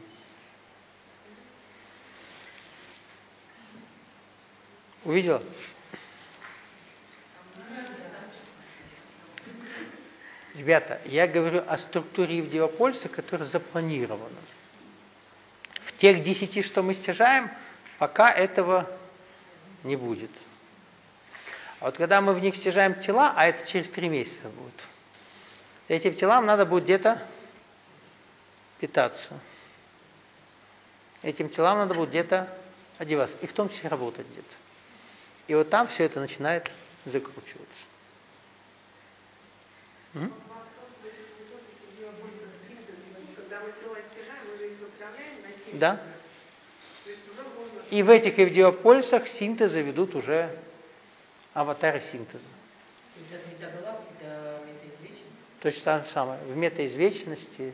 Speaker 1: Увидела? Ребята, я говорю о структуре Ивдивополиса, которая запланирована. В Тех десяти, что мы стяжаем, пока этого не будет. А вот когда мы в них стяжаем тела, а это через три месяца будет, этим телам надо будет где-то питаться. Этим телам надо будет где-то одеваться. И в том числе работать где-то. И вот там все это начинает закручиваться. М? Да. И в этих эвдиополисах синтезы ведут уже аватары синтеза.
Speaker 2: Это метагалактика, метаизвечность?
Speaker 1: Точно так же самое. В метаизвечности.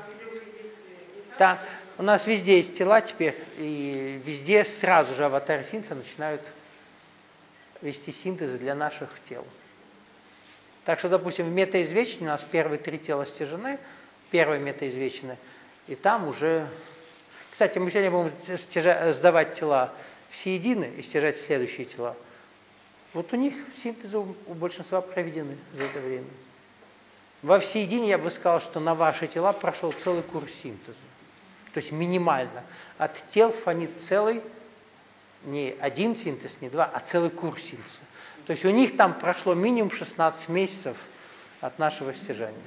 Speaker 1: Да. У нас везде есть тела теперь, и везде сразу же аватары синтеза начинают вести синтезы для наших тел. Так что, допустим, в метаизвечении у нас первые три тела стяжены, первые метаизвечены, и там уже... Кстати, мы сегодня будем стяжа... сдавать тела в сиедины и стяжать следующие тела. Вот у них синтезы у большинства проведены за это время. Во всеедине я бы сказал, что на ваши тела прошел целый курс синтеза. То есть минимально. От тел фонит целый, не один синтез, не два, а целый курс синтеза. То есть у них там прошло минимум шестнадцать месяцев от нашего стяжания.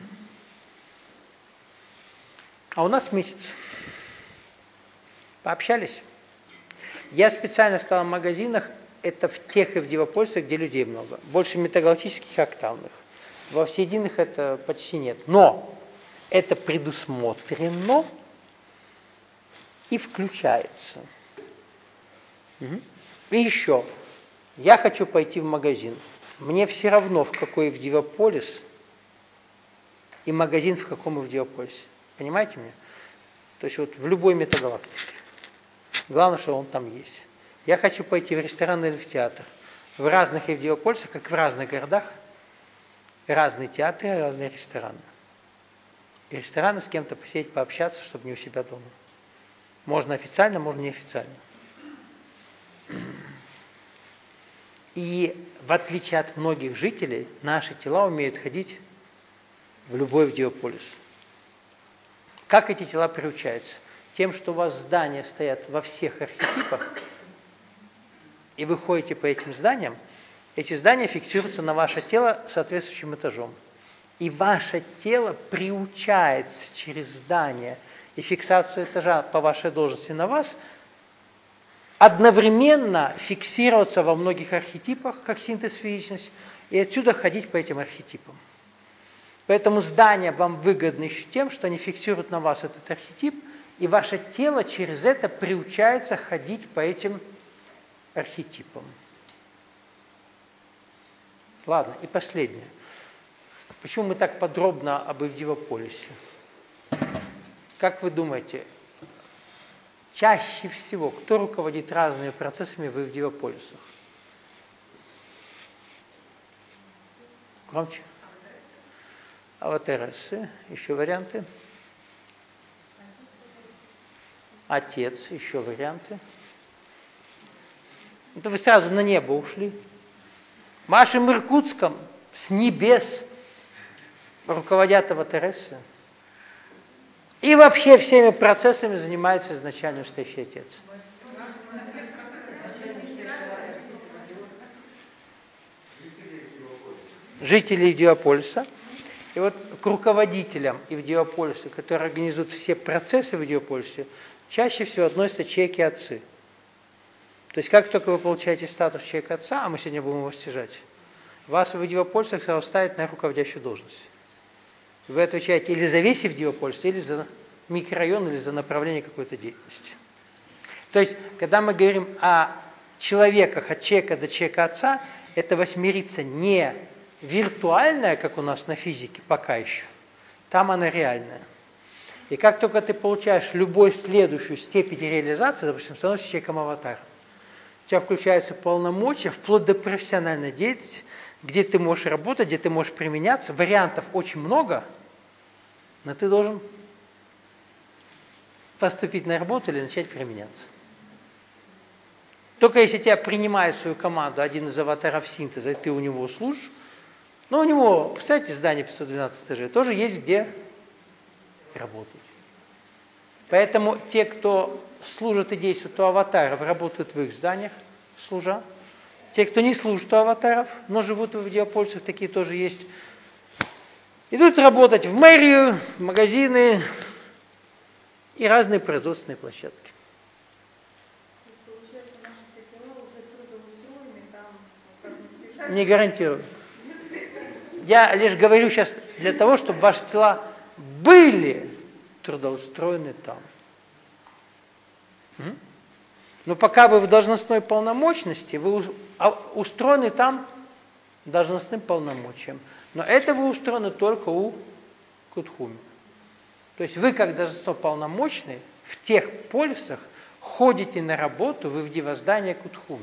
Speaker 1: А у нас месяц. Пообщались? Я специально сказал в магазинах, это в тех эвдиополисах, где людей много. Больше метагалактических октавных. Во всеединых это почти нет. Но это предусмотрено и включается. Угу. И еще. Я хочу пойти в магазин. Мне все равно, в какой эвдиополис и магазин в каком эвдиополисе. Понимаете меня? То есть вот в любой метагалактике. Главное, что он там есть. Я хочу пойти в ресторан или в театр. В разных эвдиополисах, как в разных городах, разные театры, разные рестораны. И рестораны с кем-то посидеть, пообщаться, чтобы не у себя дома. Можно официально, можно неофициально. И в отличие от многих жителей, наши тела умеют ходить в любой эвдиополис. Как эти тела приучаются? Тем, что у вас здания стоят во всех архетипах, и вы ходите по этим зданиям, эти здания фиксируются на ваше тело соответствующим этажом. И ваше тело приучается через здание и фиксацию этажа по вашей должности на вас одновременно фиксироваться во многих архетипах, как синтез физичность, и отсюда ходить по этим архетипам. Поэтому здания вам выгодны еще тем, что они фиксируют на вас этот архетип, и ваше тело через это приучается ходить по этим архетипам. Ладно, и последнее. Почему мы так подробно об эвдиополисе? Как вы думаете, чаще всего кто руководит разными процессами в эвдиополисах? Громче. Аватаресы. Еще варианты? Отец. Еще варианты? Это вы сразу на небо ушли. В вашем Иркутском с небес руководят аватаресы. И вообще всеми процессами занимается изначально стоящий отец. Жители эвдиополиса. И вот к руководителям эвдиополиса, которые организуют все процессы в эвдиополисе, чаще всего относятся чеки-отцы. То есть как только вы получаете статус человека-отца, а мы сегодня будем его стяжать, вас в эвдиополисах сразу ставят на руководящую должность. Вы отвечаете или за весь эвдиополис, или за микрорайон, или за направление какой-то деятельности. То есть, когда мы говорим о человеках от человека до человека-отца, это восьмерица не виртуальная, как у нас на физике пока еще, там она реальная. И как только ты получаешь любую следующую степень реализации, допустим, становишься человеком-аватаром, у тебя включаются полномочия, вплоть до профессиональной деятельности, где ты можешь работать, где ты можешь применяться. Вариантов очень много, но ты должен поступить на работу или начать применяться. Только если тебя принимает в свою команду один из аватаров синтеза, и ты у него служишь, но у него, кстати, здание пятьсот двенадцать этажей, тоже есть где работать. Поэтому те, кто служат и действуют у аватаров, работают в их зданиях, служа. Те, кто не служит у аватаров, но живут в видеополисах, такие тоже есть, идут работать в мэрию, в магазины и разные производственные площадки.
Speaker 4: Получается, наши светила уже трудоустроены, там как не спешат.
Speaker 1: Не гарантирую. Я лишь говорю сейчас для того, чтобы ваши тела были трудоустроены там. М? Но пока вы в должностной полномочности, вы устроены там должностным полномочием. Но это вы устроены только у Кутхуми. То есть вы, как должностно полномочный, в тех полисах ходите на работу вы в дивоздание Кутхуми.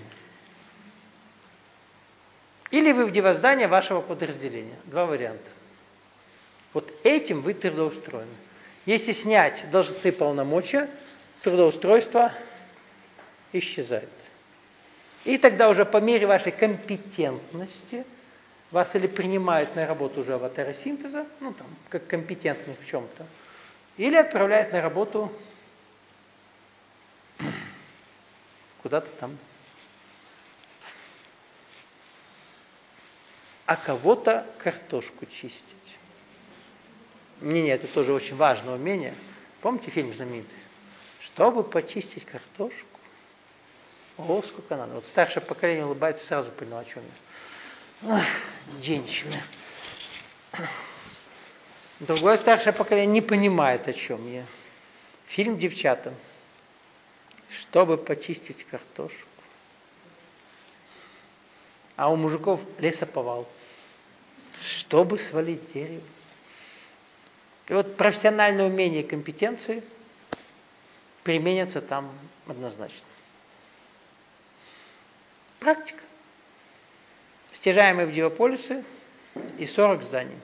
Speaker 1: Или вы в дивоздание вашего подразделения. Два варианта. Вот этим вы трудоустроены. Если снять должностные полномочия, трудоустройство исчезает. И тогда уже по мере вашей компетентности вас или принимают на работу уже аватара синтеза, ну там, как компетентных в чем-то, или отправляют на работу куда-то там. А кого-то картошку чистить. Не-не, это тоже очень важное умение. Помните фильм знаменитый? Чтобы почистить картошку, о, сколько надо. Вот старшее поколение улыбается, сразу понял, о чем я. Ах, женщины. Другое старшее поколение не понимает, о чем я. Фильм «Девчата». Чтобы почистить картошку. А у мужиков лесоповал. Чтобы свалить дерево. И вот профессиональное умение и компетенции применятся там однозначно. Практика. Стяжаемые в Диополисы и сорок зданий.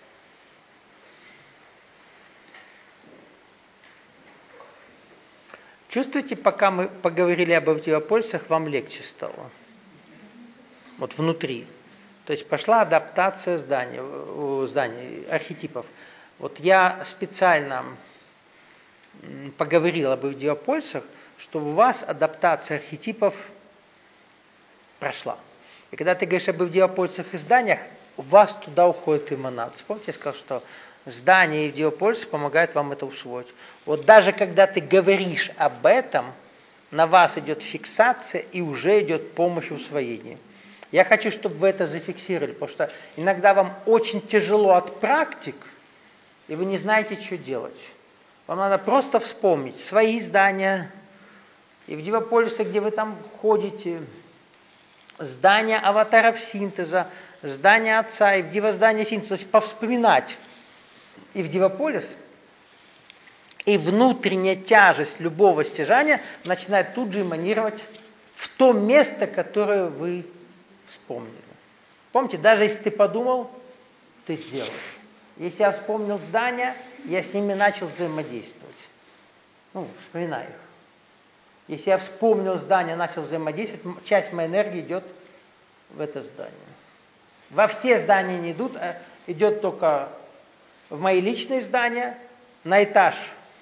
Speaker 1: Чувствуете, пока мы поговорили об Диополисах, вам легче стало? Вот внутри. То есть пошла адаптация зданий, зданий, архетипов. Вот я специально поговорил об Диополисах, чтобы у вас адаптация архетипов прошла. И когда ты говоришь об Диополисах и зданиях, у вас туда уходит эманация. Помните, я сказал, что здания и Диополисы помогают вам это усвоить. Вот даже когда ты говоришь об этом, на вас идет фиксация и уже идет помощь в усвоении. Я хочу, чтобы вы это зафиксировали, потому что иногда вам очень тяжело от практик, и вы не знаете, что делать. Вам надо просто вспомнить свои здания, и в Диополисе, где вы там ходите, здания аватаров синтеза, здания отца, и в дивоздание синтеза, то есть повспоминать и в Диополис, и внутренняя тяжесть любого стяжания начинает тут же эманировать в то место, которое вы вспомнили. Помните, даже если ты подумал, ты сделаешь. Если я вспомнил здания, я с ними начал взаимодействовать. Ну, вспоминаю их. Если я вспомнил здание, начал взаимодействовать, часть моей энергии идет в это здание. Во все здания не идут, а идет только в мои личные здания, на этаж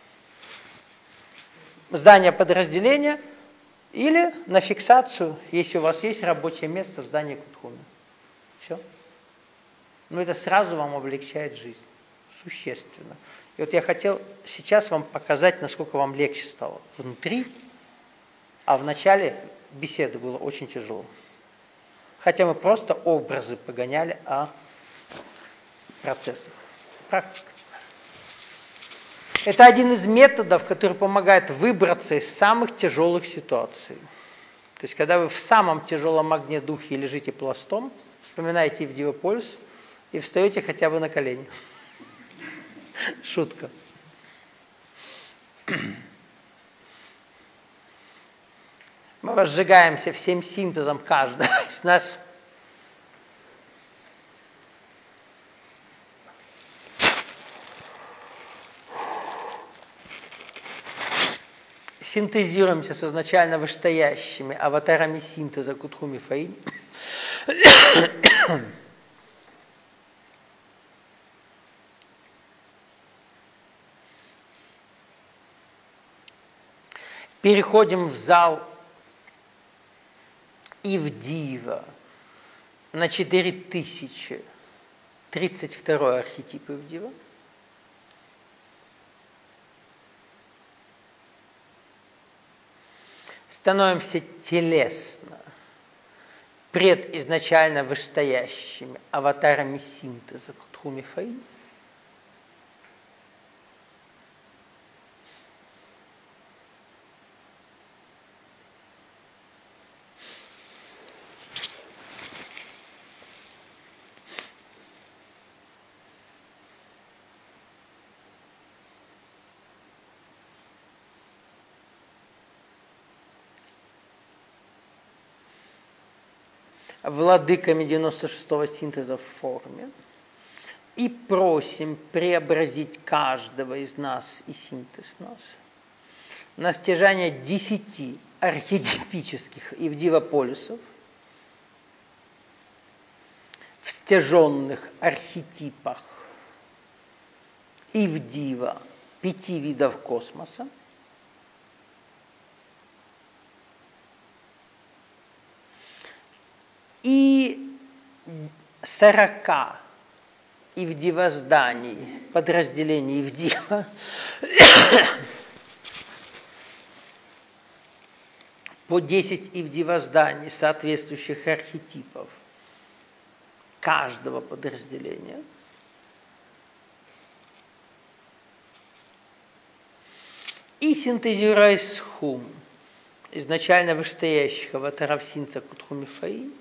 Speaker 1: здания подразделения или на фиксацию, если у вас есть рабочее место в здании Кутхуми. Все. Но это сразу вам облегчает жизнь. Существенно. И вот я хотел сейчас вам показать, насколько вам легче стало внутри, а в начале беседы было очень тяжело. Хотя мы просто образы погоняли, а процессы. Практика. Это один из методов, который помогает выбраться из самых тяжелых ситуаций. То есть, когда вы в самом тяжелом огне духе лежите пластом, вспоминаете в Диополис и встаете хотя бы на колени. Шутка. Мы разжигаемся всем синтезом каждого из нас. Синтезируемся с изначально вышестоящими аватарами синтеза Кутхуми Фаи. Переходим в зал Ивдиева на четыре тысячи тридцать второй архетип Ивдиева. Становимся телесно пред изначально вышестоящими аватарами синтеза Ктхуми Фаи. Владыками девяносто шестого синтеза в форме, и просим преобразить каждого из нас и синтез нас на стяжание десяти архетипических ивдивополюсов в стяженных архетипах Ивдива пяти видов космоса, и сорока ивдивозданий, подразделений Ивдива, по десять ивдивозданий соответствующих архетипов каждого подразделения, и синтезируя схум изначально вышестоящих аватаров синца Ктхуми Фаи,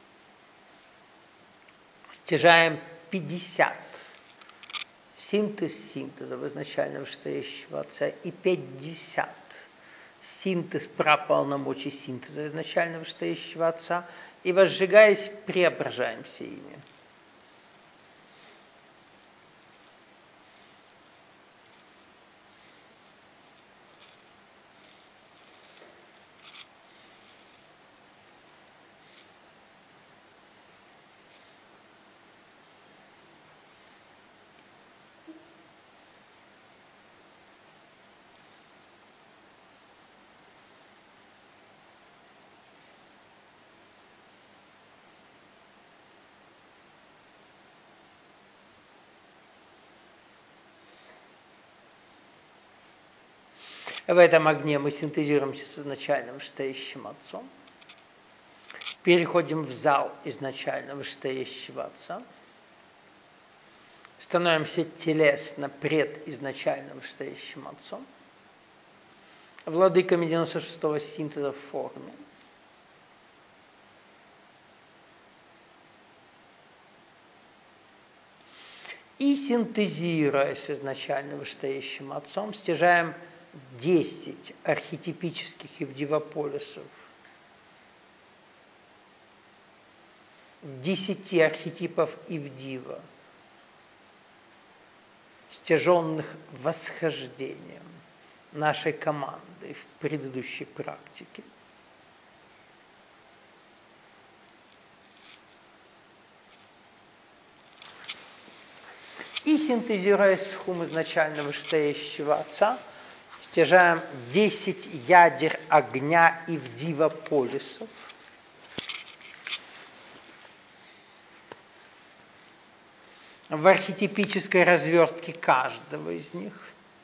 Speaker 1: стяжаем пятьдесят синтез синтезов изначально вышестоящего Отца и пятьдесят синтез праполномочий синтеза изначально вышестоящего Отца, и, возжигаясь, преображаемся ими. В этом огне мы синтезируемся с изначально вышестоящим Отцом, переходим в зал изначально вышестоящего Отца, становимся телесно пред изначально вышестоящим Отцом, владыками девяносто шестого синтеза в форме, и, синтезируя с изначально вышестоящим Отцом, стяжаем десять архетипических ивдивополюсов, десяти архетипов Ивдива, стяженных восхождением нашей команды в предыдущей практике. И, синтезируя схум изначально вышестоящего Отца, стяжаем десять ядер огня ивдивополюсов, в архетипической развертке каждого из них,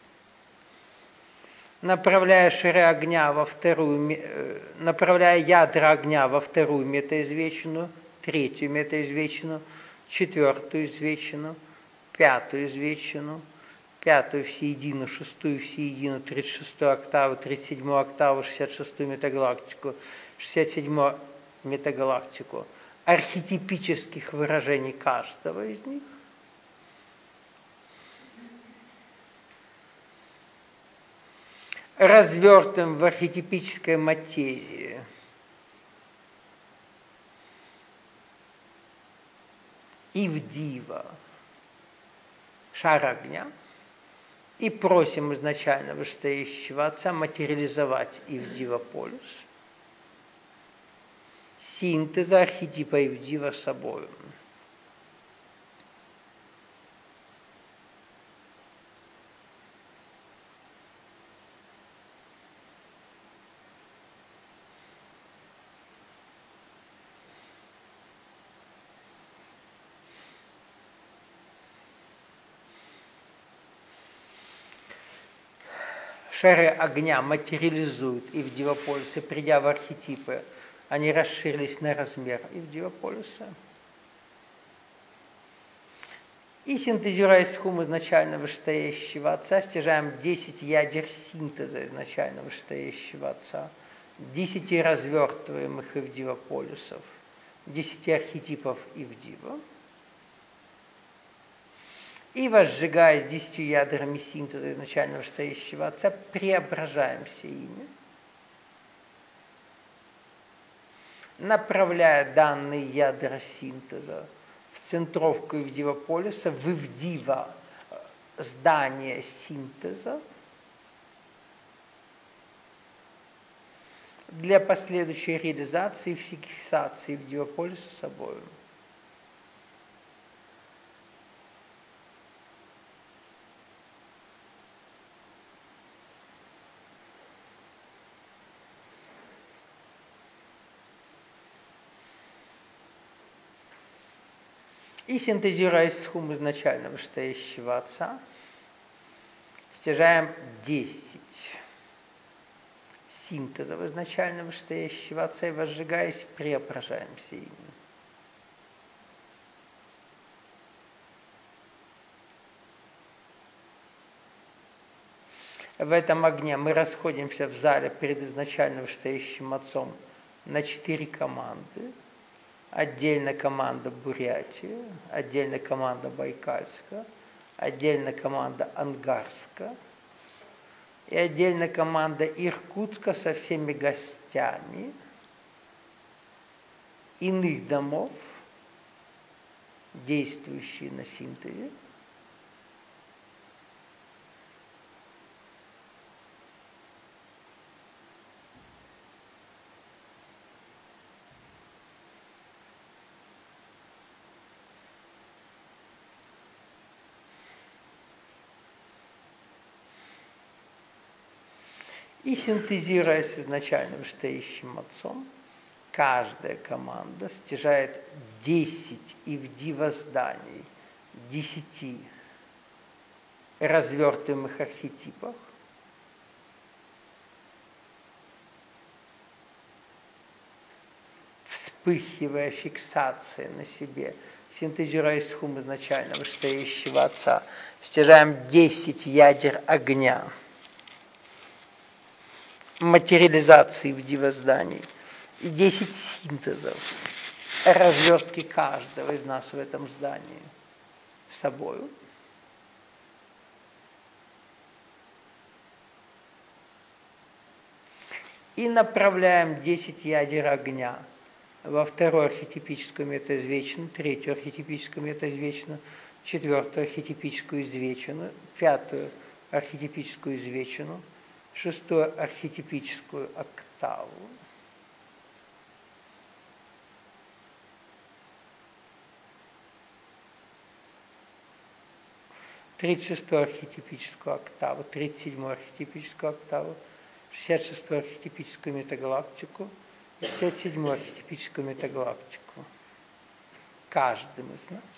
Speaker 1: направляя шары огня во вторую, направляя ядра огня во вторую метаизвечину, третью метаизвечину, четвертую извечину, пятую извечину, пятую всеедину, шестую всеедину, тридцать шестую октаву, тридцать седьмую октаву, шестьдесят шестую метагалактику, шестьдесят седьмую метагалактику, архетипических выражений каждого из них, развертым в архетипической материи Ивдива шар огня, и просим изначально вышестоящего Отца материализовать Ивдивополюс, синтеза архетипа Ивдива собою. Шары огня материализуют Ивдива полюса, придя в архетипы, они расширились на размер Ивдива полюса. И синтезируя схему изначально вышестоящего отца, стяжаем десять ядер синтеза изначально вышестоящего отца, десять развертываемых Ивдива полюсов, десять архетипов Ивдива. И, возжигаясь десятью ядрами синтеза изначально вышестоящего отца, преображаемся ими, направляя данные ядра синтеза в центровку Ивдива полюса, в Ивдива здание синтеза, для последующей реализации и фиксации Ивдива полюса собой. И синтезируя схему изначально вышестоящего отца, стяжаем десять синтезов изначально вышестоящего отца и, возжигаясь, преображаемся ими. В этом огне мы расходимся в зале перед изначально вышестоящим отцом на четыре команды. Отдельно команда Бурятия, отдельно команда Байкальска, отдельно команда Ангарска и отдельно команда Иркутска со всеми гостями иных домов, действующие на синтезе. И синтезируя с изначально вышестоящим отцом, каждая команда стяжает десять Ивдива зданий, десяти развертываемых архетипах, вспыхивая фиксация на себе, синтезируя схему изначально вышестоящего отца, стяжаем десять ядер огня, материализации Ивдива зданий и десять синтезов, развертки каждого из нас в этом здании с собою. И направляем десять ядер огня во вторую архетипическую метаизвечину, третью архетипическую метаизвечину, четвертую архетипическую извечину, пятую архетипическую извечину, шестую архетипическую октаву, тридцать шестую архетипическую октаву, тридцать седьмую архетипическую октаву, шестьдесят шестую архетипическую метагалактику и шестьдесят седьмую архетипическую метагалактику. Каждым из нас.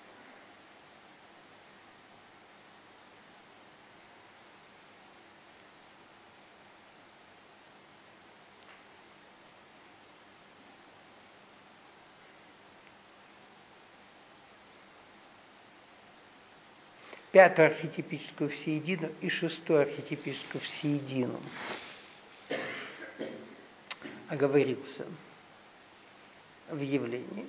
Speaker 1: Пятую архетипическую всеедину и шестую архетипическую всеедину. Оговорился в явлении.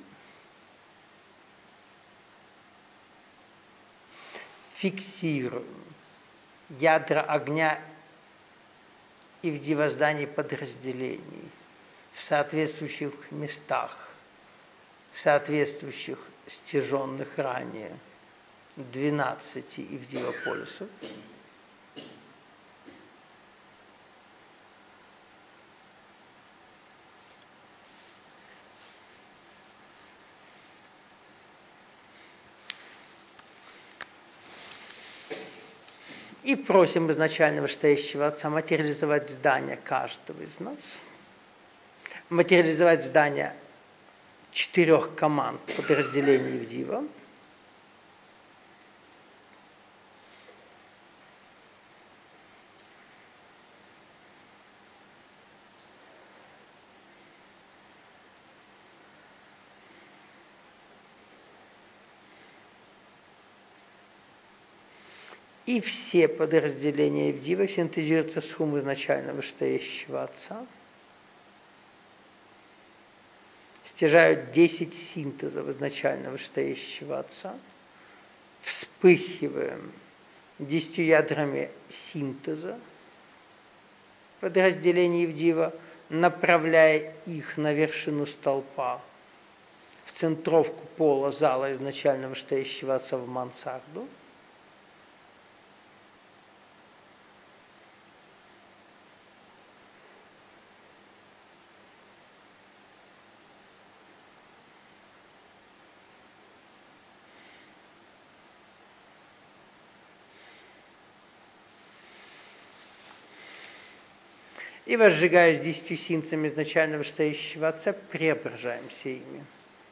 Speaker 1: Фиксируем ядра огня и в дивоздании подразделений в соответствующих местах, соответствующих стяженных ранее двенадцати Ивдива полюсов. И просим изначально вышестоящего отца материализовать здание каждого из нас, материализовать здание четырех команд подразделений Ивдива, И все подразделения Ивдива синтезируются с хум изначально вышестоящего Отца. Стяжают десять синтезов изначально вышестоящего Отца. Вспыхиваем десятью ядрами синтеза подразделений Ивдива, направляя их на вершину столпа, в центровку пола зала изначально вышестоящего Отца в мансарду. И, возжигаясь десятью синцами изначально вышестоящего Отца, преображаемся ими.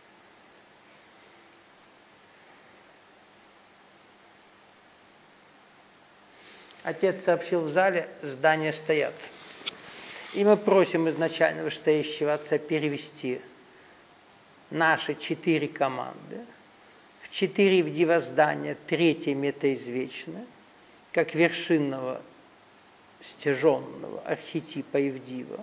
Speaker 1: Отец сообщил в зале, здания стоят. И мы просим изначально вышестоящего Отца перевести наши четыре команды в четыре Ивдива здания, третье метаизвечное, как вершинного стяженного архетипа Ивдива.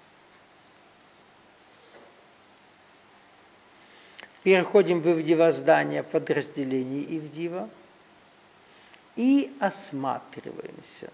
Speaker 1: Переходим в Ивдива здание подразделений Ивдива и осматриваемся.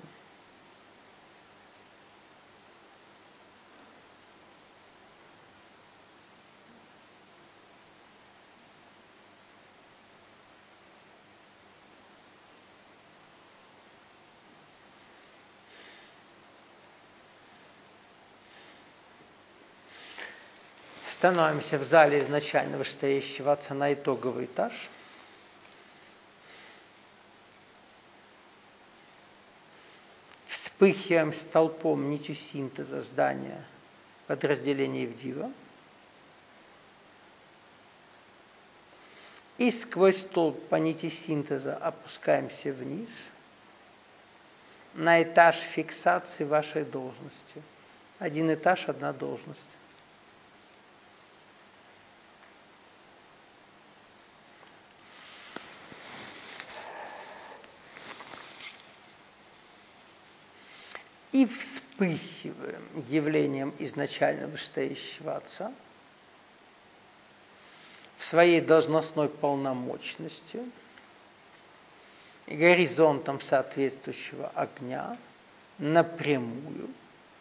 Speaker 1: Становимся в зале изначально вышестоящего Отца на итоговый этаж. Вспыхиваем столпом нитью синтеза здания подразделения Ивдива. И сквозь столб по нити синтеза опускаемся вниз на этаж фиксации вашей должности. Один этаж, одна должность. И вспыхиваем явлением изначально вышестоящего Отца в своей должностной полномочности и горизонтом соответствующего огня напрямую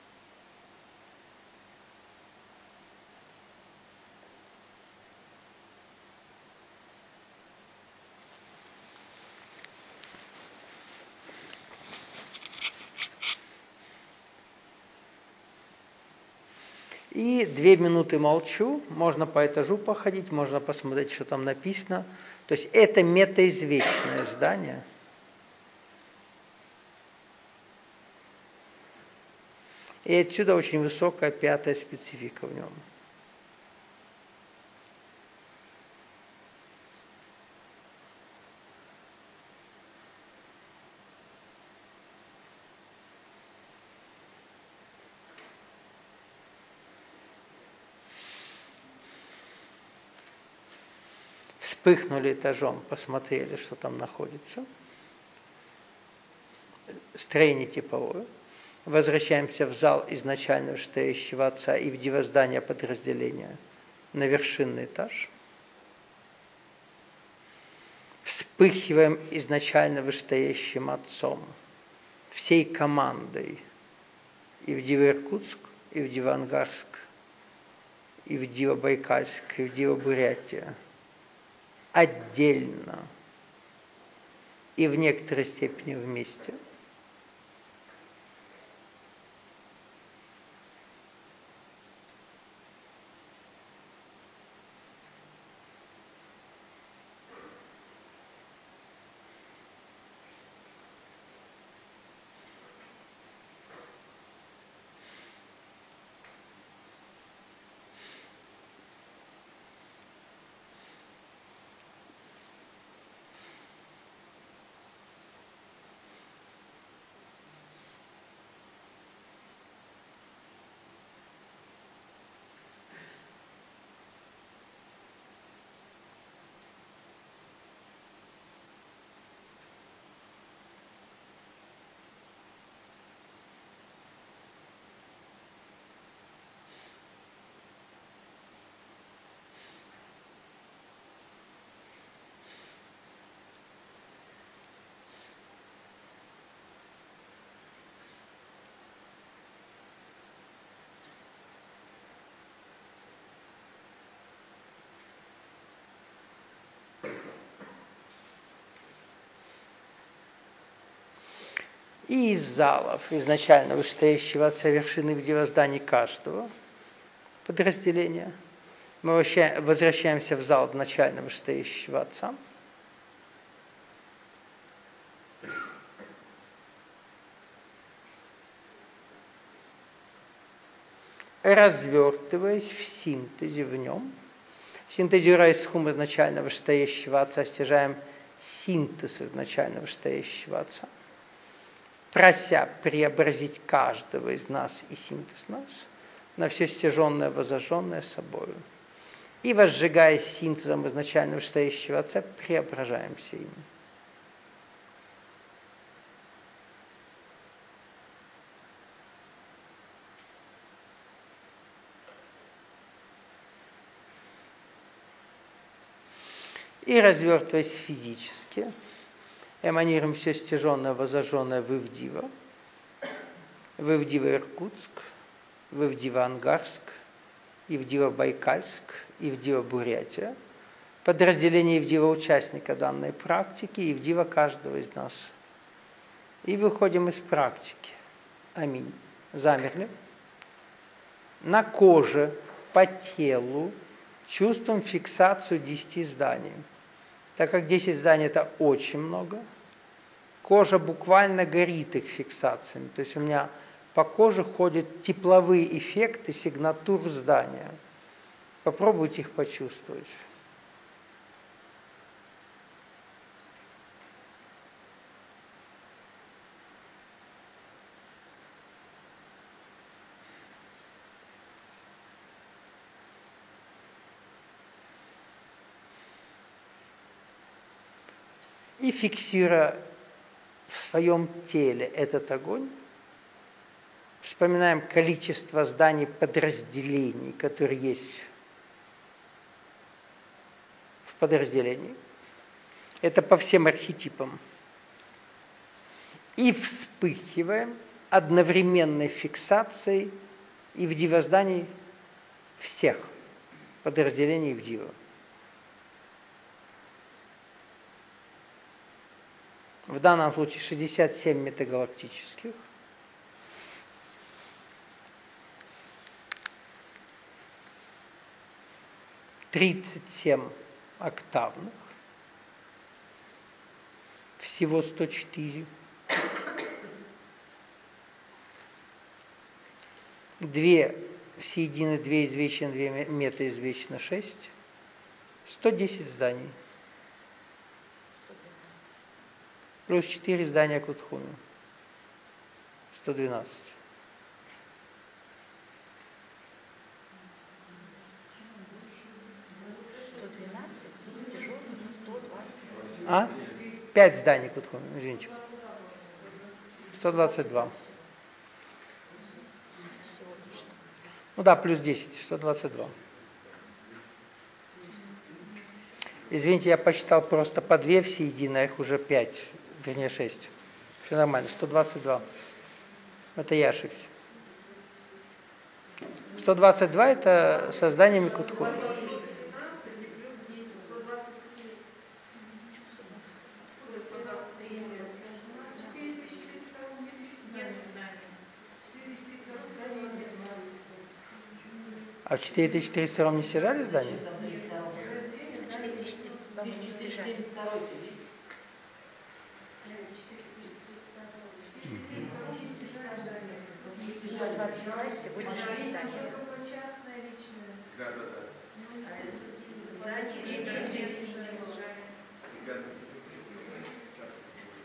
Speaker 1: и две минуты молчу, можно по этажу походить, можно посмотреть, что там написано. То есть это метаизвечное здание. И отсюда очень высокая пятая специфика в нем. Вспыхнули этажом, посмотрели, что там находится. Строение типовое. Возвращаемся в зал изначально вышестоящего Отца и в дивоздание подразделения на вершинный этаж. Вспыхиваем изначально вышестоящим Отцом, всей командой и в Диво-Иркутск, и в Диво-Ангарск, и в Диво-Байкальск, и в Диво-Бурятия. Отдельно и в некоторой степени вместе. и из залов изначально вышестоящего отца вершины в здании каждого подразделения. Мы возвращаемся в зал изначально вышестоящего отца. Развертываясь в синтезе в нем, синтезируя схум изначально вышестоящего отца, стяжаем синтез изначально вышестоящего отца, прося преобразить каждого из нас и синтез нас на все стяженное, возожженное собою. И, возжигаясь синтезом изначально вышестоящего отца, преображаемся им. И, развертываясь физически, эманируем все стяженное, возожженное в Ивдива, в Ивдива Иркутск, в Ивдива Ангарск, Ивдива Байкальск, Ивдива Бурятия, подразделение Ивдива участника данной практики, Ивдива каждого из нас. И выходим из практики. Аминь. Замерли. На коже, по телу чувствуем фиксацию десяти зданий. Так как десять зданий это очень много, кожа буквально горит их фиксациями. То есть у меня по коже ходят тепловые эффекты сигнатур здания. Попробуйте их почувствовать. И фиксируя в своем теле этот огонь, вспоминаем количество зданий подразделений, которые есть в подразделении. Это по всем архетипам. И вспыхиваем одновременной фиксацией Ивдива зданий всех подразделений Ивдива. В данном случае шестьдесят семь метагалактических, тридцать семь октавных, всего сто четыре, две всеедины, две извечины, две метаизвечины, шесть, сто десять зданий. Плюс четыре здания Кутхуми. сто двенадцать.
Speaker 2: сто двенадцать из тяжелых сто двадцать.
Speaker 1: А? пять зданий Кутхуми, извините. сто двадцать два.
Speaker 2: Всего лишь.
Speaker 1: Ну да, плюс десять, сто двадцать два. Извините, я посчитал просто по две всеедино, а их уже пять, вернее шесть. Все нормально, сто двадцать два. Это я ошибся. сто двадцать два это создание Микутхуми.
Speaker 4: сто двенадцать и плюс десять, сто двадцать три. Откуда сто двадцать три взялось? четыре тысячи тридцать втором нет здания. четыре тысячи тридцать втором здания нет.
Speaker 1: А в четыре тысячи тридцать втором не стяжали здание?
Speaker 4: Нет, в это время
Speaker 2: четыре
Speaker 4: здание
Speaker 2: тысячи
Speaker 4: не было.
Speaker 2: тридцать два мы не стяжали. сто двадцать два сегодняшнее здание.
Speaker 4: Оно только частное, личное.
Speaker 3: Да, да, да.
Speaker 4: Здание
Speaker 2: Нет,
Speaker 4: нет,
Speaker 2: нет,
Speaker 4: не
Speaker 2: не
Speaker 4: было.
Speaker 3: Ребята, сейчас поговорим.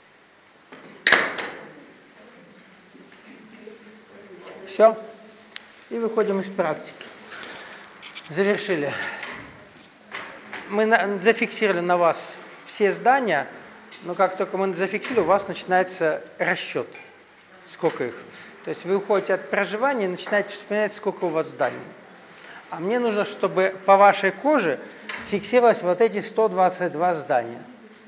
Speaker 1: Все. И выходим из практики. Завершили. Мы на, зафиксировали на вас все здания, но как только мы зафиксировали, у вас начинается расчет. Сколько их. То есть вы уходите от проживания и начинаете вспоминать, сколько у вас зданий. А мне нужно, чтобы по вашей коже фиксировалось вот эти сто двадцать два здания.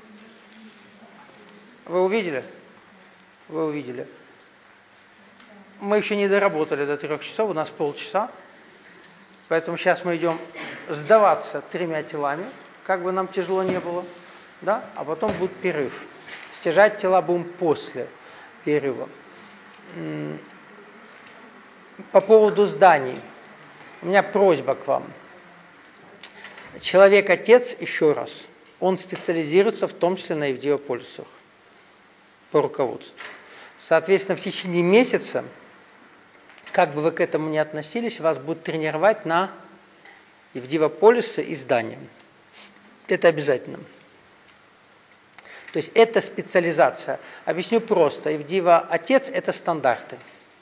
Speaker 1: Вы увидели? Вы увидели. Мы еще не доработали до трех часов, у нас полчаса. Поэтому сейчас мы идем сдаваться тремя телами, как бы нам тяжело не было, да? А потом будет перерыв. Стяжать тела будем после перерыва. По поводу зданий. У меня просьба к вам. Человек-отец, еще раз, он специализируется в том числе на Евдивополисах по руководству. Соответственно, в течение месяца, как бы вы к этому ни относились, вас будут тренировать на Евдивополисы и здания. Это обязательно. То есть это специализация. Объясню просто. Евдива-отец – это стандарты.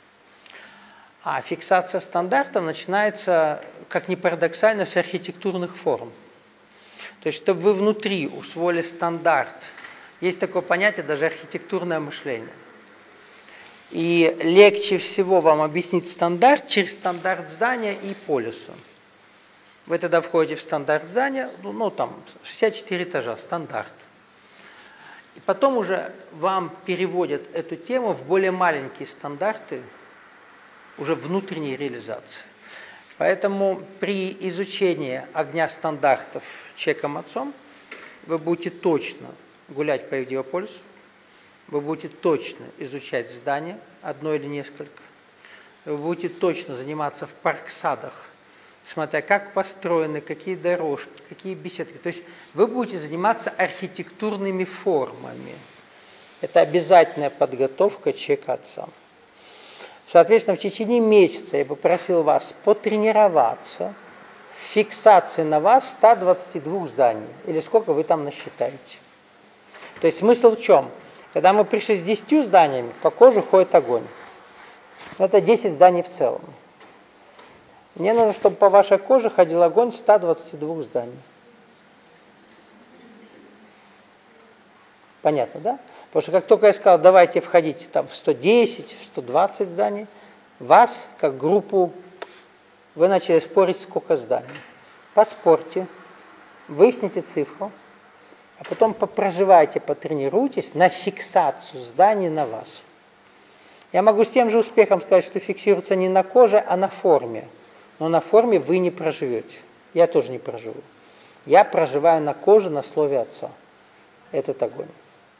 Speaker 1: А фиксация стандартов начинается, как ни парадоксально, с архитектурных форм. То есть, чтобы вы внутри усвоили стандарт. Есть такое понятие, даже архитектурное мышление. И легче всего вам объяснить стандарт через стандарт здания и полиса. Вы тогда входите в стандарт здания, ну, ну там шестьдесят четыре этажа, стандарт. И потом уже вам переводят эту тему в более маленькие стандарты, уже внутренней реализации. Поэтому при изучении огня стандартов человеком-отцом вы будете точно гулять по Евдивополису, вы будете точно изучать здания, одно или несколько, вы будете точно заниматься в парк-садах, смотря как построены, какие дорожки, какие беседки. То есть вы будете заниматься архитектурными формами. Это обязательная подготовка человека-отца. Соответственно, в течение месяца я попросил вас потренироваться в фиксации на вас ста двадцати двух зданий, или сколько вы там насчитаете. То есть смысл в чем? Когда мы пришли с десятью зданиями, по коже ходит огонь. Это десять зданий в целом. Мне нужно, чтобы по вашей коже ходил огонь ста двадцати двух зданий. Понятно, да? Потому что как только я сказал, давайте входите там в сто десять, сто двадцать зданий, вас, как группу, вы начали спорить, сколько зданий. Поспорьте, выясните цифру, а потом попроживайте, потренируйтесь на фиксацию зданий на вас. Я могу с тем же успехом сказать, что фиксируется не на коже, а на форме. Но на форме вы не проживете. Я тоже не проживу. Я проживаю на коже, на слове Отца. Этот огонь.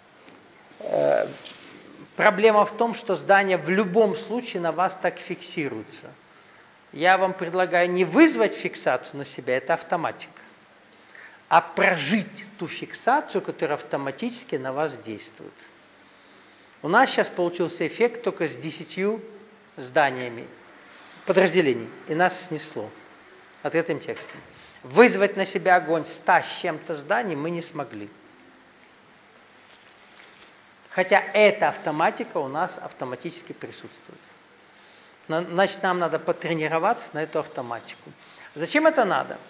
Speaker 1: Проблема в том, что здание в любом случае на вас так фиксируется. Я вам предлагаю не вызвать фиксацию на себя, это автоматика, а прожить ту фиксацию, которая автоматически на вас действует. У нас сейчас получился эффект только с десятью зданиями, подразделений, и нас снесло открытым текстом. Вызвать на себя огонь ста с чем-то зданий мы не смогли. Хотя эта автоматика у нас автоматически присутствует. Значит, нам надо потренироваться на эту автоматику. Зачем это надо?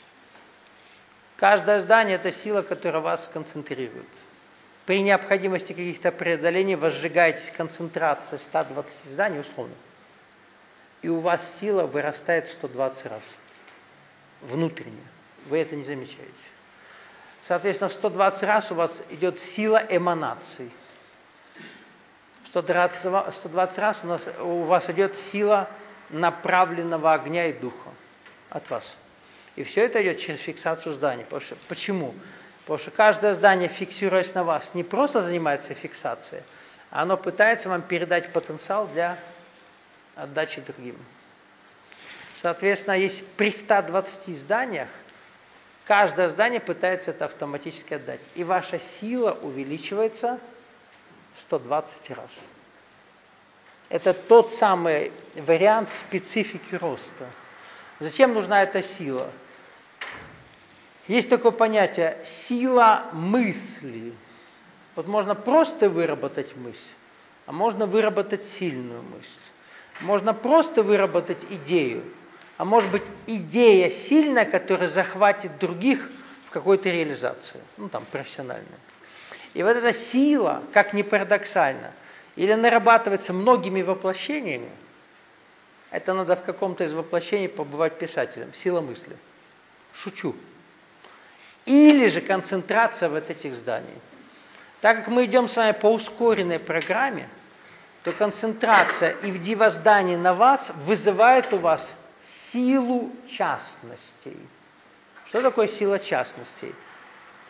Speaker 1: Каждое здание – это сила, которая вас концентрирует. При необходимости каких-то преодолений вы сжигаетесь концентрацией ста двадцати зданий, условно. И у вас сила вырастает в сто двадцать раз. Внутренне. Вы это не замечаете. Соответственно, в сто двадцать раз у вас идет сила эманаций. сто двадцать раз у, нас, у вас идет сила направленного огня и духа от вас. И все это идет через фиксацию здания. Потому что, почему? Потому что каждое здание, фиксируясь на вас, не просто занимается фиксацией, а оно пытается вам передать потенциал для отдачи другим. Соответственно, если при ста двадцати зданиях, каждое здание пытается это автоматически отдать. И ваша сила увеличивается в сто двадцать раз. Это тот самый вариант специфики роста. Зачем нужна эта сила? Есть такое понятие сила мысли. Вот можно просто выработать мысль, а можно выработать сильную мысль. Можно просто выработать идею, а может быть идея сильная, которая захватит других в какой-то реализации, ну там профессиональной. И вот эта сила, как ни парадоксально, или нарабатывается многими воплощениями, это надо в каком-то из воплощений побывать писателем, сила мысли. Шучу. Или же концентрация вот этих зданий. Так как мы идем с вами по ускоренной программе, то концентрация Евдива зданий на вас вызывает у вас силу частностей. Что такое сила частностей?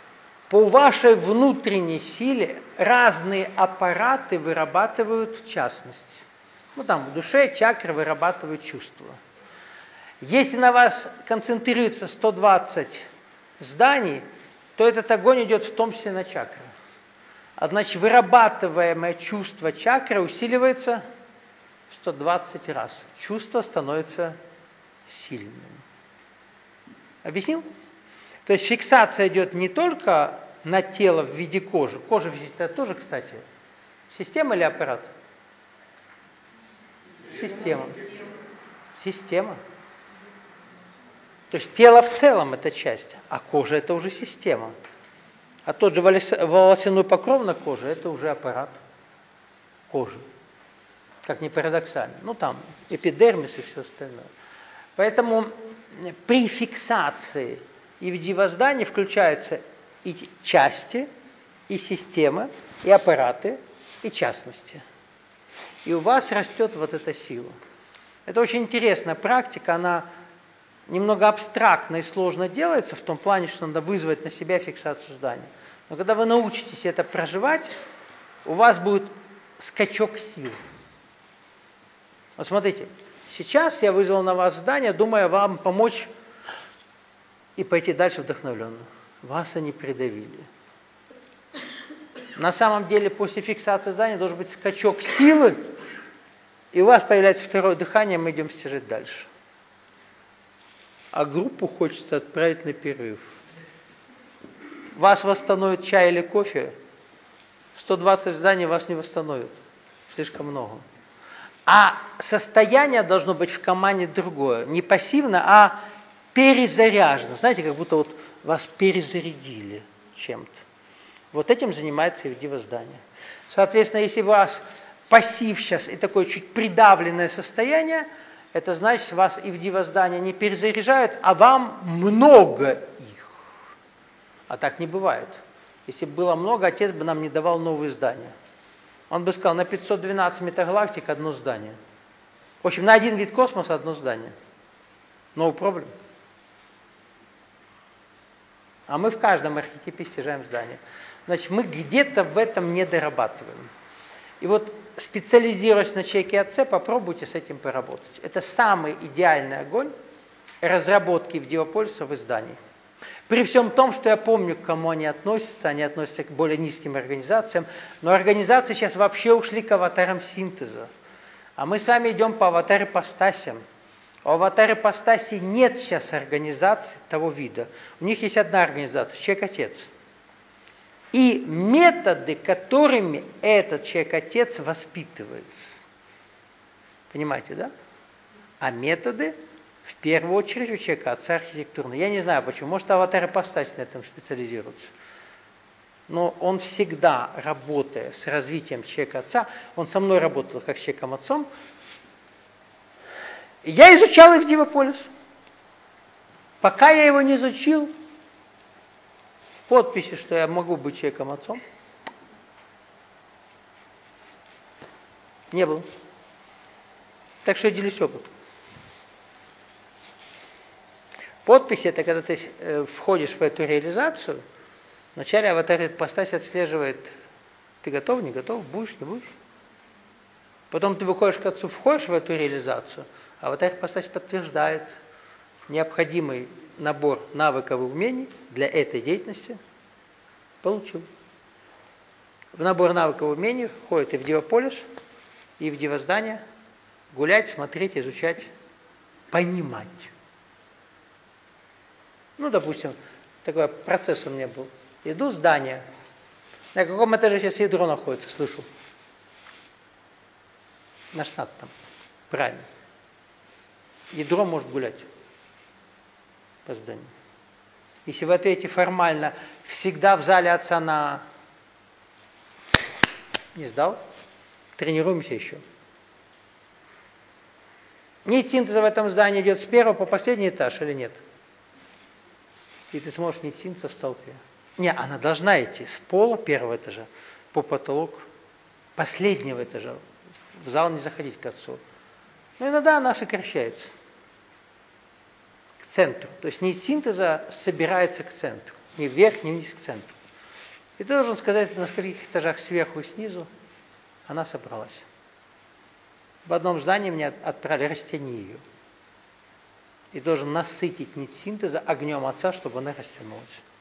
Speaker 1: по вашей внутренней силе разные аппараты вырабатывают частность. Ну там в душе чакры вырабатывают чувства. Если на вас концентрируется сто двадцать зданий, то этот огонь идет в том числе на чакры. А значит, вырабатываемое чувство чакры усиливается в сто двадцать раз. Чувство становится сильным. Объяснил? То есть фиксация идет не только на тело в виде кожи. Кожа это тоже, кстати, система или аппарат? Система. Система. То есть тело в целом это часть, а кожа это уже система. А тот же волосяной покров на коже это уже аппарат кожи. Как ни парадоксально. Ну там эпидермис и все остальное. Поэтому при фиксации и в дивоздании включаются и части, и системы, и аппараты, и частности. И у вас растет вот эта сила. Это очень интересная практика, она немного абстрактно и сложно делается, в том плане, что надо вызвать на себя фиксацию здания. Но когда вы научитесь это проживать, у вас будет скачок сил. Вот смотрите, сейчас я вызвал на вас здание, думая вам помочь и пойти дальше вдохновленно. Вас они придавили. На самом деле, после фиксации здания должен быть скачок силы, и у вас появляется второе дыхание, мы идем стяжать дальше. А группу хочется отправить на перерыв. Вас восстановит чай или кофе, сто двадцать зданий вас не восстановит. Слишком много. А состояние должно быть в команде другое. Не пассивно, а перезаряжено. Знаете, как будто вот вас перезарядили чем-то. Вот этим занимается Ивдива здание. Соответственно, если у вас пассив сейчас и такое чуть придавленное состояние, это значит, вас Ивдива здание не перезаряжает, а вам много их. А так не бывает. Если бы было много, Отец бы нам не давал новые здания. Он бы сказал, на пятьсот двенадцать метагалактик одно здание. В общем, на один вид космоса одно здание. No problem. А мы в каждом архетипе стяжаем здание. Значит, мы где-то в этом не дорабатываем. И вот, специализируясь на чайке Отце, попробуйте с этим поработать. Это самый идеальный огонь разработки Ивдива-полюса в издании. При всем том, что я помню, к кому они относятся, они относятся к более низким организациям, но организации сейчас вообще ушли к аватарам синтеза. А мы с вами идем по аватар-ипостасям. У аватар-ипостаси нет сейчас организаций того вида. У них есть одна организация, Человек-Отец. И методы, которыми этот Человек-Отец воспитывается. Понимаете, да? А методы, в первую очередь, у Человека-Отца архитектурные. Я не знаю почему, может, аватар-ипостась на этом специализируется. Но он всегда, работая с развитием Человека-Отца, он со мной работал как с Человеком-Отцом, я изучал Ивдива-полюс. Пока я его не изучил, подписи, что я могу быть Человеком-Отцом, не было. Так что я делюсь опытом. Подписи – это когда ты э, входишь в эту реализацию, вначале аватар-ипостась отслеживает, ты готов, не готов, будешь, не будешь. Потом ты выходишь к Отцу, входишь в эту реализацию, аватар-ипостась подтверждает необходимый набор навыков и умений для этой деятельности. Получил. В набор навыков и умений входит Ивдива-полюс, Ивдива-здание, гулять, смотреть, изучать, понимать. Ну, допустим, такой процесс у меня был. Иду в здание. На каком этаже сейчас ядро находится, слышу? На шестнадцатом. Правильно. Ядро может гулять по зданию. Если вы ответите формально, всегда в зале Отца на... Не сдал? Тренируемся еще. Нить синтеза в этом здании идет с первого по последний этаж или нет? И ты сможешь нить синтеза в столпе. Не, она должна идти с пола первого этажа по потолок последнего этажа. В зал не заходить к Отцу. Но иногда она сокращается к центру. То есть нить синтеза собирается к центру. Ни вверх, ни вниз, к центру. И ты должен сказать, на скольких этажах сверху и снизу она собралась. В одном здании мне отправили, растяни ее. И должен насытить нить синтеза огнем Отца, чтобы она растянулась.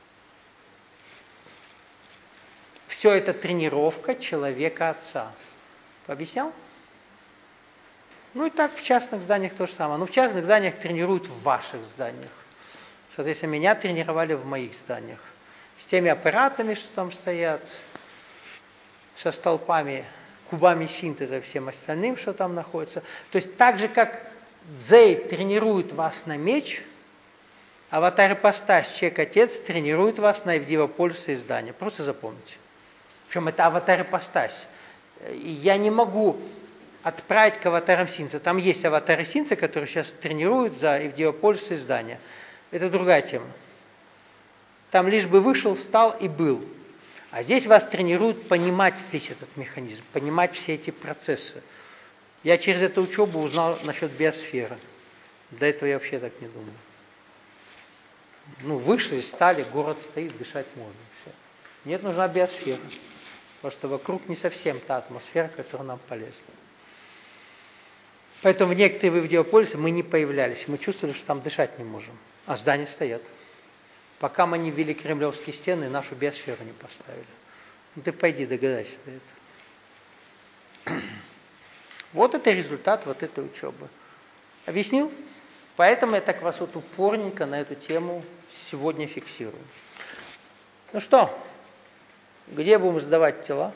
Speaker 1: Все это тренировка человека Отца. Объяснял? Ну и так в частных зданиях то же самое. Но в частных зданиях тренируют в ваших зданиях. Соответственно, меня тренировали в моих зданиях. С теми аппаратами, что там стоят, со столпами, кубами синтеза и всем остальным, что там находится. То есть так же, как Дзей тренирует вас на меч, аватар-ипостась, человек-отец, тренирует вас на Евдива-полюса и здания. Просто запомните. Причем это аватар-ипостась. И я не могу отправить к аватарам синца. Там есть аватары синца, которые сейчас тренируют за Евдива-полюса и здания. Это другая тема. Там лишь бы вышел, встал и был. А здесь вас тренируют понимать весь этот механизм, понимать все эти процессы. Я через эту учебу узнал насчет биосферы. До этого я вообще так не думал. Ну, вышли, встали, город стоит, дышать можно. Все. Нет, нужна биосфера. Потому что вокруг не совсем та атмосфера, которая нам полезна. Поэтому в некоторые Евдива-полюсы мы не появлялись. Мы чувствовали, что там дышать не можем. А здания стоят. Пока мы не ввели кремлевские стены, нашу биосферу не поставили. Ну ты пойди догадайся до этого. Вот это результат вот этой учебы. Объяснил? Поэтому я так вас вот упорненько на эту тему сегодня фиксирую. Ну что, где будем сдавать тела?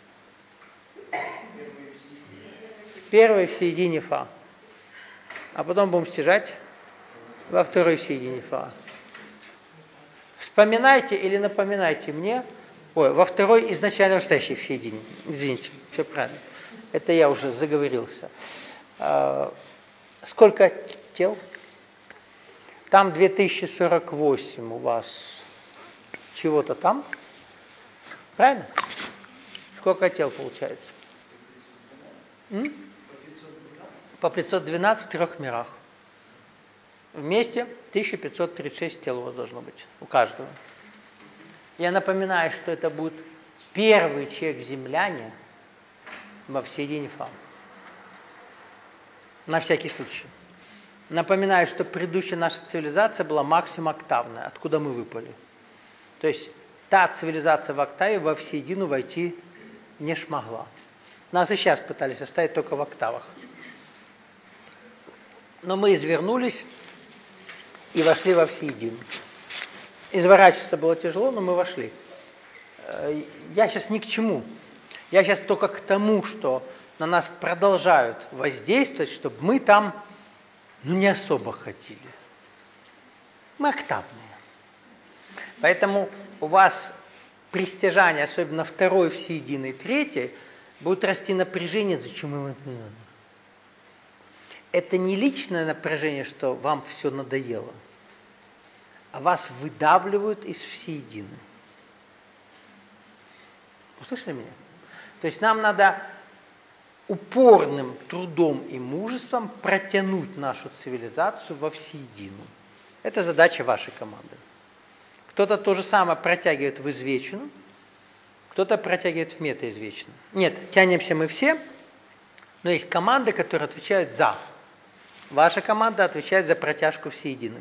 Speaker 1: Первый в середине Фа. А потом будем стяжать во второй в середине Фа. Вспоминайте или напоминайте мне, ой, во второй изначально настоящий в середине. Извините, все правильно. Это я уже заговорился. А, сколько тел? Там две тысячи сорок восемь у вас чего-то там. Правильно? Сколько тел получается? М? По пятьсот двенадцать в трех мирах. Вместе тысяча пятьсот тридцать шесть тел у вас должно быть, у каждого. Я напоминаю, что это будет первый человек-земляне во середине Фа. На всякий случай. Напоминаю, что предыдущая наша цивилизация была максимум октавная, откуда мы выпали. То есть та цивилизация в октаве во всеедину войти не смогла. Нас и сейчас пытались оставить только в октавах. Но мы извернулись и вошли во всеедину. Изворачиваться было тяжело, но мы вошли. Я сейчас ни к чему. Я сейчас только к тому, что на нас продолжают воздействовать, чтобы мы там ну, не особо хотели. Мы октавные. Поэтому у вас при стяжании, особенно второй в середине и третьей, будет расти напряжение, зачем им это надо. Это не личное напряжение, что вам все надоело, а вас выдавливают из всеедины. Услышали меня? То есть нам надо упорным трудом и мужеством протянуть нашу цивилизацию во всеедину. Это задача вашей команды. Кто-то то же самое протягивает в извечину, кто-то протягивает в метаизвечину. Нет, тянемся мы все, но есть команды, которые отвечают за. Ваша команда отвечает за протяжку всеедины.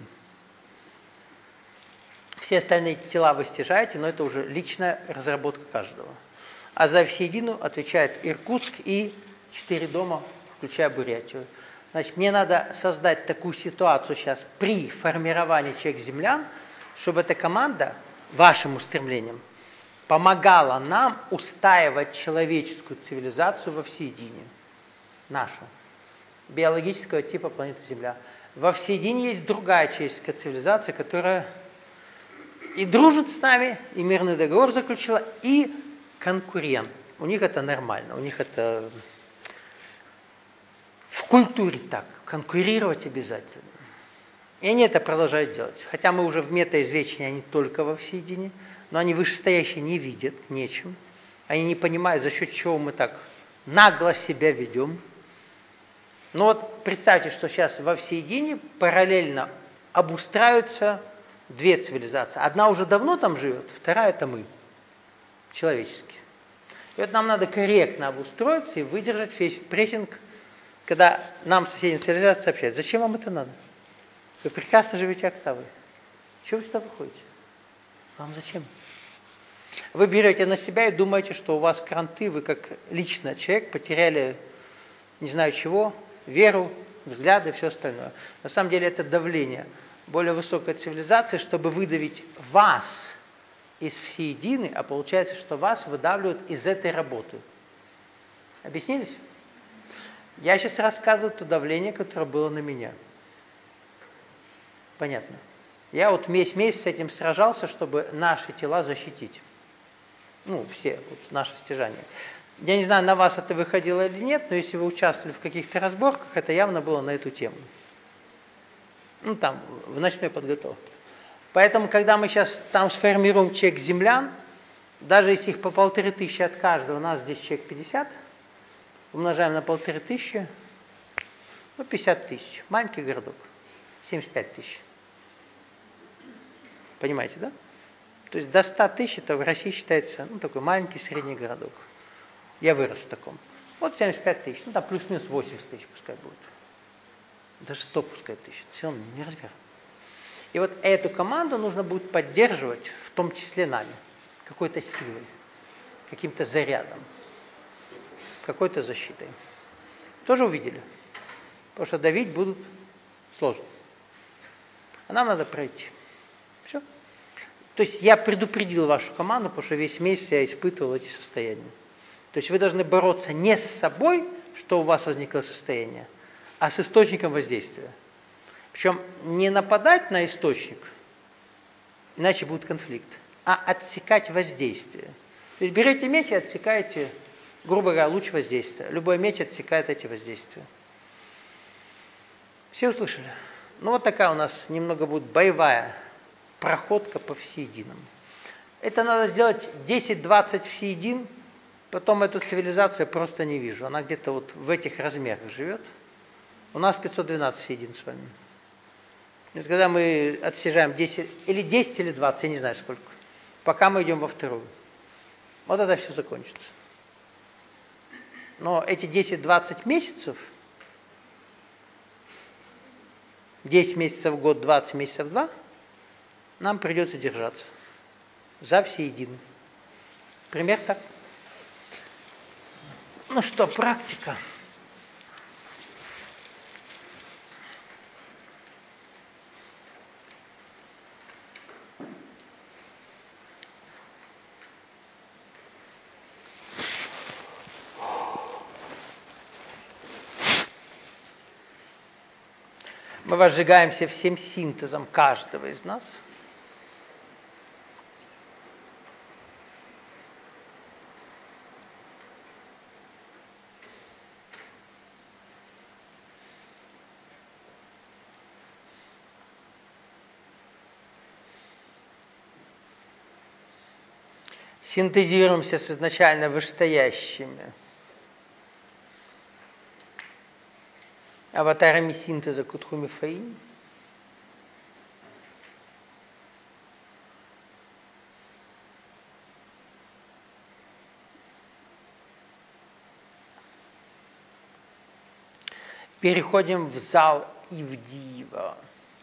Speaker 1: Все остальные тела вы стяжаете, но это уже личная разработка каждого. А за всеедину отвечает Иркутск и четыре дома, включая Бурятию. Значит, мне надо создать такую ситуацию сейчас при формировании человек-землян, чтобы эта команда вашим устремлением помогала нам устаивать человеческую цивилизацию во всеедине. Нашу. Биологического типа планеты Земля. Во всеедине есть другая человеческая цивилизация, которая и дружит с нами, и мирный договор заключила, и конкурент. У них это нормально, у них это в культуре так, конкурировать обязательно. И они это продолжают делать. Хотя мы уже в метаизвечении, они только во всеедине, но они вышестоящие не видят нечем. Они не понимают, за счет чего мы так нагло себя ведем. Но вот представьте, что сейчас во всеедине параллельно обустраиваются две цивилизации. Одна уже давно там живет, вторая это мы. человеческий. И вот нам надо корректно обустроиться и выдержать весь прессинг, когда нам соседняя цивилизация сообщает, зачем вам это надо? Вы прекрасно живете октавой. Чего вы сюда выходите? Вам зачем? Вы берете на себя и думаете, что у вас кранты, вы как лично человек потеряли не знаю чего, веру, взгляды и все остальное. На самом деле это давление более высокой цивилизации, чтобы выдавить вас из всеедины, а получается, что вас выдавливают из этой работы. Объяснились? Я сейчас рассказываю то давление, которое было на меня. Понятно? Я вот весь месяц с этим сражался, чтобы наши тела защитить. Ну, все, вот наше стяжание. Я не знаю, на вас это выходило или нет, но если вы участвовали в каких-то разборках, это явно было на эту тему. Ну, там, в ночной подготовке. Поэтому, когда мы сейчас там сформируем чек землян, даже если их по полторы тысячи от каждого, у нас здесь чек пятьдесят, умножаем на полторы тысячи, ну, пятьдесят тысяч. Маленький городок. семьдесят пять тысяч. Понимаете, да? То есть до ста тысяч это в России считается, ну, такой маленький средний городок. Я вырос в таком. Вот семьдесят пять тысяч, ну, там плюс-минус восемьдесят тысяч пускай будет. Даже сто пускай тысяч. Все равно не разбер. И вот эту команду нужно будет поддерживать, в том числе нами, какой-то силой, каким-то зарядом, какой-то защитой. Тоже увидели? Потому что давить будут сложно. А нам надо пройти. Все. То есть я предупредил вашу команду, потому что весь месяц я испытывал эти состояния. То есть вы должны бороться не с собой, что у вас возникло состояние, а с источником воздействия. Причем не нападать на источник, иначе будет конфликт, а отсекать воздействие. То есть берете меч и отсекаете, грубо говоря, луч воздействия. Любой меч отсекает эти воздействия. Все услышали? Ну вот такая у нас немного будет боевая проходка по всеединам. Это надо сделать десять-двадцать всеедин, потом эту цивилизацию я просто не вижу. Она где-то вот в этих размерах живет. У нас пятьсот двенадцать всеедин с вами. Это когда мы отсижаем десять, или десять, или двадцать, я не знаю сколько, пока мы идем во вторую. Вот это все закончится. Но эти десять-двадцать месяцев, десять месяцев в год, двадцать месяцев в два, нам придется держаться за всеедины. Пример так. Ну что, практика. Мы возжигаемся всем синтезом каждого из нас. Синтезируемся с изначально вышестоящими аватарами синтеза Кутхуми Фаин. Переходим в зал Ивдиева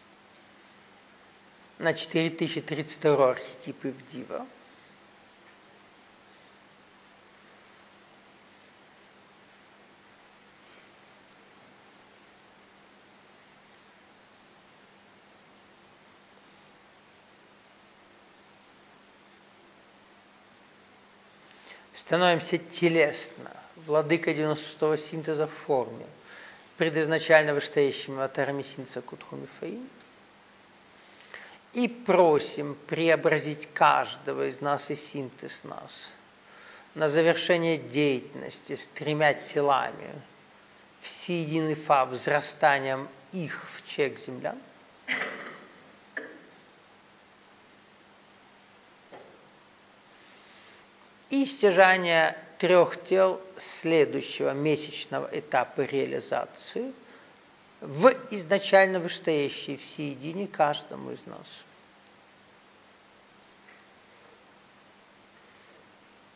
Speaker 1: на четыре тысячи тридцать второй архетип Ивдиева. Становимся телесно, владыка девяносто шестого синтеза в форме, предизначально вышестоящими аватарами синтеза Кутхуми Фаин. И просим преобразить каждого из нас и синтез нас на завершение деятельности с тремя телами, всеединый фа, взрастанием их в чек землян. И стяжание трех тел следующего месячного этапа реализации в изначально вышестоящей всеедине каждому из нас.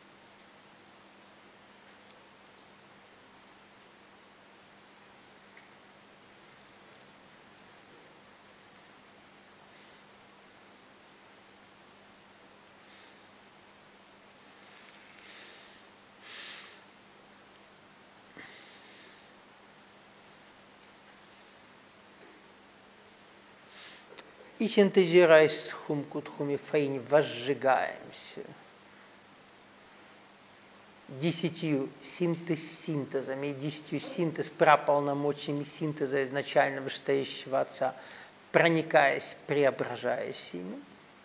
Speaker 1: И синтезируя схум кутхуми фейни, возжигаемся десятью синтез синтезами, и десятью синтез праполномочиями синтеза изначально вышестоящего Отца, проникаясь, преображаясь ими.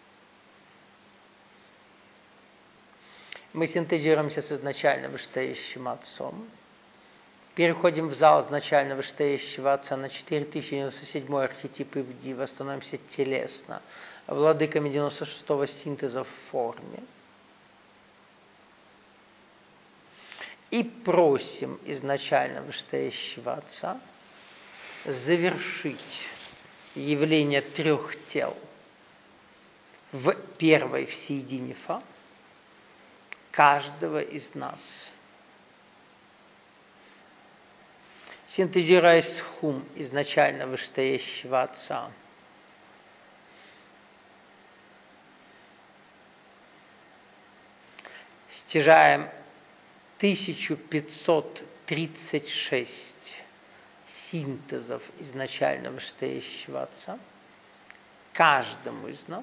Speaker 1: Мы синтезируемся с изначально вышестоящим Отцом, переходим в зал изначально вышестоящего Отца на четыре тысячи девяносто седьмой архетип Ивдива, становимся телесно, владыками девяносто шестого синтеза в форме. И просим изначально вышестоящего Отца завершить явление трех тел в первой всеедине Фа каждого из нас. Синтезируя схум изначально вышестоящего Отца, стяжаем тысяча пятьсот тридцать шесть синтезов изначально вышестоящего Отца каждому из нас,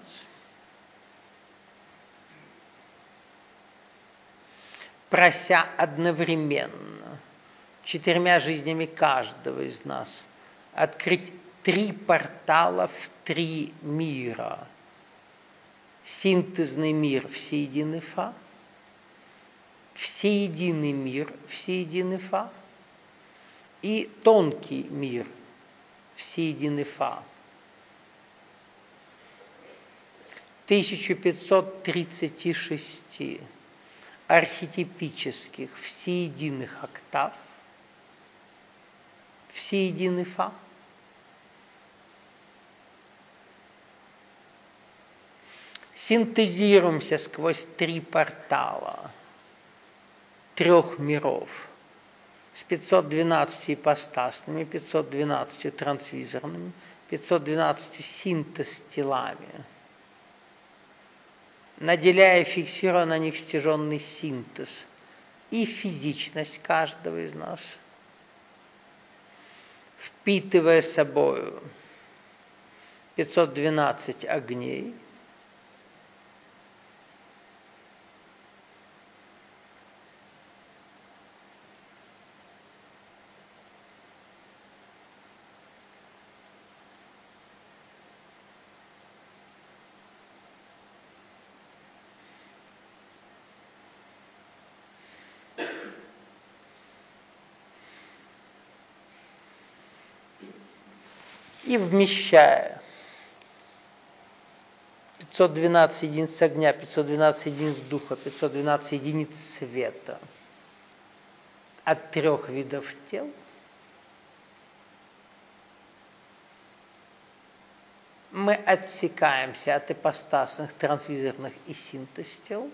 Speaker 1: прося одновременно четырьмя жизнями каждого из нас открыть три портала в три мира. Синтезный мир всеединый Фа, всеединый мир всеединый Фа и тонкий мир всеединый Фа. тысяча пятьсот тридцать шесть архетипических всеединых октав всеединый Фа. Синтезируемся сквозь три портала трех миров с пятьсот двенадцатью ипостасными, пятьсот двенадцатью трансвизорными, пятьсот двенадцатью синтез-телами, наделяя, фиксируя на них стяженный синтез и физичность каждого из нас, впитывая собою пятьсот двенадцать огней, и вмещая пятьсот двенадцать единиц огня, пятьсот двенадцать единиц духа, пятьсот двенадцать единиц света от трех видов тел, мы отсекаемся от ипостасных, трансвизорных и синтез тел.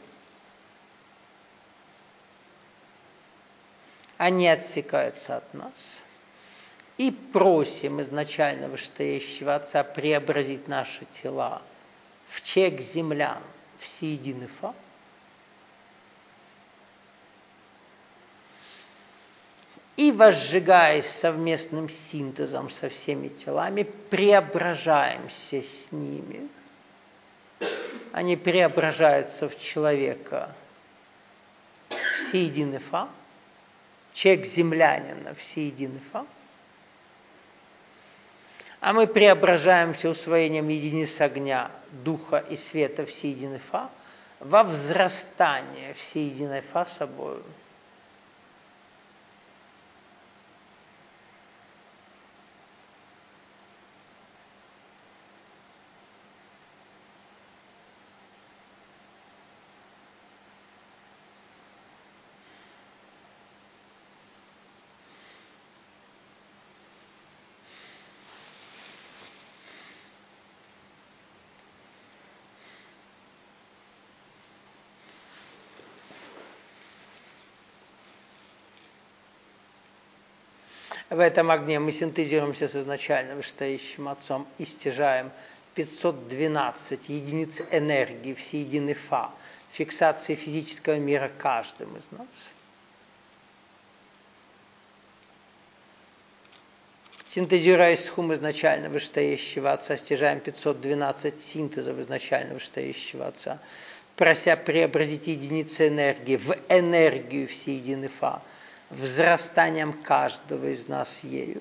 Speaker 1: Они отсекаются от нас. И просим изначально вышестоящего Отца преобразить наши тела в чек землян всеединый Фа. И, возжигаясь совместным синтезом со всеми телами, преображаемся с ними. Они преображаются в человека всеединый Фа, чек землянина всеединый Фа. А мы преображаемся усвоением единиц огня, духа и света всеединый Фа во взрастание всеединой Фа собою. В этом огне мы синтезируемся с изначально вышестоящим Отцом и стяжаем пятьсот двенадцать единиц энергии всеединый Фа, фиксации физического мира каждым из нас. Синтезируя из хум изначально вышестоящего Отца, стяжаем пятьсот двенадцать синтезов изначально вышестоящего Отца, прося преобразить единицы энергии в энергию всеединый Фа, взрастанием каждого из нас ею.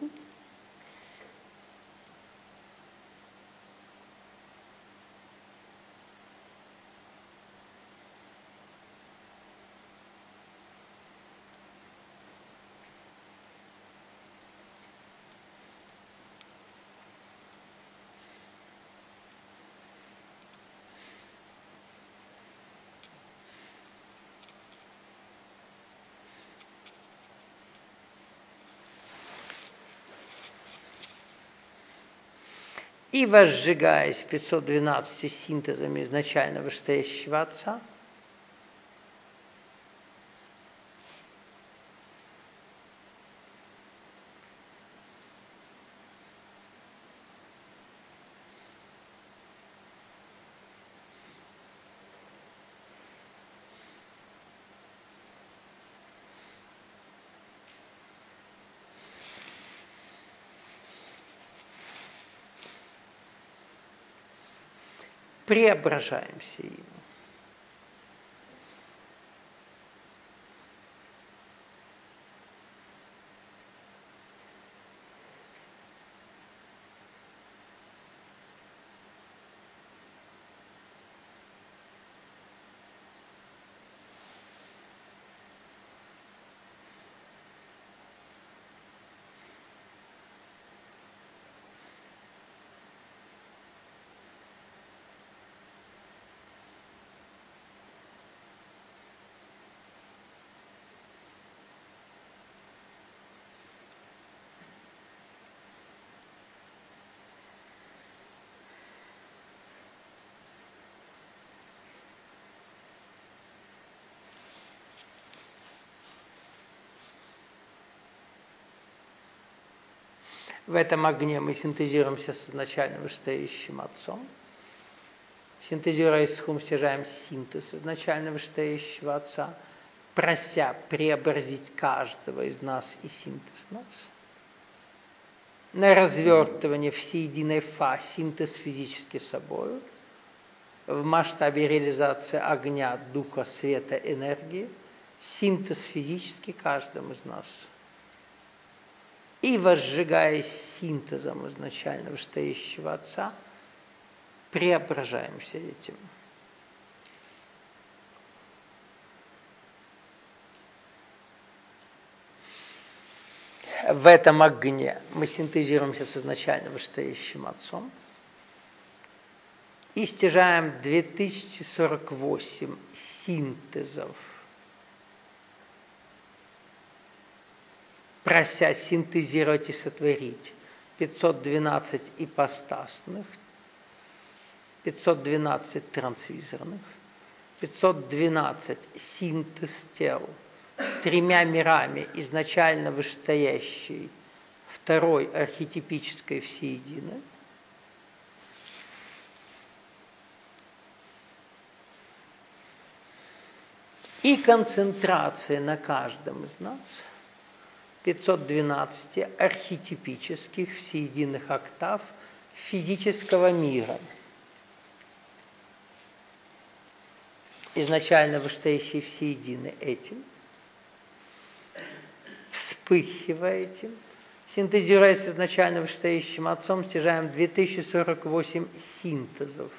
Speaker 1: И возжигаясь пятьсот двенадцатью синтезами изначально вышестоящего Отца, преображаемся им. В этом огне мы синтезируемся с изначально вышестоящим Отцом. Синтезируя из хум, стяжаем синтез изначально вышестоящего Отца, прося преобразить каждого из нас и синтез нас. На развертывание всеединой Фа, синтез физически собою, в масштабе реализации огня, духа, света, энергии, синтез физически каждым из нас. И возжигаясь синтезом изначально вышестоящего Отца, преображаемся этим. В этом огне мы синтезируемся с изначально вышестоящим Отцом и стяжаем две тысячи сорок восемь синтезов, прося синтезировать и сотворить пятьсот двенадцать ипостасных, пятьсот двенадцать трансвизорных, пятьсот двенадцать синтез тел, тремя мирами изначально вышестоящей второй архетипической всеединой, и концентрация на каждом из нас пятьсот двенадцать архетипических всеединых октав физического мира, изначально вышестоящие всеедины этим, вспыхивая этим, синтезируясь с изначально вышестоящим Отцом, стяжаем две тысячи сорок восемь синтезов.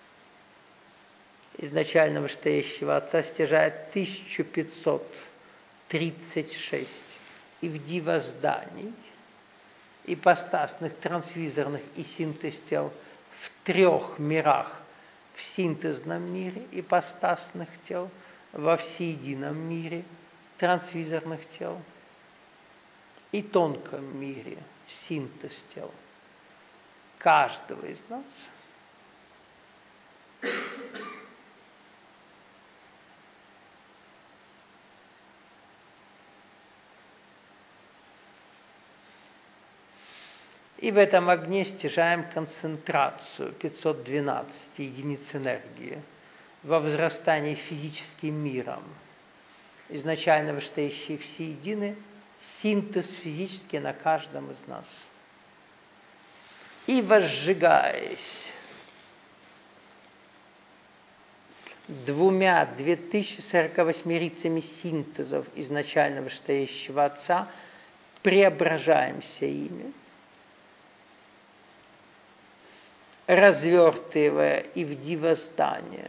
Speaker 1: Изначально вышестоящего Отца стяжает тысяча пятьсот тридцать шесть ивдивозданий, ипостасных, трансвизорных и синтез тел в трех мирах: в синтезном мире ипостасных тел, во всеедином мире трансвизорных тел и тонком мире синтез тел каждого из нас. И в этом огне стяжаем концентрацию пятьсот двенадцать единиц энергии во взрастании физическим миром, изначально вышестоящие всеедины, синтез физически на каждом из нас. И возжигаясь двумя две тысячи сорока восьмерицами синтезов изначально вышестоящего Отца, преображаемся ими, развертывая и в дивоздание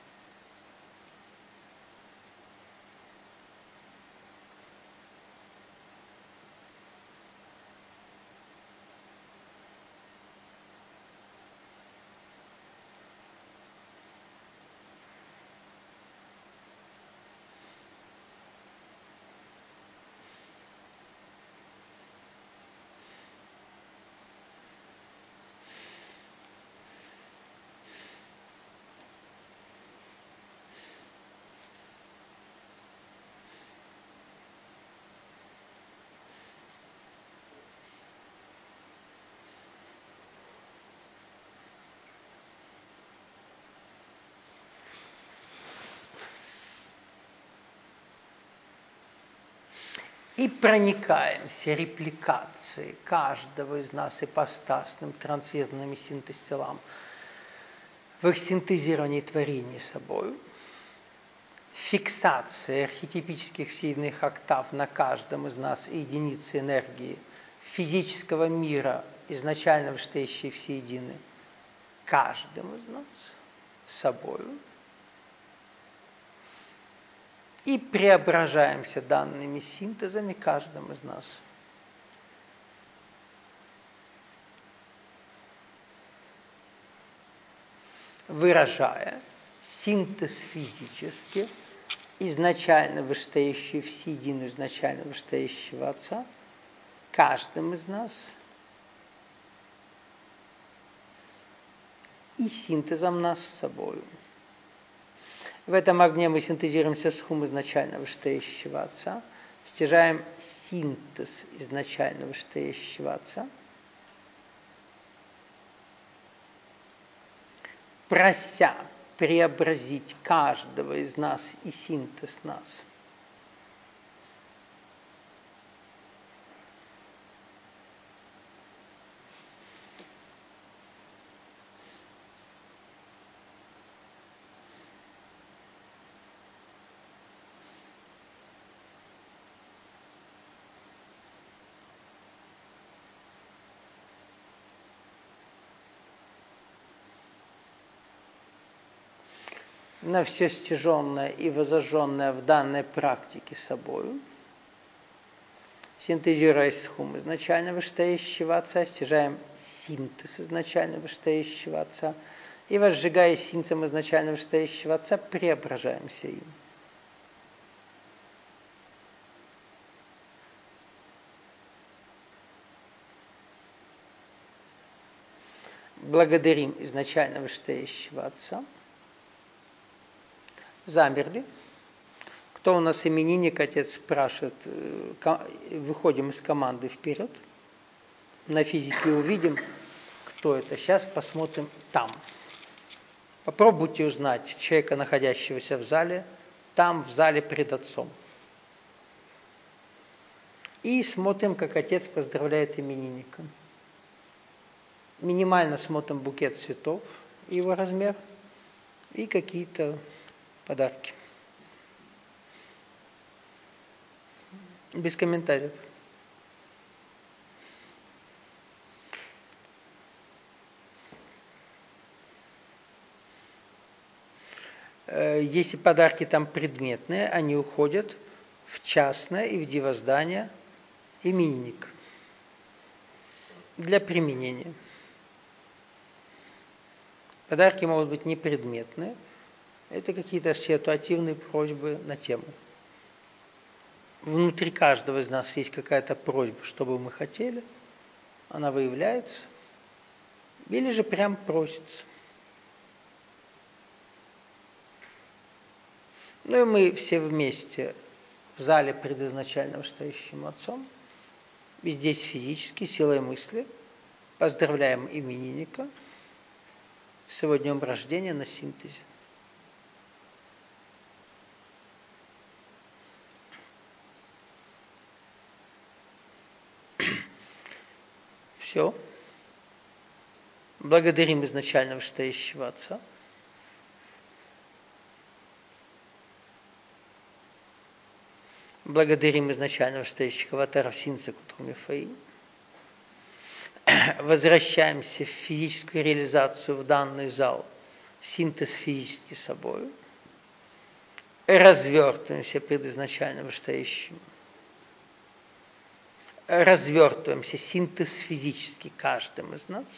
Speaker 1: и проникаемся репликацией каждого из нас ипостасным трансцендентным синтез-телам в их синтезировании творения собою, фиксация архетипических всеидных октав на каждом из нас и единицы энергии физического мира, изначально вышестоящие всеедины, каждым из нас собою, и преображаемся данными синтезами каждым из нас. Выражая синтез физически, изначально вышестоящий всеедину, изначально вышестоящего Отца, каждым из нас, и синтезом нас с собою. В этом огне мы синтезируемся с хум изначально вышестоящего Отца, стяжаем синтез изначально вышестоящего Отца, прося преобразить каждого из нас и синтез нас. На все стяженное и возожженное в данной практике собою, синтезируясь с хум изначально вышестоящего Отца, стяжаем синтез изначально вышестоящего Отца, и возжигая синтезом изначально вышестоящего Отца, преображаемся им. Благодарим изначально вышестоящего Отца. Замерли. Кто у нас именинник, отец спрашивает, выходим из команды вперед. На физике увидим, кто это. Сейчас посмотрим там. Попробуйте узнать человека, находящегося в зале, там, в зале пред Отцом. И смотрим, как отец поздравляет именинника. Минимально смотрим букет цветов, его размер и какие-то подарки. Без комментариев. Если подарки там предметные, они уходят в частное и в дивоздание именинник для применения. Подарки могут быть непредметные. Это какие-то ситуативные просьбы на тему. Внутри каждого из нас есть какая-то просьба, что бы мы хотели. Она выявляется. Или же прям просится. Ну и мы все вместе в зале предизначально вышестоящим Отцом, и здесь физически, силой мысли, поздравляем именинника с его днем рождения на синтезе. Все. Благодарим изначально вышестоящего Отца. Благодарим изначально вышестоящего Аватара Синца Кутумифаи. Возвращаемся в физическую реализацию в данный зал. Синтез физически собой. Развертываемся перед изначально вышестоящим. Развертываемся, синтез физический каждым из нас.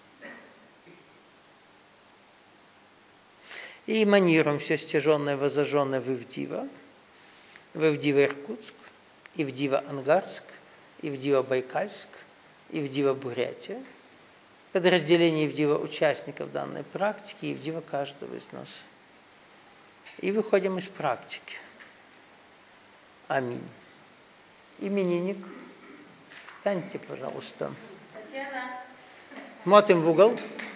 Speaker 1: И эманируем все стяженное, возожженное в Ивдива, в Ивдива Иркутск, Ивдива Ангарск, Ивдива Байкальск, Ивдива Бурятия, подразделение Ивдива участников данной практики, Ивдива каждого из нас. И выходим из практики. Аминь. Именинник, встаньте, пожалуйста.
Speaker 4: Татьяна.
Speaker 1: Смотрим в угол.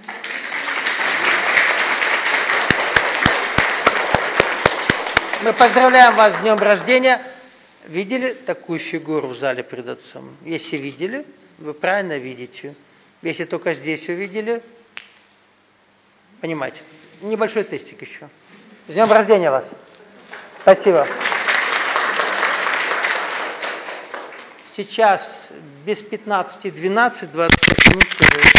Speaker 1: Мы поздравляем вас с днем рождения. Видели такую фигуру в зале пред Отцом? Если видели, вы правильно видите. Если только здесь увидели, понимаете. Небольшой тестик еще. С днем рождения вас. Спасибо. Сейчас без пятнадцати двенадцать, двадцать пять минут.